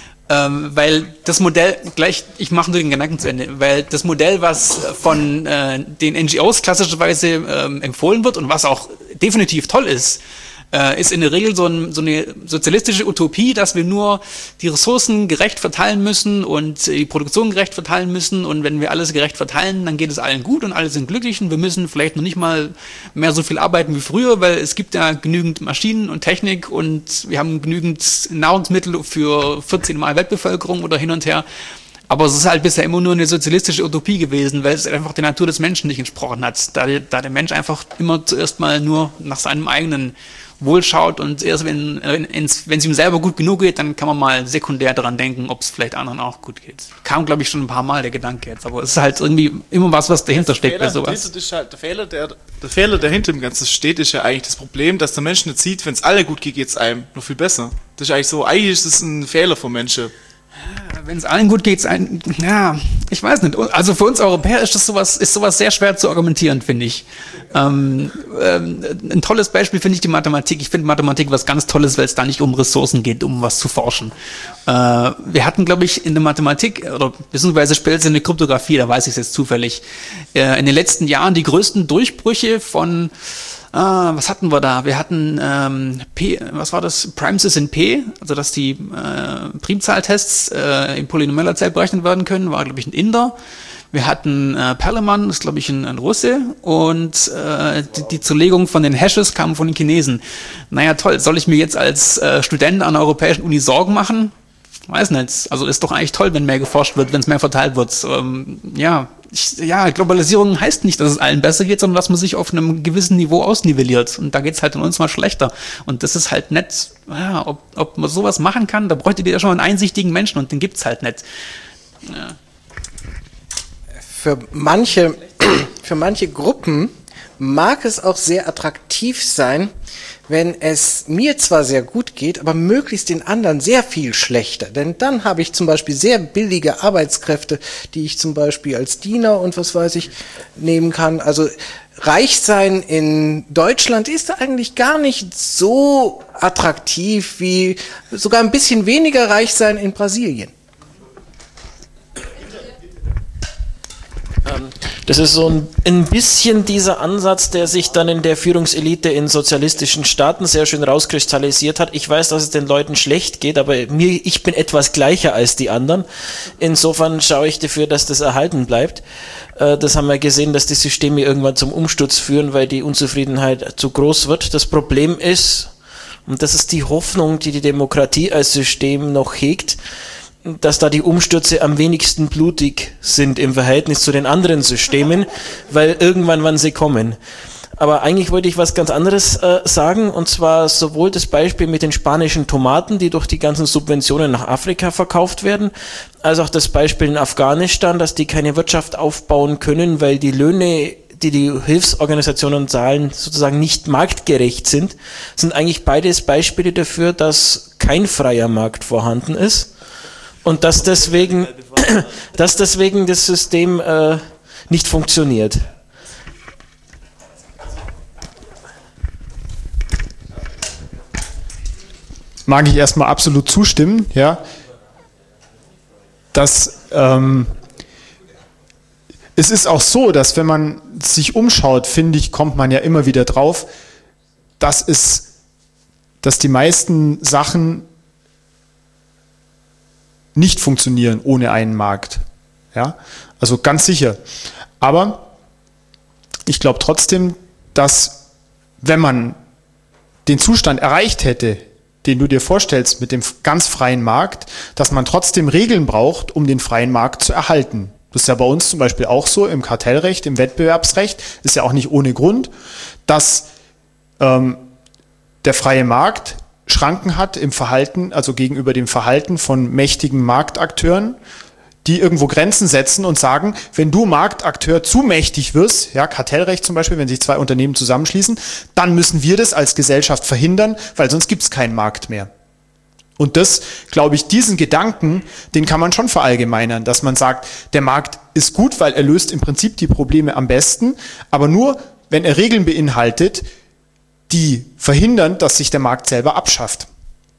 S6: Ähm, weil das Modell, gleich, ich mache nur den Gedanken zu Ende, weil das Modell, was von äh, den N G Os klassischerweise ähm, empfohlen wird und was auch definitiv toll ist, äh, ist in der Regel so, ein, so eine sozialistische Utopie, dass wir nur die Ressourcen gerecht verteilen müssen und die Produktion gerecht verteilen müssen, und wenn wir alles gerecht verteilen, dann geht es allen gut und alle sind glücklich und wir müssen vielleicht noch nicht mal mehr so viel arbeiten wie früher, weil es gibt ja genügend Maschinen und Technik und wir haben genügend Nahrungsmittel für vierzehn Mal Weltbevölkerung oder hin und her. Aber es ist halt bisher immer nur eine sozialistische Utopie gewesen, weil es einfach der Natur des Menschen nicht entsprochen hat, da, da der Mensch einfach immer zuerst mal nur nach seinem eigenen Wohl schaut, und erst wenn wenn es ihm selber gut genug geht, dann kann man mal sekundär daran denken, ob es vielleicht anderen auch gut geht. Kam, glaube ich, schon ein paar Mal der Gedanke jetzt, aber es ist halt irgendwie immer was, was dahinter steckt bei sowas.
S9: Das ist halt der Fehler, der, der Fehler, der hinter dem Ganzen steht, ist ja eigentlich das Problem, dass der Mensch nicht sieht, wenn es alle gut geht, geht es einem noch viel besser. Das ist eigentlich so, eigentlich ist das ein Fehler von Menschen.
S6: Wenn es allen gut geht, ein, ja, ich weiß nicht. Also für uns Europäer ist das sowas, ist sowas sehr schwer zu argumentieren, finde ich. Ähm, ähm, ein tolles Beispiel finde ich die Mathematik. Ich finde Mathematik was ganz Tolles, weil es da nicht um Ressourcen geht, um was zu forschen. Äh, wir hatten, glaube ich, in der Mathematik, oder beziehungsweise später in der Kryptographie, da weiß ich es jetzt zufällig, äh, in den letzten Jahren die größten Durchbrüche von Ah, was hatten wir da? Wir hatten ähm, P, was war das? Primesys in P, also dass die äh, Primzahltests äh, in polynomeller Zeit berechnet werden können, war, glaube ich, ein Inder. Wir hatten äh, Perleman, das ist, glaube ich, ein, ein Russe, und äh, die, die Zerlegung von den Hashes kam von den Chinesen. Naja, toll, soll ich mir jetzt als äh, Student an der Europäischen Uni Sorgen machen? Weiß nicht. Also ist doch eigentlich toll, wenn mehr geforscht wird, wenn es mehr verteilt wird. Ähm, ja, ich, ja, Globalisierung heißt nicht, dass es allen besser geht, sondern dass man sich auf einem gewissen Niveau ausnivelliert. Und da geht's halt an uns mal schlechter. Und das ist halt nett, ja, ob, ob man sowas machen kann, da bräuchte ihr ja schon einen einsichtigen Menschen, und den gibt's halt nicht. Ja.
S3: Für manche, für manche Gruppen mag es auch sehr attraktiv sein, wenn es mir zwar sehr gut geht, aber möglichst den anderen sehr viel schlechter. Denn dann habe ich zum Beispiel sehr billige Arbeitskräfte, die ich zum Beispiel als Diener und was weiß ich nehmen kann. Also reich sein in Deutschland ist eigentlich gar nicht so attraktiv wie sogar ein bisschen weniger reich sein in Brasilien.
S13: Das ist so ein, ein bisschen dieser Ansatz, der sich dann in der Führungselite in sozialistischen Staaten sehr schön rauskristallisiert hat. Ich weiß, dass es den Leuten schlecht geht, aber mir, ich bin etwas gleicher als die anderen. Insofern schaue ich dafür, dass das erhalten bleibt. Äh, das haben wir gesehen, dass die Systeme irgendwann zum Umsturz führen, weil die Unzufriedenheit zu groß wird. Das Problem ist, und das ist die Hoffnung, die die Demokratie als System noch hegt, dass da die Umstürze am wenigsten blutig sind im Verhältnis zu den anderen Systemen, weil irgendwann wann sie kommen. Aber eigentlich wollte ich was ganz anderes äh, sagen, und zwar sowohl das Beispiel mit den spanischen Tomaten, die durch die ganzen Subventionen nach Afrika verkauft werden, als auch das Beispiel in Afghanistan, dass die keine Wirtschaft aufbauen können, weil die Löhne, die die Hilfsorganisationen zahlen, sozusagen nicht marktgerecht sind, sind eigentlich beides Beispiele dafür, dass kein freier Markt vorhanden ist. Und dass deswegen, dass deswegen das System äh, nicht funktioniert.
S5: Mag ich erstmal absolut zustimmen, ja. Dass ähm, es ist auch so, dass wenn man sich umschaut, finde ich, kommt man ja immer wieder drauf, dass es, dass die meisten Sachen nicht funktionieren ohne einen Markt. Ja, also ganz sicher. Aber ich glaube trotzdem, dass wenn man den Zustand erreicht hätte, den du dir vorstellst mit dem ganz freien Markt, dass man trotzdem Regeln braucht, um den freien Markt zu erhalten. Das ist ja bei uns zum Beispiel auch so im Kartellrecht, im Wettbewerbsrecht, ist ja auch nicht ohne Grund, dass ähm, der freie Markt Schranken hat im Verhalten, also gegenüber dem Verhalten von mächtigen Marktakteuren, die irgendwo Grenzen setzen und sagen, wenn du Marktakteur zu mächtig wirst, ja, Kartellrecht zum Beispiel, wenn sich zwei Unternehmen zusammenschließen, dann müssen wir das als Gesellschaft verhindern, weil sonst gibt es keinen Markt mehr. Und das, glaube ich, diesen Gedanken, den kann man schon verallgemeinern, dass man sagt, der Markt ist gut, weil er löst im Prinzip die Probleme am besten, aber nur, wenn er Regeln beinhaltet, die verhindern, dass sich der Markt selber abschafft.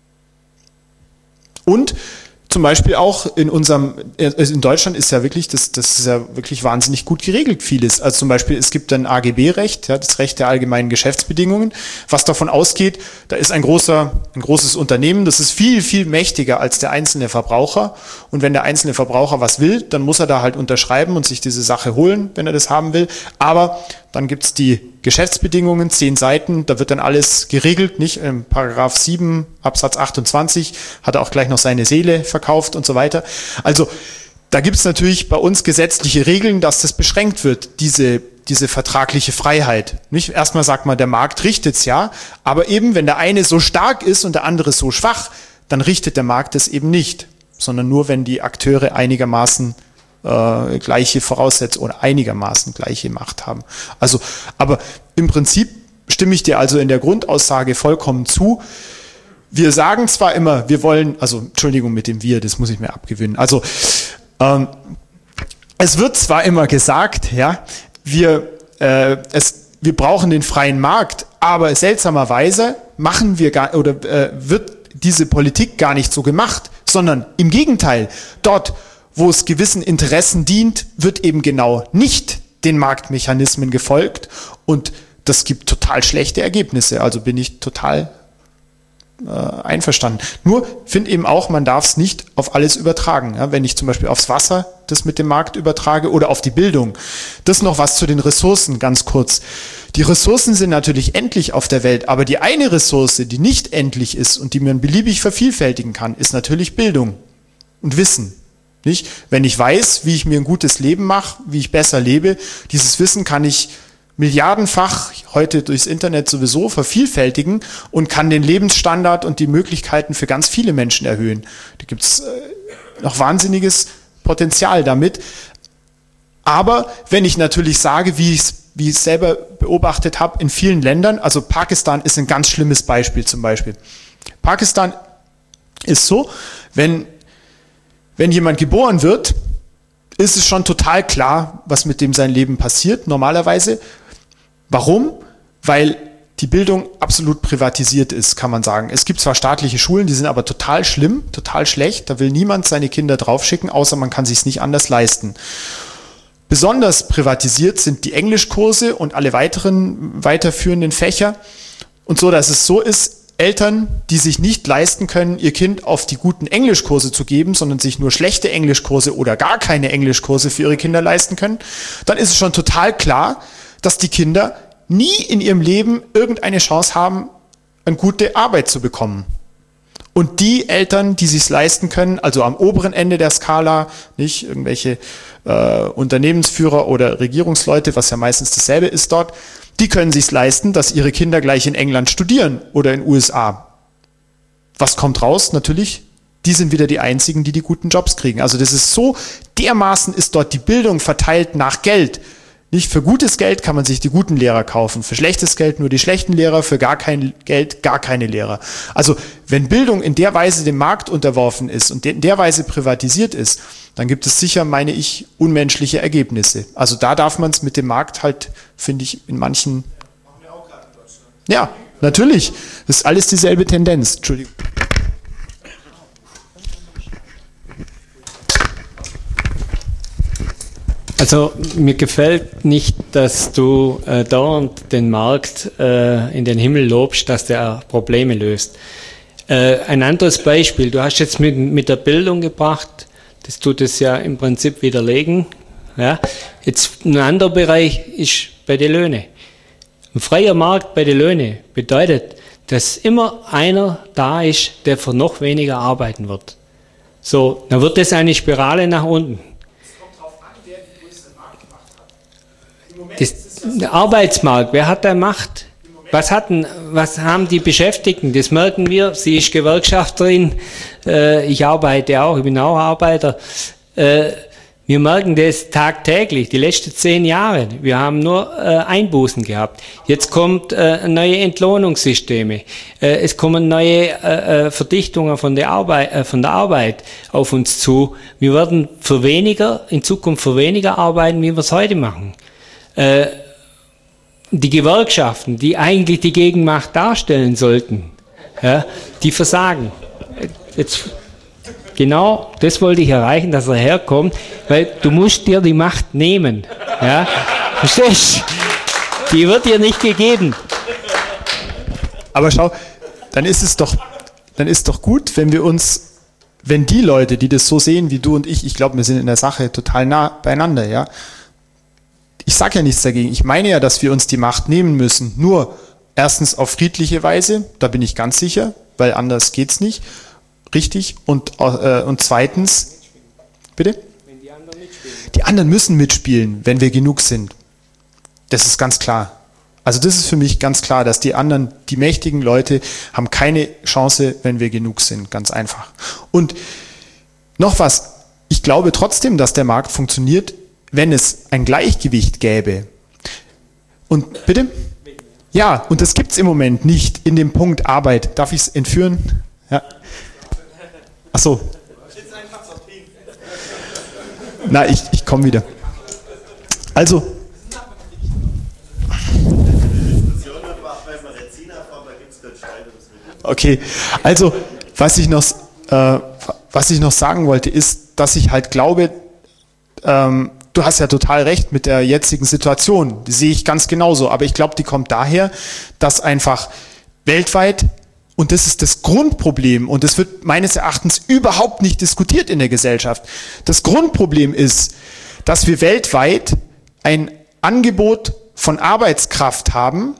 S5: Und zum Beispiel auch in unserem, in Deutschland ist ja wirklich, das, das ist ja wirklich wahnsinnig gut geregelt, vieles. Also zum Beispiel, es gibt ein A G B-Recht, ja, das Recht der allgemeinen Geschäftsbedingungen, was davon ausgeht, da ist ein großer, ein großes Unternehmen, das ist viel, viel mächtiger als der einzelne Verbraucher. Und wenn der einzelne Verbraucher was will, dann muss er da halt unterschreiben und sich diese Sache holen, wenn er das haben will. Aber dann gibt's die Geschäftsbedingungen, zehn Seiten, da wird dann alles geregelt, nicht? Im Paragraph sieben, Absatz achtundzwanzig hat er auch gleich noch seine Seele verkauft und so weiter. Also da gibt's natürlich bei uns gesetzliche Regeln, dass das beschränkt wird, diese, diese vertragliche Freiheit. Nicht? Erstmal sagt man, der Markt richtet's ja, aber eben, wenn der eine so stark ist und der andere so schwach, dann richtet der Markt es eben nicht, sondern nur, wenn die Akteure einigermaßen Äh, gleiche Voraussetzungen oder einigermaßen gleiche Macht haben. Also, aber im Prinzip stimme ich dir also in der Grundaussage vollkommen zu. Wir sagen zwar immer, wir wollen, also Entschuldigung mit dem Wir, das muss ich mir abgewöhnen. Also ähm, es wird zwar immer gesagt, ja, wir äh, es, wir brauchen den freien Markt, aber seltsamerweise machen wir gar oder äh, wird diese Politik gar nicht so gemacht, sondern im Gegenteil, dort wo es gewissen Interessen dient, wird eben genau nicht den Marktmechanismen gefolgt und das gibt total schlechte Ergebnisse. Also bin ich total äh, einverstanden. Nur finde eben auch, man darf es nicht auf alles übertragen. Ja, wenn ich zum Beispiel aufs Wasser das mit dem Markt übertrage oder auf die Bildung. Das noch was zu den Ressourcen, ganz kurz. Die Ressourcen sind natürlich endlich auf der Welt, aber die eine Ressource, die nicht endlich ist und die man beliebig vervielfältigen kann, ist natürlich Bildung und Wissen. Nicht? Wenn ich weiß, wie ich mir ein gutes Leben mache, wie ich besser lebe, dieses Wissen kann ich milliardenfach heute durchs Internet sowieso vervielfältigen und kann den Lebensstandard und die Möglichkeiten für ganz viele Menschen erhöhen. Da gibt es äh, noch wahnsinniges Potenzial damit. Aber wenn ich natürlich sage, wie ich es wie ich es selber beobachtet habe, in vielen Ländern, also Pakistan ist ein ganz schlimmes Beispiel zum Beispiel. Pakistan ist so, wenn Wenn jemand geboren wird, ist es schon total klar, was mit dem sein Leben passiert, normalerweise. Warum? Weil die Bildung absolut privatisiert ist, kann man sagen. Es gibt zwar staatliche Schulen, die sind aber total schlimm, total schlecht. Da will niemand seine Kinder draufschicken, außer man kann sich es nicht anders leisten. Besonders privatisiert sind die Englischkurse und alle weiteren weiterführenden Fächer. Und so, dass es so ist, Eltern, die sich nicht leisten können, ihr Kind auf die guten Englischkurse zu geben, sondern sich nur schlechte Englischkurse oder gar keine Englischkurse für ihre Kinder leisten können, dann ist es schon total klar, dass die Kinder nie in ihrem Leben irgendeine Chance haben, eine gute Arbeit zu bekommen. Und die Eltern, die sich es leisten können, also am oberen Ende der Skala, nicht irgendwelche äh, Unternehmensführer oder Regierungsleute, was ja meistens dasselbe ist dort, die können sich es leisten, dass ihre Kinder gleich in England studieren oder in den U S A. Was kommt raus? Natürlich, die sind wieder die einzigen, die die guten Jobs kriegen. Also das ist so, dermaßen ist dort die Bildung verteilt nach Geld. Nicht für gutes Geld kann man sich die guten Lehrer kaufen, für schlechtes Geld nur die schlechten Lehrer, für gar kein Geld gar keine Lehrer. Also wenn Bildung in der Weise dem Markt unterworfen ist und in der Weise privatisiert ist, dann gibt es sicher, meine ich, unmenschliche Ergebnisse. Also da darf man es mit dem Markt halt, finde ich, in manchen... Ja, natürlich. Das ist alles dieselbe Tendenz. Entschuldigung.
S10: Also mir gefällt nicht, dass du äh, dauernd den Markt äh, in den Himmel lobst, dass der Probleme löst. Äh, ein anderes Beispiel, du hast jetzt mit, mit der Bildung gebracht, das tut es ja im Prinzip widerlegen. Ja. Jetzt ein anderer Bereich ist bei den Löhnen. Ein freier Markt bei den Löhnen bedeutet, dass immer einer da ist, der für noch weniger arbeiten wird. So, dann wird das eine Spirale nach unten. Das, der Arbeitsmarkt, wer hat da Macht?
S14: was hatten, was haben die Beschäftigten? Das merken wir. Sie ist Gewerkschafterin. Äh, ich arbeite auch. Ich bin auch Arbeiter. Äh, wir merken das tagtäglich. Die letzten zehn Jahre. Wir haben nur äh, Einbußen gehabt. Jetzt kommt äh, neue Entlohnungssysteme. Äh, es kommen neue äh, Verdichtungen von der Arbeit, äh, von der Arbeit auf uns zu. Wir werden für weniger, in Zukunft für weniger arbeiten, wie wir es heute machen. Äh, Die Gewerkschaften, die eigentlich die Gegenmacht darstellen sollten, ja, die versagen. Jetzt, genau das wollte ich erreichen, dass er herkommt, weil du musst dir die Macht nehmen. Ja. Verstehst du? Die wird dir nicht gegeben.
S5: Aber schau, dann ist es doch, dann ist doch gut, wenn wir uns, wenn die Leute, die das so sehen wie du und ich, ich glaube, wir sind in der Sache total nah beieinander, ja. Ich sage ja nichts dagegen. Ich meine ja, dass wir uns die Macht nehmen müssen. Nur erstens auf friedliche Weise, da bin ich ganz sicher, weil anders geht's nicht. Richtig. Und, äh, und zweitens, bitte? Wenn die anderen mitspielen. Die anderen müssen mitspielen, wenn wir genug sind. Das ist ganz klar. Also das ist für mich ganz klar, dass die anderen, die mächtigen Leute, haben keine Chance, wenn wir genug sind. Ganz einfach. Und noch was. Ich glaube trotzdem, dass der Markt funktioniert, wenn es ein Gleichgewicht gäbe. Und bitte? Ja, und das gibt es im Moment nicht in dem Punkt Arbeit. Darf ich es entführen? Ja. Ach so. Na, ich, ich komme wieder. Also. Okay, also was ich noch, äh, was ich noch sagen wollte, ist, dass ich halt glaube, ähm, du hast ja total recht mit der jetzigen Situation, die sehe ich ganz genauso, aber ich glaube, die kommt daher, dass einfach weltweit, und das ist das Grundproblem, und das wird meines Erachtens überhaupt nicht diskutiert in der Gesellschaft, das Grundproblem ist, dass wir weltweit ein Angebot von Arbeitskraft haben,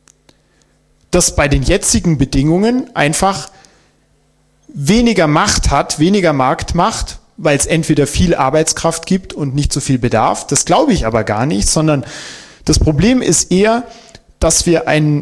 S5: das bei den jetzigen Bedingungen einfach weniger Macht hat, weniger Marktmacht, weil es entweder viel Arbeitskraft gibt und nicht so viel Bedarf. Das glaube ich aber gar nicht, sondern das Problem ist eher, dass wir ein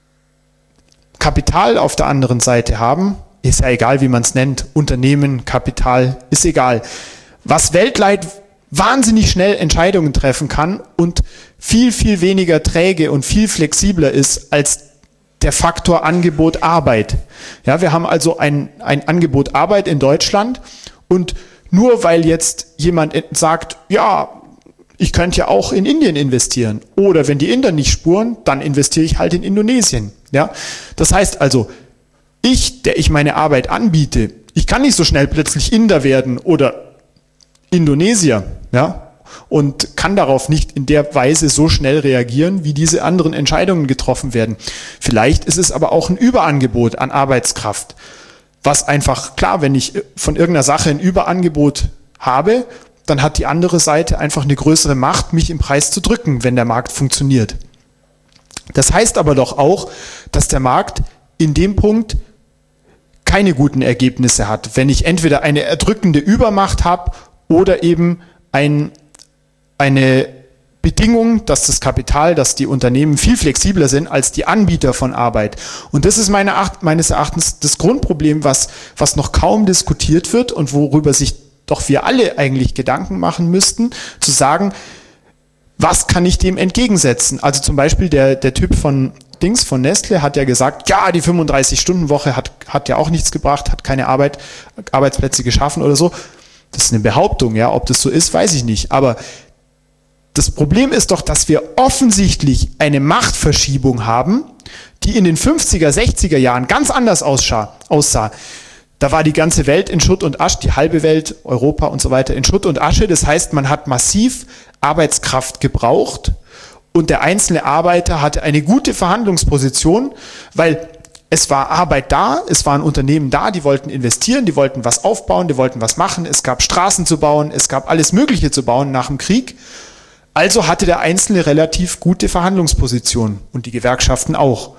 S5: Kapital auf der anderen Seite haben, ist ja egal, wie man es nennt, Unternehmen, Kapital, ist egal, was weltweit wahnsinnig schnell Entscheidungen treffen kann und viel, viel weniger träge und viel flexibler ist als der Faktor Angebot Arbeit. Ja, wir haben also ein, ein Angebot Arbeit in Deutschland und nur weil jetzt jemand sagt, ja, ich könnte ja auch in Indien investieren oder wenn die Inder nicht spuren, dann investiere ich halt in Indonesien. Ja, das heißt also, ich, der ich meine Arbeit anbiete, ich kann nicht so schnell plötzlich Inder werden oder Indonesier, ja, und kann darauf nicht in der Weise so schnell reagieren, wie diese anderen Entscheidungen getroffen werden. Vielleicht ist es aber auch ein Überangebot an Arbeitskraft, was einfach, klar, wenn ich von irgendeiner Sache ein Überangebot habe, dann hat die andere Seite einfach eine größere Macht, mich im Preis zu drücken, wenn der Markt funktioniert. Das heißt aber doch auch, dass der Markt in dem Punkt keine guten Ergebnisse hat, wenn ich entweder eine erdrückende Übermacht habe oder eben ein eine Bedingung, dass das Kapital, dass die Unternehmen viel flexibler sind als die Anbieter von Arbeit. Und das ist meine, meines Erachtens das Grundproblem, was, was noch kaum diskutiert wird und worüber sich doch wir alle eigentlich Gedanken machen müssten, zu sagen, was kann ich dem entgegensetzen? Also zum Beispiel der, der Typ von Dings, von Nestle, hat ja gesagt, ja, die fünfunddreißig-Stunden-Woche hat, hat ja auch nichts gebracht, hat keine Arbeit, Arbeitsplätze geschaffen oder so. Das ist eine Behauptung, ja, ob das so ist, weiß ich nicht. Aber das Problem ist doch, dass wir offensichtlich eine Machtverschiebung haben, die in den fünfziger, sechziger Jahren ganz anders aussah. aussah. Da war die ganze Welt in Schutt und Asche, die halbe Welt, Europa und so weiter in Schutt und Asche. Das heißt, man hat massiv Arbeitskraft gebraucht und der einzelne Arbeiter hatte eine gute Verhandlungsposition, weil es war Arbeit da, es waren Unternehmen da, die wollten investieren, die wollten was aufbauen, die wollten was machen. Es gab Straßen zu bauen, es gab alles Mögliche zu bauen nach dem Krieg. Also hatte der Einzelne relativ gute Verhandlungsposition und die Gewerkschaften auch.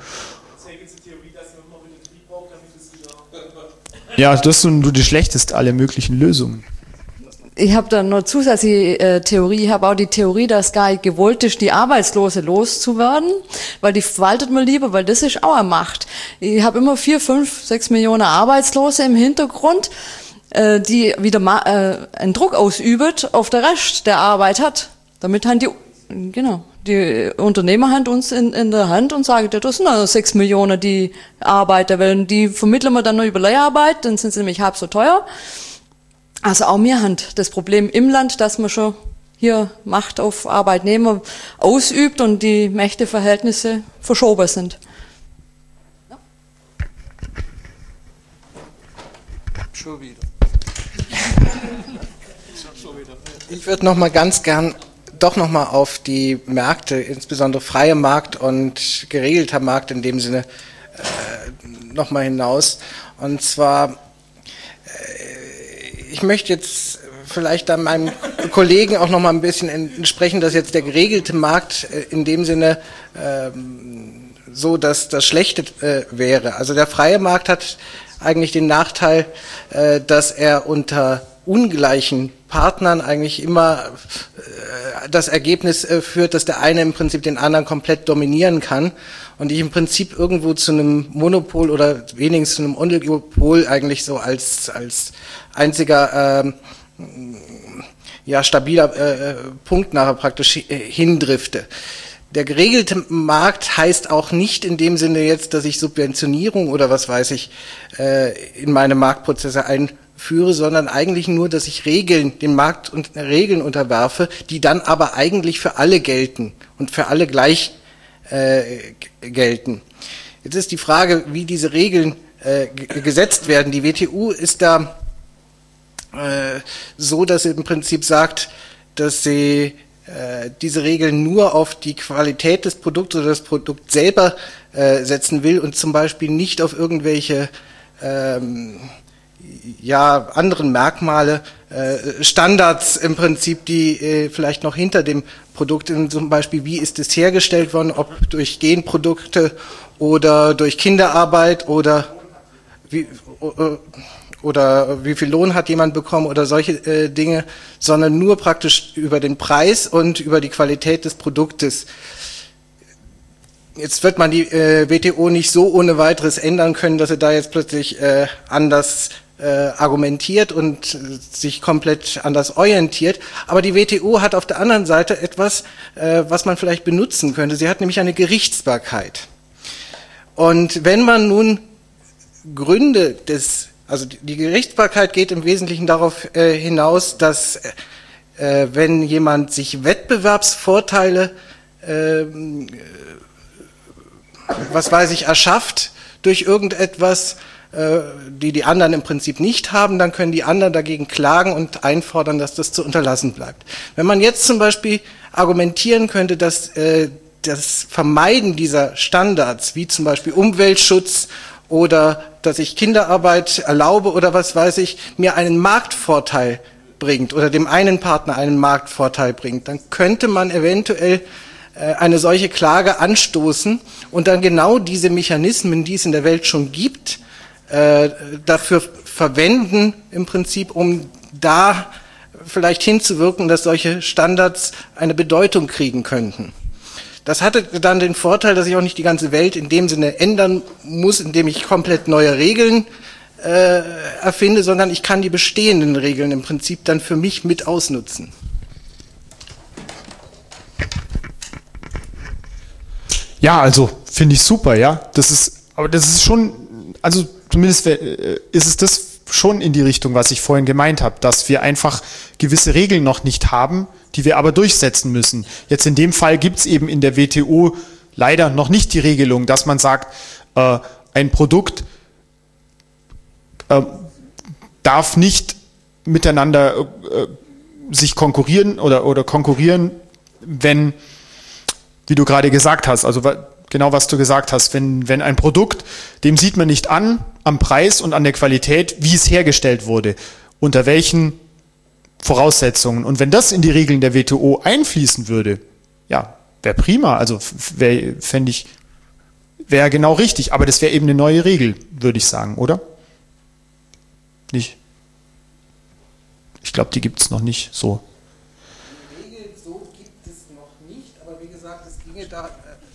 S5: Ja, das ist nur die schlechteste aller möglichen Lösungen.
S1: ich habe da noch zusätzliche äh, Theorie, ich habe auch die Theorie, dass gar nicht gewollt ist, die Arbeitslose loszuwerden, weil die verwaltet man lieber, weil das ist auch eine Macht. Ich habe immer vier, fünf, sechs Millionen Arbeitslose im Hintergrund, äh, die wieder ma- äh, einen Druck ausübt auf der Rest der Arbeit hat, damit haben die, genau, die Unternehmer haben uns in, in der Hand und sagen, ja, das sind also sechs Millionen, die Arbeiter, weil die vermitteln wir dann nur über Leiharbeit, dann sind sie nämlich halb so teuer. Also auch wir haben das Problem im Land, dass man schon hier Macht auf Arbeitnehmer ausübt und die Mächteverhältnisse verschoben sind.
S3: Ja. Schon wieder. Ich würde noch mal ganz gern doch noch mal auf die Märkte, insbesondere freie Markt und geregelter Markt in dem Sinne äh, noch mal hinaus. Und zwar, äh, ich möchte jetzt vielleicht dann meinem Kollegen auch noch mal ein bisschen entsprechen, dass jetzt der geregelte Markt äh, in dem Sinne äh, so, dass das Schlechte äh, wäre. Also der freie Markt hat eigentlich den Nachteil, äh, dass er unter ungleichen Partnern eigentlich immer äh, das Ergebnis äh, führt, dass der eine im Prinzip den anderen komplett dominieren kann und ich im Prinzip irgendwo zu einem Monopol oder wenigstens zu einem Oligopol eigentlich so als als einziger äh, ja stabiler äh, Punkt nachher praktisch äh, hindrifte. Der geregelte Markt heißt auch nicht in dem Sinne jetzt, dass ich Subventionierung oder was weiß ich äh, in meine Marktprozesse einführe, sondern eigentlich nur, dass ich Regeln, den Markt und Regeln unterwerfe, die dann aber eigentlich für alle gelten und für alle gleich äh, gelten. Jetzt ist die Frage, wie diese Regeln äh, gesetzt werden. Die W T O ist da äh, so, dass sie im Prinzip sagt, dass sie diese Regeln nur auf die Qualität des Produkts oder das Produkt selber äh, setzen will und zum Beispiel nicht auf irgendwelche ähm, ja, anderen Merkmale, äh, Standards im Prinzip, die äh, vielleicht noch hinter dem Produkt, zum Beispiel wie ist es hergestellt worden, ob durch Genprodukte oder durch Kinderarbeit oder wie, äh, oder wie viel Lohn hat jemand bekommen oder solche äh, Dinge, sondern nur praktisch über den Preis und über die Qualität des Produktes. Jetzt wird man die äh, W T O nicht so ohne weiteres ändern können, dass sie da jetzt plötzlich äh, anders äh, argumentiert und äh, sich komplett anders orientiert. Aber die W T O hat auf der anderen Seite etwas, äh, was man vielleicht benutzen könnte. Sie hat nämlich eine Gerichtsbarkeit. Und wenn man nun Gründe des Also die Gerichtsbarkeit geht im Wesentlichen darauf äh, hinaus, dass äh, wenn jemand sich Wettbewerbsvorteile, äh, was weiß ich, erschafft durch irgendetwas, äh, die die anderen im Prinzip nicht haben, dann können die anderen dagegen klagen und einfordern, dass das zu unterlassen bleibt. Wenn man jetzt zum Beispiel argumentieren könnte, dass äh, das Vermeiden dieser Standards, wie zum Beispiel Umweltschutz oder dass ich Kinderarbeit erlaube oder was weiß ich, mir einen Marktvorteil bringt oder dem einen Partner einen Marktvorteil bringt, dann könnte man eventuell äh, eine solche Klage anstoßen und dann genau diese Mechanismen, die es in der Welt schon gibt, äh, dafür verwenden im Prinzip, um da vielleicht hinzuwirken, dass solche Standards eine Bedeutung kriegen könnten. Das hatte dann den Vorteil, dass ich auch nicht die ganze Welt in dem Sinne ändern muss, indem ich komplett neue Regeln äh, erfinde, sondern ich kann die bestehenden Regeln im Prinzip dann für mich mit ausnutzen.
S5: Ja, also finde ich super, ja. Das ist, aber das ist schon, also zumindest ist es das schon in die Richtung, was ich vorhin gemeint habe, dass wir einfach gewisse Regeln noch nicht haben, die wir aber durchsetzen müssen. Jetzt in dem Fall gibt es eben in der W T O leider noch nicht die Regelung, dass man sagt, äh, ein Produkt äh, darf nicht miteinander äh, sich konkurrieren oder, oder konkurrieren, wenn, wie du gerade gesagt hast, also genau was du gesagt hast, wenn, wenn ein Produkt, dem sieht man nicht an, am Preis und an der Qualität, wie es hergestellt wurde, unter welchen Voraussetzungen. Und wenn das in die Regeln der W T O einfließen würde, ja, wäre prima. Also wäre, fände ich, wäre genau richtig. Aber das wäre eben eine neue Regel, würde ich sagen, oder? Nicht? Ich glaube, die gibt es noch nicht so.
S3: Die Regel so gibt es noch nicht, aber wie gesagt, es ginge da...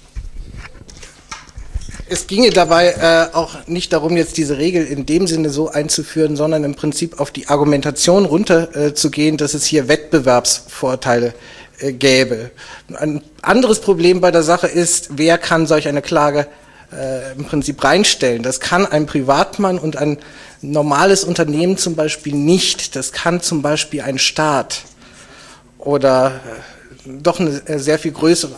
S3: Es ginge dabei äh, auch nicht darum, jetzt diese Regel in dem Sinne so einzuführen, sondern im Prinzip auf die Argumentation runter äh, zu gehen, dass es hier Wettbewerbsvorteile äh, gäbe. Ein anderes Problem bei der Sache ist, wer kann solch eine Klage äh, im Prinzip reinstellen? Das kann ein Privatmann und ein normales Unternehmen zum Beispiel nicht. Das kann zum Beispiel ein Staat oder äh, doch eine äh, sehr viel größere.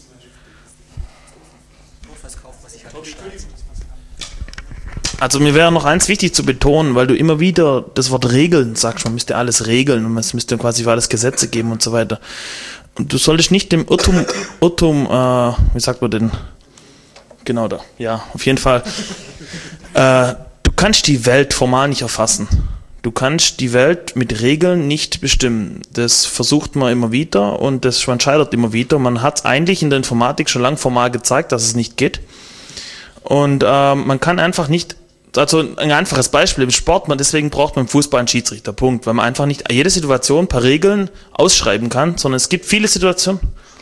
S8: Also mir wäre noch eins wichtig zu betonen, weil du immer wieder das Wort Regeln sagst, man müsste alles regeln und es müsste quasi für alles Gesetze geben und so weiter. Und du solltest nicht dem Irrtum, Irrtum äh, wie sagt man denn? Genau da, ja, auf jeden Fall. Äh, du kannst die Welt formal nicht erfassen. Du kannst die Welt mit Regeln nicht bestimmen. Das versucht man immer wieder und das man scheitert immer wieder. Man hat eigentlich in der Informatik schon lange formal gezeigt, dass es nicht geht. Und äh, man kann einfach nicht, also ein einfaches Beispiel im Sport, man deswegen braucht man im Fußball einen Schiedsrichter, Punkt, weil man einfach nicht jede Situation per Regeln ausschreiben kann, sondern es gibt viele Situationen.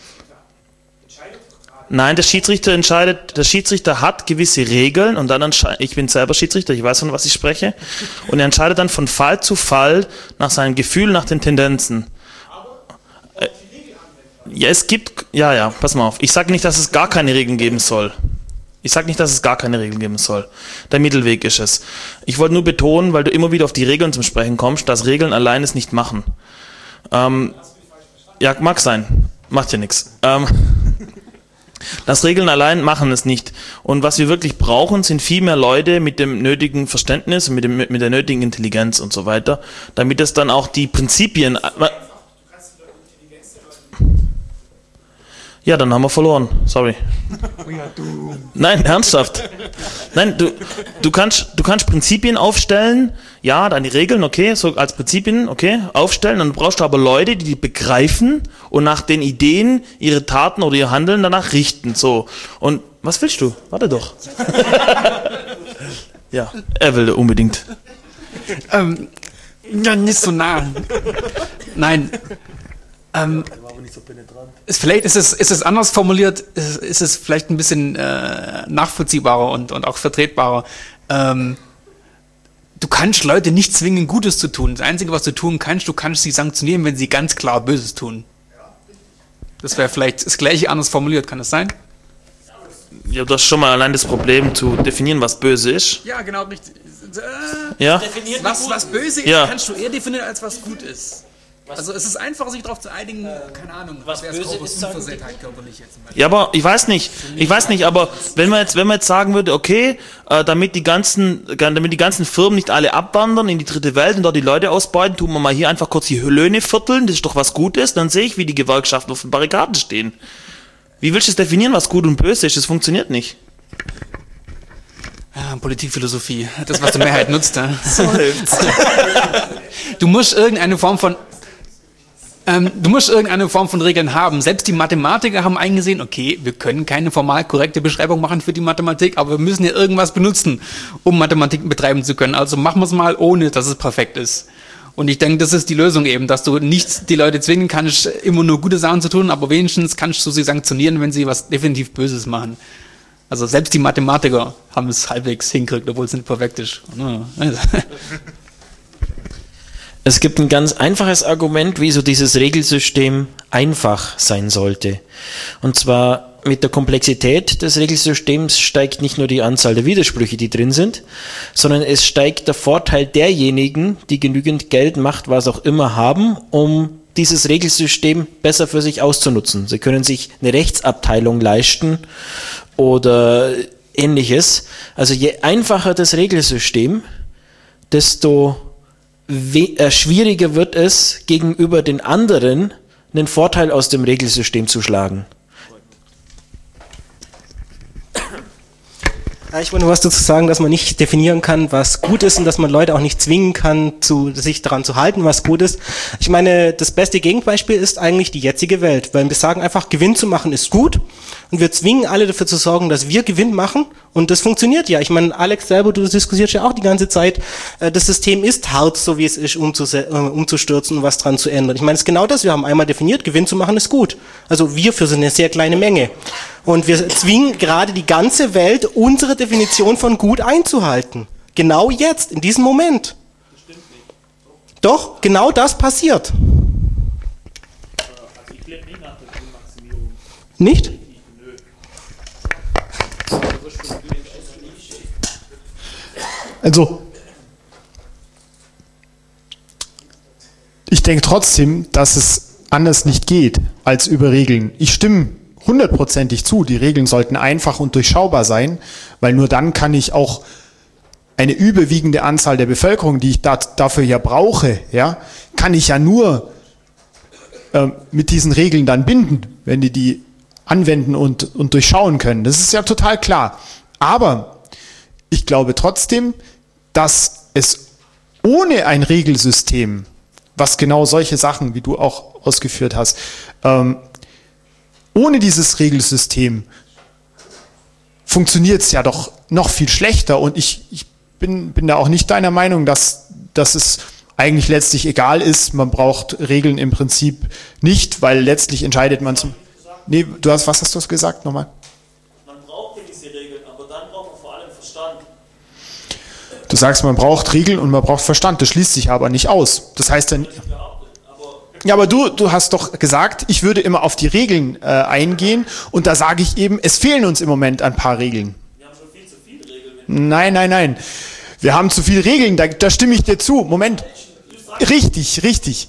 S8: Nein, der Schiedsrichter entscheidet, der Schiedsrichter hat gewisse Regeln und dann entscheidet, ich bin selber Schiedsrichter, ich weiß, von was ich spreche, und er entscheidet dann von Fall zu Fall nach seinem Gefühl, nach den Tendenzen. Äh, ja, es gibt, ja, ja, pass mal auf, ich sage nicht, dass es gar keine Regeln geben soll. Ich sage nicht, dass es gar keine Regeln geben soll. Der Mittelweg ist es. Ich wollte nur betonen, weil du immer wieder auf die Regeln zum Sprechen kommst, dass Regeln allein es nicht machen. Ähm, ja, mag sein. Macht ja nichts. Ähm, dass Regeln allein machen es nicht. Und was wir wirklich brauchen, sind viel mehr Leute mit dem nötigen Verständnis, mit, dem, mit der nötigen Intelligenz und so weiter, damit es dann auch die Prinzipien... Ja, dann haben wir verloren. Sorry. Nein, ernsthaft. Nein, du, du kannst, du kannst Prinzipien aufstellen, ja, deine Regeln, okay, so als Prinzipien, okay, aufstellen, dann brauchst du aber Leute, die die begreifen und nach den Ideen ihre Taten oder ihr Handeln danach richten, so. Und was willst du? Warte doch. Ja, er will unbedingt.
S6: Ähm, ja, nicht so nah. Nein. Ähm, ist, vielleicht ist es, ist es anders formuliert, ist, ist es vielleicht ein bisschen äh, nachvollziehbarer und, und auch vertretbarer. Ähm, du kannst Leute nicht zwingen, Gutes zu tun. Das Einzige, was du tun kannst, du kannst sie sanktionieren, wenn sie ganz klar Böses tun. Das wäre vielleicht das Gleiche anders formuliert, kann das sein?
S8: Ja, du hast schon mal allein das Problem zu definieren, was böse ist.
S6: Ja, genau, richtig. Äh,
S8: Ja.
S6: Was, was böse ist,
S8: Ja.
S6: kannst du eher definieren, als was gut ist. Also es ist einfacher, sich darauf zu einigen, keine Ahnung, was böse ist, Unversehrtheit körperlich jetzt zum Beispiel.
S8: Ja, aber ich weiß nicht, ich weiß nicht, aber wenn man jetzt, wenn man jetzt sagen würde, okay, äh, damit die ganzen, damit die ganzen Firmen nicht alle abwandern in die dritte Welt und dort die Leute ausbeuten, tun wir mal hier einfach kurz die Löhne vierteln, das ist doch was Gutes, dann sehe ich, wie die Gewerkschaften auf den Barrikaden stehen. Wie willst du es definieren, was gut und böse ist? Das funktioniert nicht.
S6: Ja, Politikphilosophie, das, was die Mehrheit nutzt. Ja.
S8: So hilft's.
S6: Du musst irgendeine Form von ähm, du musst irgendeine Form von Regeln haben. Selbst die Mathematiker haben eingesehen, okay, wir können keine formal korrekte Beschreibung machen für die Mathematik, aber wir müssen ja irgendwas benutzen, um Mathematik betreiben zu können. Also machen wir es mal, ohne dass es perfekt ist. Und ich denke, das ist die Lösung eben, dass du nicht die Leute zwingen kannst, immer nur gute Sachen zu tun, aber wenigstens kannst du sie sanktionieren, wenn sie was definitiv Böses machen. Also selbst die Mathematiker haben es halbwegs hingekriegt, obwohl es nicht perfekt ist.
S13: Es gibt ein ganz einfaches Argument, wieso dieses Regelsystem einfach sein sollte. Und zwar mit der Komplexität des Regelsystems steigt nicht nur die Anzahl der Widersprüche, die drin sind, sondern es steigt der Vorteil derjenigen, die genügend Geld, Macht, was auch immer haben, um dieses Regelsystem besser für sich auszunutzen. Sie können sich eine Rechtsabteilung leisten oder ähnliches. Also je einfacher das Regelsystem, desto we- äh, schwieriger wird es, gegenüber den anderen einen Vorteil aus dem Regelsystem zu schlagen.
S15: Ja, ich wollte nur was dazu sagen, dass man nicht definieren kann, was gut ist und dass man Leute auch nicht zwingen kann, zu, sich daran zu halten, was gut ist. Ich meine, das beste Gegenbeispiel ist eigentlich die jetzige Welt, weil wir sagen einfach, Gewinn zu machen ist gut Und wir zwingen alle dafür zu sorgen, dass wir Gewinn machen. Und das funktioniert ja. Ich meine, Alex selber, du diskutierst ja auch die ganze Zeit, äh, das System ist hart, so wie es ist, umzuse- äh, umzustürzen und was dran zu ändern. Ich meine, es ist genau das. Wir haben einmal definiert, Gewinn zu machen ist gut. Also wir für so eine sehr kleine Menge. Und wir zwingen gerade die ganze Welt, unsere Definition von gut einzuhalten. Genau jetzt, in diesem Moment.
S2: Das stimmt nicht.
S15: Doch, genau das passiert.
S2: Also ich lebe nicht nach der Gewinnmaximierung.
S15: Nicht?
S5: Also, ich denke trotzdem, dass es anders nicht geht als über Regeln. Ich stimme hundertprozentig zu, die Regeln sollten einfach und durchschaubar sein, weil nur dann kann ich auch eine überwiegende Anzahl der Bevölkerung, die ich da, dafür ja brauche, ja, kann ich ja nur äh, mit diesen Regeln dann binden, wenn die die anwenden und, und durchschauen können. Das ist ja total klar. Aber ich glaube trotzdem, dass es ohne ein Regelsystem, was genau solche Sachen, wie du auch ausgeführt hast, ähm, ohne dieses Regelsystem funktioniert es ja doch noch viel schlechter. Und ich, ich bin, bin da auch nicht deiner Meinung, dass, dass es eigentlich letztlich egal ist. Man braucht Regeln im Prinzip nicht, weil letztlich entscheidet man zum... Nee, du hast, was hast du gesagt nochmal?
S2: Man braucht ja diese Regeln, aber dann braucht man vor allem Verstand.
S5: Du sagst, man braucht Regeln und man braucht Verstand. Das schließt sich aber nicht aus. Das heißt dann... Ja, aber du, du hast doch gesagt, ich würde immer auf die Regeln äh, eingehen und da sage ich eben, es fehlen uns im Moment ein paar Regeln.
S2: Wir haben schon viel zu viele Regeln.
S5: Nein, nein, nein. Wir haben zu viele Regeln, da, da stimme ich dir zu. Moment. Richtig, richtig.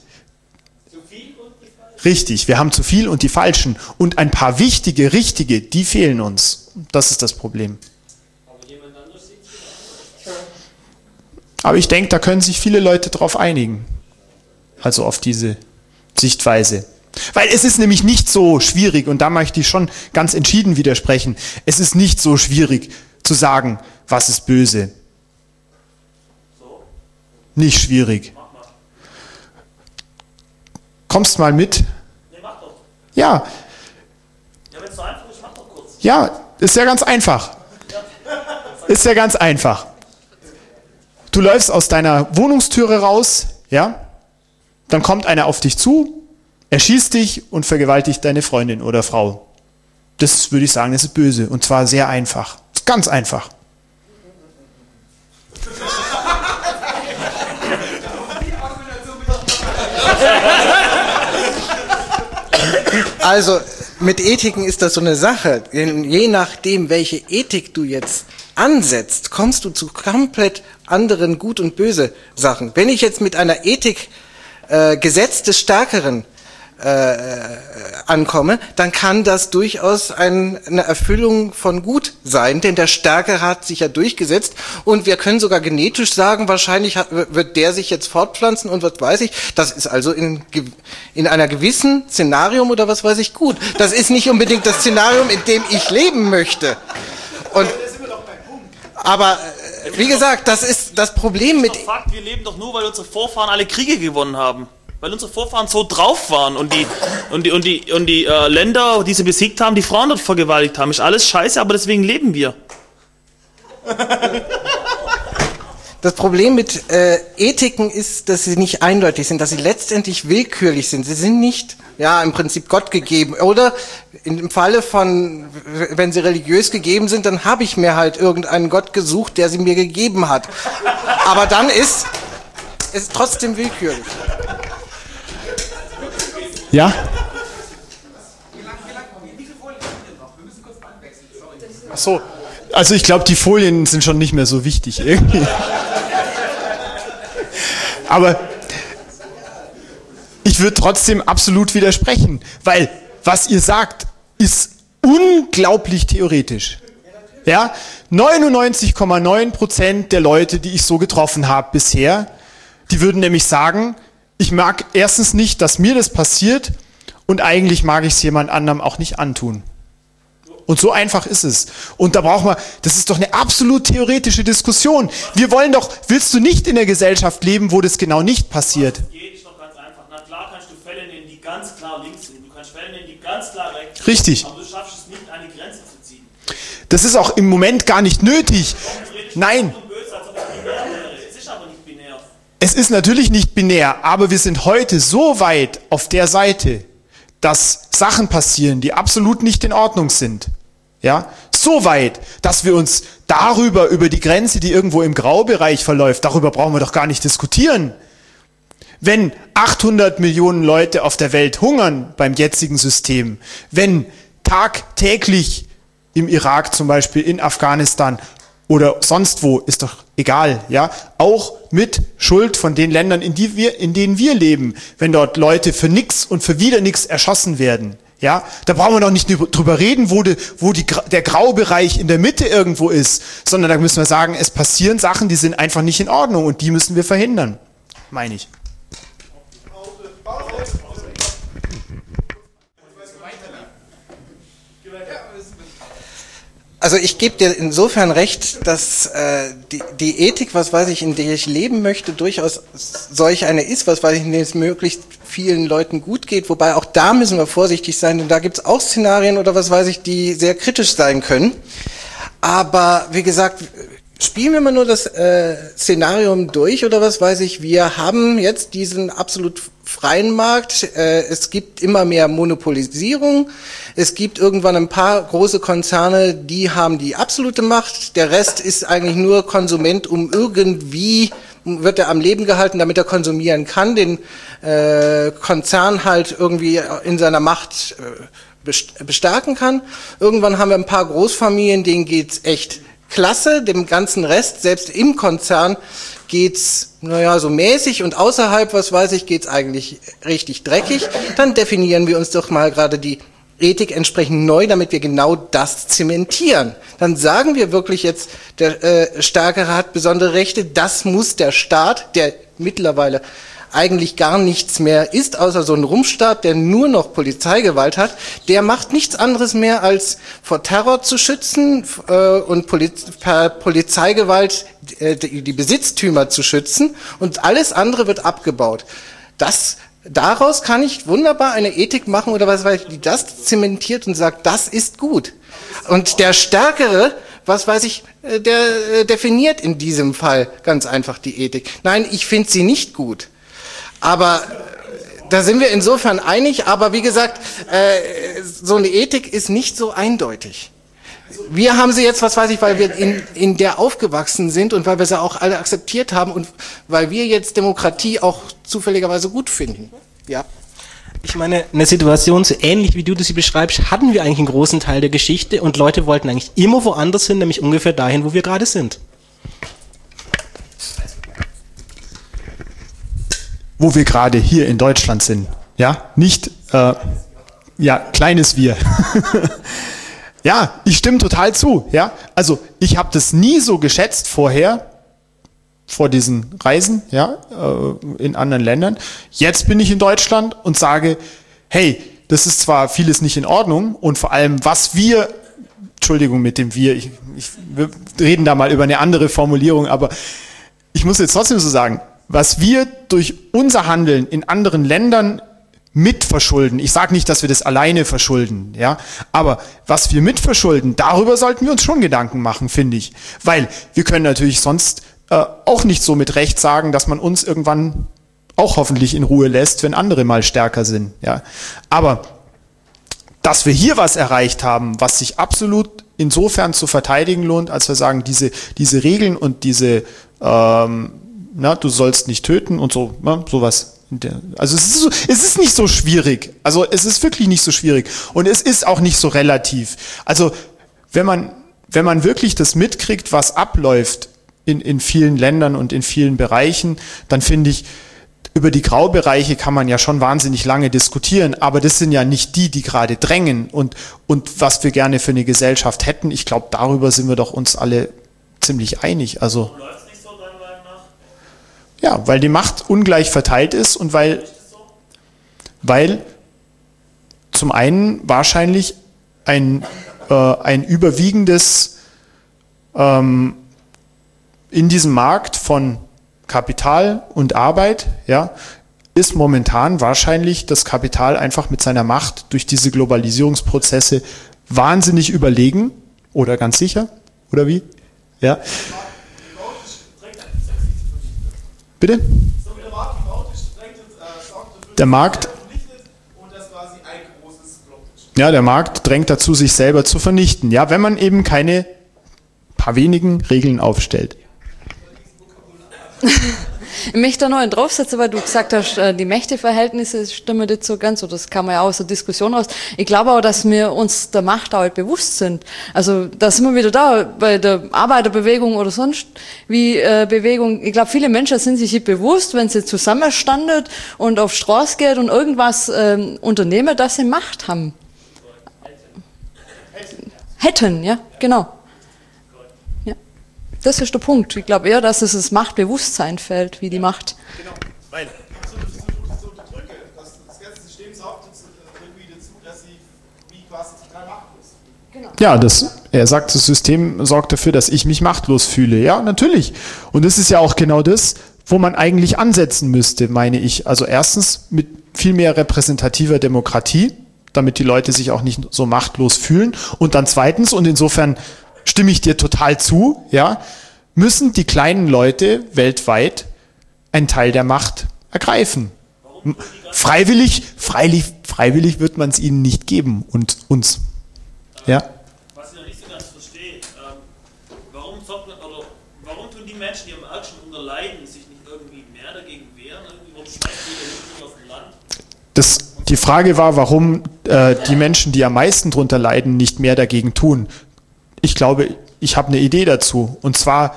S5: Richtig, wir haben zu viel und die falschen. Und ein paar wichtige, richtige, die fehlen uns. Das ist das Problem. Aber ich denke, da können sich viele Leute drauf einigen. Also auf diese Sichtweise. Weil es ist nämlich nicht so schwierig, und da möchte ich schon ganz entschieden widersprechen, es ist nicht so schwierig zu sagen, was ist böse. Nicht schwierig. Kommst mal mit?
S2: Nee, mach doch.
S5: Ja.
S2: Ja, wenn es so einfach ist, mach doch kurz.
S5: Ja, ist ja ganz einfach. Ist ja ganz einfach. Du läufst aus deiner Wohnungstüre raus, ja? Dann kommt einer auf dich zu, erschießt dich und vergewaltigt deine Freundin oder Frau. Das würde ich sagen, das ist böse. Und zwar sehr einfach. Ganz einfach.
S3: Also mit Ethiken ist das so eine Sache. Je nachdem, welche Ethik du jetzt ansetzt, kommst du zu komplett anderen Gut- und böse Sachen. Wenn ich jetzt mit einer Ethik äh, Gesetz des Stärkeren äh, ankomme, dann kann das durchaus ein, eine Erfüllung von Gut sein, denn der Stärkere hat sich ja durchgesetzt und wir können sogar genetisch sagen, wahrscheinlich hat, wird der sich jetzt fortpflanzen und was weiß ich. Das ist also in, in einer gewissen Szenarium oder was weiß ich gut. Das ist nicht unbedingt das Szenarium, in dem ich leben möchte. Und aber wie gesagt, das ist das Problem mit...
S8: Fakt, wir leben doch nur, weil unsere Vorfahren alle Kriege gewonnen haben. Weil unsere Vorfahren so drauf waren und die, und die, und die, und die äh, Länder, die sie besiegt haben, die Frauen dort vergewaltigt haben. Ist alles scheiße, aber deswegen leben wir.
S3: Das Problem mit äh, Ethiken ist, dass sie nicht eindeutig sind, dass sie letztendlich willkürlich sind. Sie sind nicht, ja, im Prinzip Gott gegeben. Oder im Falle von, wenn sie religiös gegeben sind, dann habe ich mir halt irgendeinen Gott gesucht, der sie mir gegeben hat. Aber dann ist es trotzdem willkürlich.
S5: Ja? Ach so. Also ich glaube, die Folien sind schon nicht mehr so wichtig irgendwie. Aber ich würde trotzdem absolut widersprechen, weil was ihr sagt, ist unglaublich theoretisch. Ja? neunundneunzig Komma neun Prozent der Leute, die ich so getroffen habe bisher, die würden nämlich sagen, ich mag erstens nicht, dass mir das passiert und eigentlich mag ich es jemand anderem auch nicht antun. Und so einfach ist es. Und da braucht man, das ist doch eine absolut theoretische Diskussion. Wir wollen doch, willst du nicht in der Gesellschaft leben, wo das genau nicht passiert?
S2: Das geht, ist doch ganz einfach. Na klar kannst du Fälle nehmen, die ganz klar links sind. Du kannst Fälle nehmen, die ganz Ganz klar recht.
S5: Richtig.
S2: Aber du schaffst es nicht, eine Grenze zu ziehen.
S5: Das ist auch im Moment gar nicht nötig. Nein.
S2: Es ist aber nicht binär.
S5: Es ist natürlich nicht binär, aber wir sind heute so weit auf der Seite, dass Sachen passieren, die absolut nicht in Ordnung sind. Ja, so weit, dass wir uns darüber, über die Grenze, die irgendwo im Graubereich verläuft, darüber brauchen wir doch gar nicht diskutieren. Wenn achthundert Millionen Leute auf der Welt hungern beim jetzigen System, wenn tagtäglich im Irak zum Beispiel, in Afghanistan oder sonst wo, ist doch egal, ja, auch mit Schuld von den Ländern, in, die wir, in denen wir leben, wenn dort Leute für nix und für wieder nix erschossen werden. Ja, da brauchen wir doch nicht drüber reden, wo, die, wo die, der Graubereich in der Mitte irgendwo ist, sondern da müssen wir sagen, es passieren Sachen, die sind einfach nicht in Ordnung und die müssen wir verhindern, meine ich.
S15: Also ich gebe dir insofern recht, dass äh, die, die Ethik, was weiß ich, in der ich leben möchte, durchaus solch eine ist, was weiß ich, in der es möglichst vielen Leuten gut geht, wobei auch da müssen wir vorsichtig sein, denn da gibt es auch Szenarien oder was weiß ich, die sehr kritisch sein können. Aber wie gesagt, spielen wir mal nur das äh, Szenarium durch oder was weiß ich, wir haben jetzt diesen absolut freien Markt, äh, es gibt immer mehr Monopolisierung, es gibt irgendwann ein paar große Konzerne, die haben die absolute Macht, der Rest ist eigentlich nur Konsument, um irgendwie, wird er am Leben gehalten, damit er konsumieren kann, den äh, Konzern halt irgendwie in seiner Macht äh, bestärken kann. Irgendwann haben wir ein paar Großfamilien, denen geht's echt klasse, dem ganzen Rest, selbst im Konzern, geht's, naja, so mäßig und außerhalb, was weiß ich, geht's eigentlich richtig dreckig. Dann definieren wir uns doch mal gerade die Ethik entsprechend neu, damit wir genau das zementieren. Dann sagen wir wirklich jetzt, der äh, Stärkere hat besondere Rechte, das muss der Staat, der mittlerweile eigentlich gar nichts mehr ist, außer so ein Rumpfstaat, der nur noch Polizeigewalt hat, der macht nichts anderes mehr, als vor Terror zu schützen äh, und Poliz per Polizeigewalt äh, die, die Besitztümer zu schützen und alles andere wird abgebaut. Das, daraus kann ich wunderbar eine Ethik machen oder was weiß ich, die das zementiert und sagt, das ist gut. Und der Stärkere, was weiß ich, der definiert in diesem Fall ganz einfach die Ethik. Nein, ich finde sie nicht gut. Aber da sind wir insofern einig, aber wie gesagt, äh, so eine Ethik ist nicht so eindeutig. Wir haben sie jetzt, was weiß ich, weil wir in, in der aufgewachsen sind und weil wir sie auch alle akzeptiert haben und weil wir jetzt Demokratie auch zufälligerweise gut finden. Ja. Ich meine, eine Situation so ähnlich wie du das sie beschreibst, hatten wir eigentlich einen großen Teil der Geschichte und Leute wollten eigentlich immer woanders hin, nämlich ungefähr dahin, wo wir gerade sind.
S5: Wo wir gerade hier in Deutschland sind, ja, nicht, äh, ja, kleines Wir. Ja, ich stimme total zu, ja, also ich habe das nie so geschätzt vorher, vor diesen Reisen, ja, äh, in anderen Ländern. Jetzt bin ich in Deutschland und sage, hey, das ist zwar vieles nicht in Ordnung und vor allem, was wir, Entschuldigung mit dem Wir, ich, ich, wir reden da mal über eine andere Formulierung, aber ich muss jetzt trotzdem so sagen, was wir durch unser Handeln in anderen Ländern mitverschulden, ich sage nicht, dass wir das alleine verschulden, ja, aber was wir mitverschulden, darüber sollten wir uns schon Gedanken machen, finde ich, weil wir können natürlich sonst äh, auch nicht so mit Recht sagen, dass man uns irgendwann auch hoffentlich in Ruhe lässt, wenn andere mal stärker sind, ja, aber dass wir hier was erreicht haben, was sich absolut insofern zu verteidigen lohnt, als wir sagen, diese, diese Regeln und diese ähm, na, du sollst nicht töten und so, na, sowas. Also es ist, so, es ist nicht so schwierig. Also es ist wirklich nicht so schwierig. Und es ist auch nicht so relativ. Also wenn man, wenn man wirklich das mitkriegt, was abläuft in, in vielen Ländern und in vielen Bereichen, dann finde ich, über die Graubereiche kann man ja schon wahnsinnig lange diskutieren, aber das sind ja nicht die, die gerade drängen und, und was wir gerne für eine Gesellschaft hätten. Ich glaube, darüber sind wir doch uns alle ziemlich einig. Also ja, weil die Macht ungleich verteilt ist und weil, weil zum einen wahrscheinlich ein, äh, ein überwiegendes ähm, in diesem Markt von Kapital und Arbeit, ja, ist momentan wahrscheinlich das Kapital einfach mit seiner Macht durch diese Globalisierungsprozesse wahnsinnig überlegen. Oder ganz sicher? Oder wie? Ja. Bitte? Der Markt. Ja, der Markt drängt dazu, sich selber zu vernichten. Ja, wenn man eben keine paar wenigen Regeln aufstellt.
S1: Ich möchte da noch einen draufsetzen, weil du gesagt hast, die Mächteverhältnisse stimmen nicht so ganz, oder das kann man ja auch aus der Diskussion raus. Ich glaube auch, dass wir uns der Macht auch bewusst sind. Also da sind wir wieder da, bei der Arbeiterbewegung oder sonst wie äh, Bewegung. Ich glaube, viele Menschen sind sich nicht bewusst, wenn sie zusammenstanden und auf die Straße geht und irgendwas äh, unternehmen, dass sie Macht haben. Hätten, ja, genau. Ja. Das ist der Punkt. Ich glaube eher, dass es das Machtbewusstsein fällt, wie die Macht.
S11: Genau, weil so unterdrücke, das, das ganze System sorgt irgendwie dazu, dass sie wie quasi total machtlos fühlen.
S1: Genau.
S5: Ja, das, er sagt, das System sorgt dafür, dass ich mich machtlos fühle. Ja, natürlich. Und das ist ja auch genau das, wo man eigentlich ansetzen müsste, meine ich. Also erstens mit viel mehr repräsentativer Demokratie, damit die Leute sich auch nicht so machtlos fühlen. Und dann zweitens, und insofern stimme ich dir total zu, ja, müssen die kleinen Leute weltweit einen Teil der Macht ergreifen. Freiwillig, freiwillig, freiwillig wird man es ihnen nicht geben und uns. Ja.
S2: Was ich noch nicht so ganz verstehe, ähm, warum, oder, warum tun die Menschen, die am ärgsten unter leiden, sich nicht irgendwie mehr dagegen wehren? Irgendwie, warum schmeißt jeder nicht auf dem Land?
S5: Das, die Frage war, warum äh, die Menschen, die am meisten drunter leiden, nicht mehr dagegen tun. Ich glaube, ich habe eine Idee dazu. Und zwar,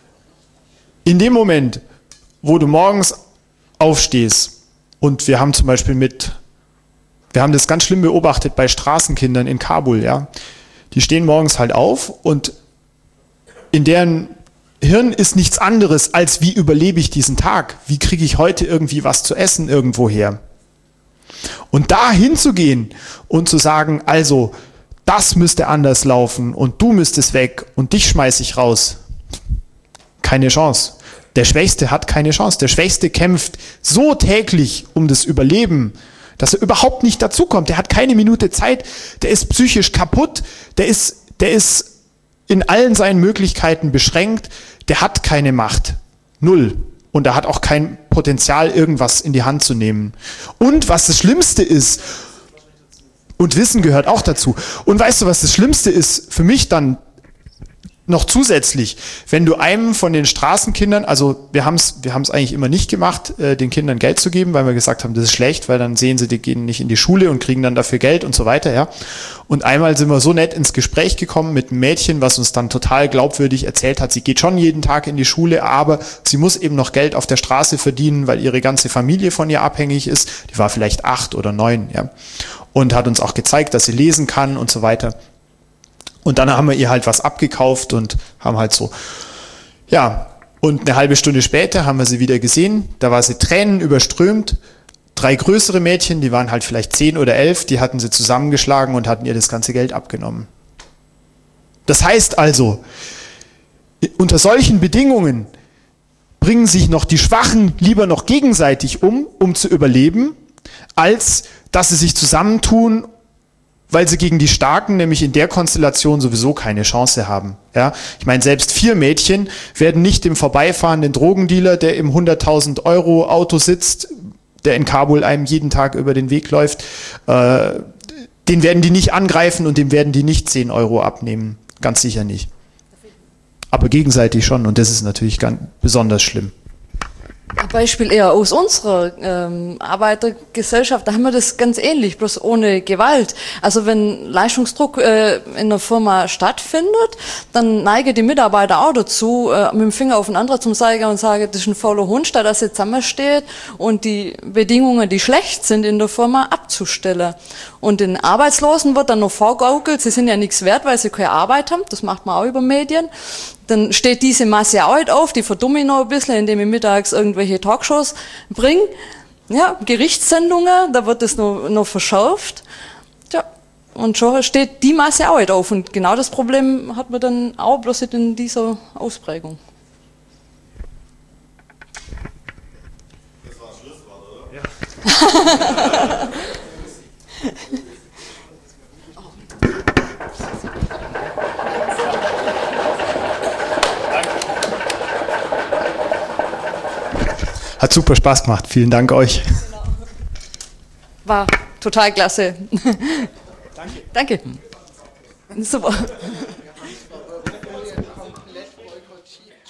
S5: in dem Moment, wo du morgens aufstehst, und wir haben zum Beispiel mit, wir haben das ganz schlimm beobachtet bei Straßenkindern in Kabul, ja. Die stehen morgens halt auf und in deren Hirn ist nichts anderes, als wie überlebe ich diesen Tag? Wie kriege ich heute irgendwie was zu essen irgendwo her? Und da hinzugehen und zu sagen, also, das müsste anders laufen und du müsstest weg und dich schmeiße ich raus. Keine Chance. Der Schwächste hat keine Chance. Der Schwächste kämpft so täglich um das Überleben, dass er überhaupt nicht dazukommt. Der hat keine Minute Zeit. Der ist psychisch kaputt. Der ist, der ist in allen seinen Möglichkeiten beschränkt. Der hat keine Macht. Null. Und er hat auch kein Potenzial, irgendwas in die Hand zu nehmen. Und was das Schlimmste ist, und Wissen gehört auch dazu. Und weißt du, was das Schlimmste ist für mich dann noch zusätzlich, wenn du einem von den Straßenkindern, also wir haben es wir haben es eigentlich immer nicht gemacht, äh, den Kindern Geld zu geben, weil wir gesagt haben, das ist schlecht, weil dann sehen sie, die gehen nicht in die Schule und kriegen dann dafür Geld und so weiter, ja. Und einmal sind wir so nett ins Gespräch gekommen mit einem Mädchen, was uns dann total glaubwürdig erzählt hat, sie geht schon jeden Tag in die Schule, aber sie muss eben noch Geld auf der Straße verdienen, weil ihre ganze Familie von ihr abhängig ist. Die war vielleicht acht oder neun, ja. Und hat uns auch gezeigt, dass sie lesen kann und so weiter. Und dann haben wir ihr halt was abgekauft und haben halt so, ja, und eine halbe Stunde später haben wir sie wieder gesehen, da war sie tränenüberströmt, drei größere Mädchen, die waren halt vielleicht zehn oder elf, die hatten sie zusammengeschlagen und hatten ihr das ganze Geld abgenommen. Das heißt also, unter solchen Bedingungen bringen sich noch die Schwachen lieber noch gegenseitig um, um zu überleben, als dass sie sich zusammentun, weil sie gegen die Starken nämlich in der Konstellation sowieso keine Chance haben. Ja, ich meine, selbst vier Mädchen werden nicht dem vorbeifahrenden Drogendealer, der im hunderttausend Euro Auto sitzt, der in Kabul einem jeden Tag über den Weg läuft, äh, den werden die nicht angreifen und dem werden die nicht zehn Euro abnehmen. Ganz sicher nicht. Aber gegenseitig schon und das ist natürlich ganz besonders schlimm.
S1: Ein Beispiel eher aus unserer ähm, Arbeitergesellschaft, da haben wir das ganz ähnlich, bloß ohne Gewalt. Also wenn Leistungsdruck äh, in einer Firma stattfindet, dann neigen die Mitarbeiter auch dazu, äh, mit dem Finger auf den anderen zu zeigen und sagen, das ist ein fauler Hund, statt dass er zusammensteht und die Bedingungen, die schlecht sind in der Firma, abzustellen. Und den Arbeitslosen wird dann noch vorgaukelt, sie sind ja nichts wert, weil sie keine Arbeit haben, das macht man auch über Medien. Dann steht diese Masse auch nicht auf, die verdumme ich noch ein bisschen, indem ich mittags irgendwelche Talkshows bringe. Ja, Gerichtssendungen, da wird es noch, noch verschärft. Ja, und schon steht die Masse auch nicht auf. Und genau das Problem hat man dann auch bloß nicht in dieser Ausprägung.
S7: Das war ein Schlusswort, oder?
S11: Ja.
S5: Hat super Spaß gemacht. Vielen Dank euch.
S1: War total klasse. Danke. Danke. Super.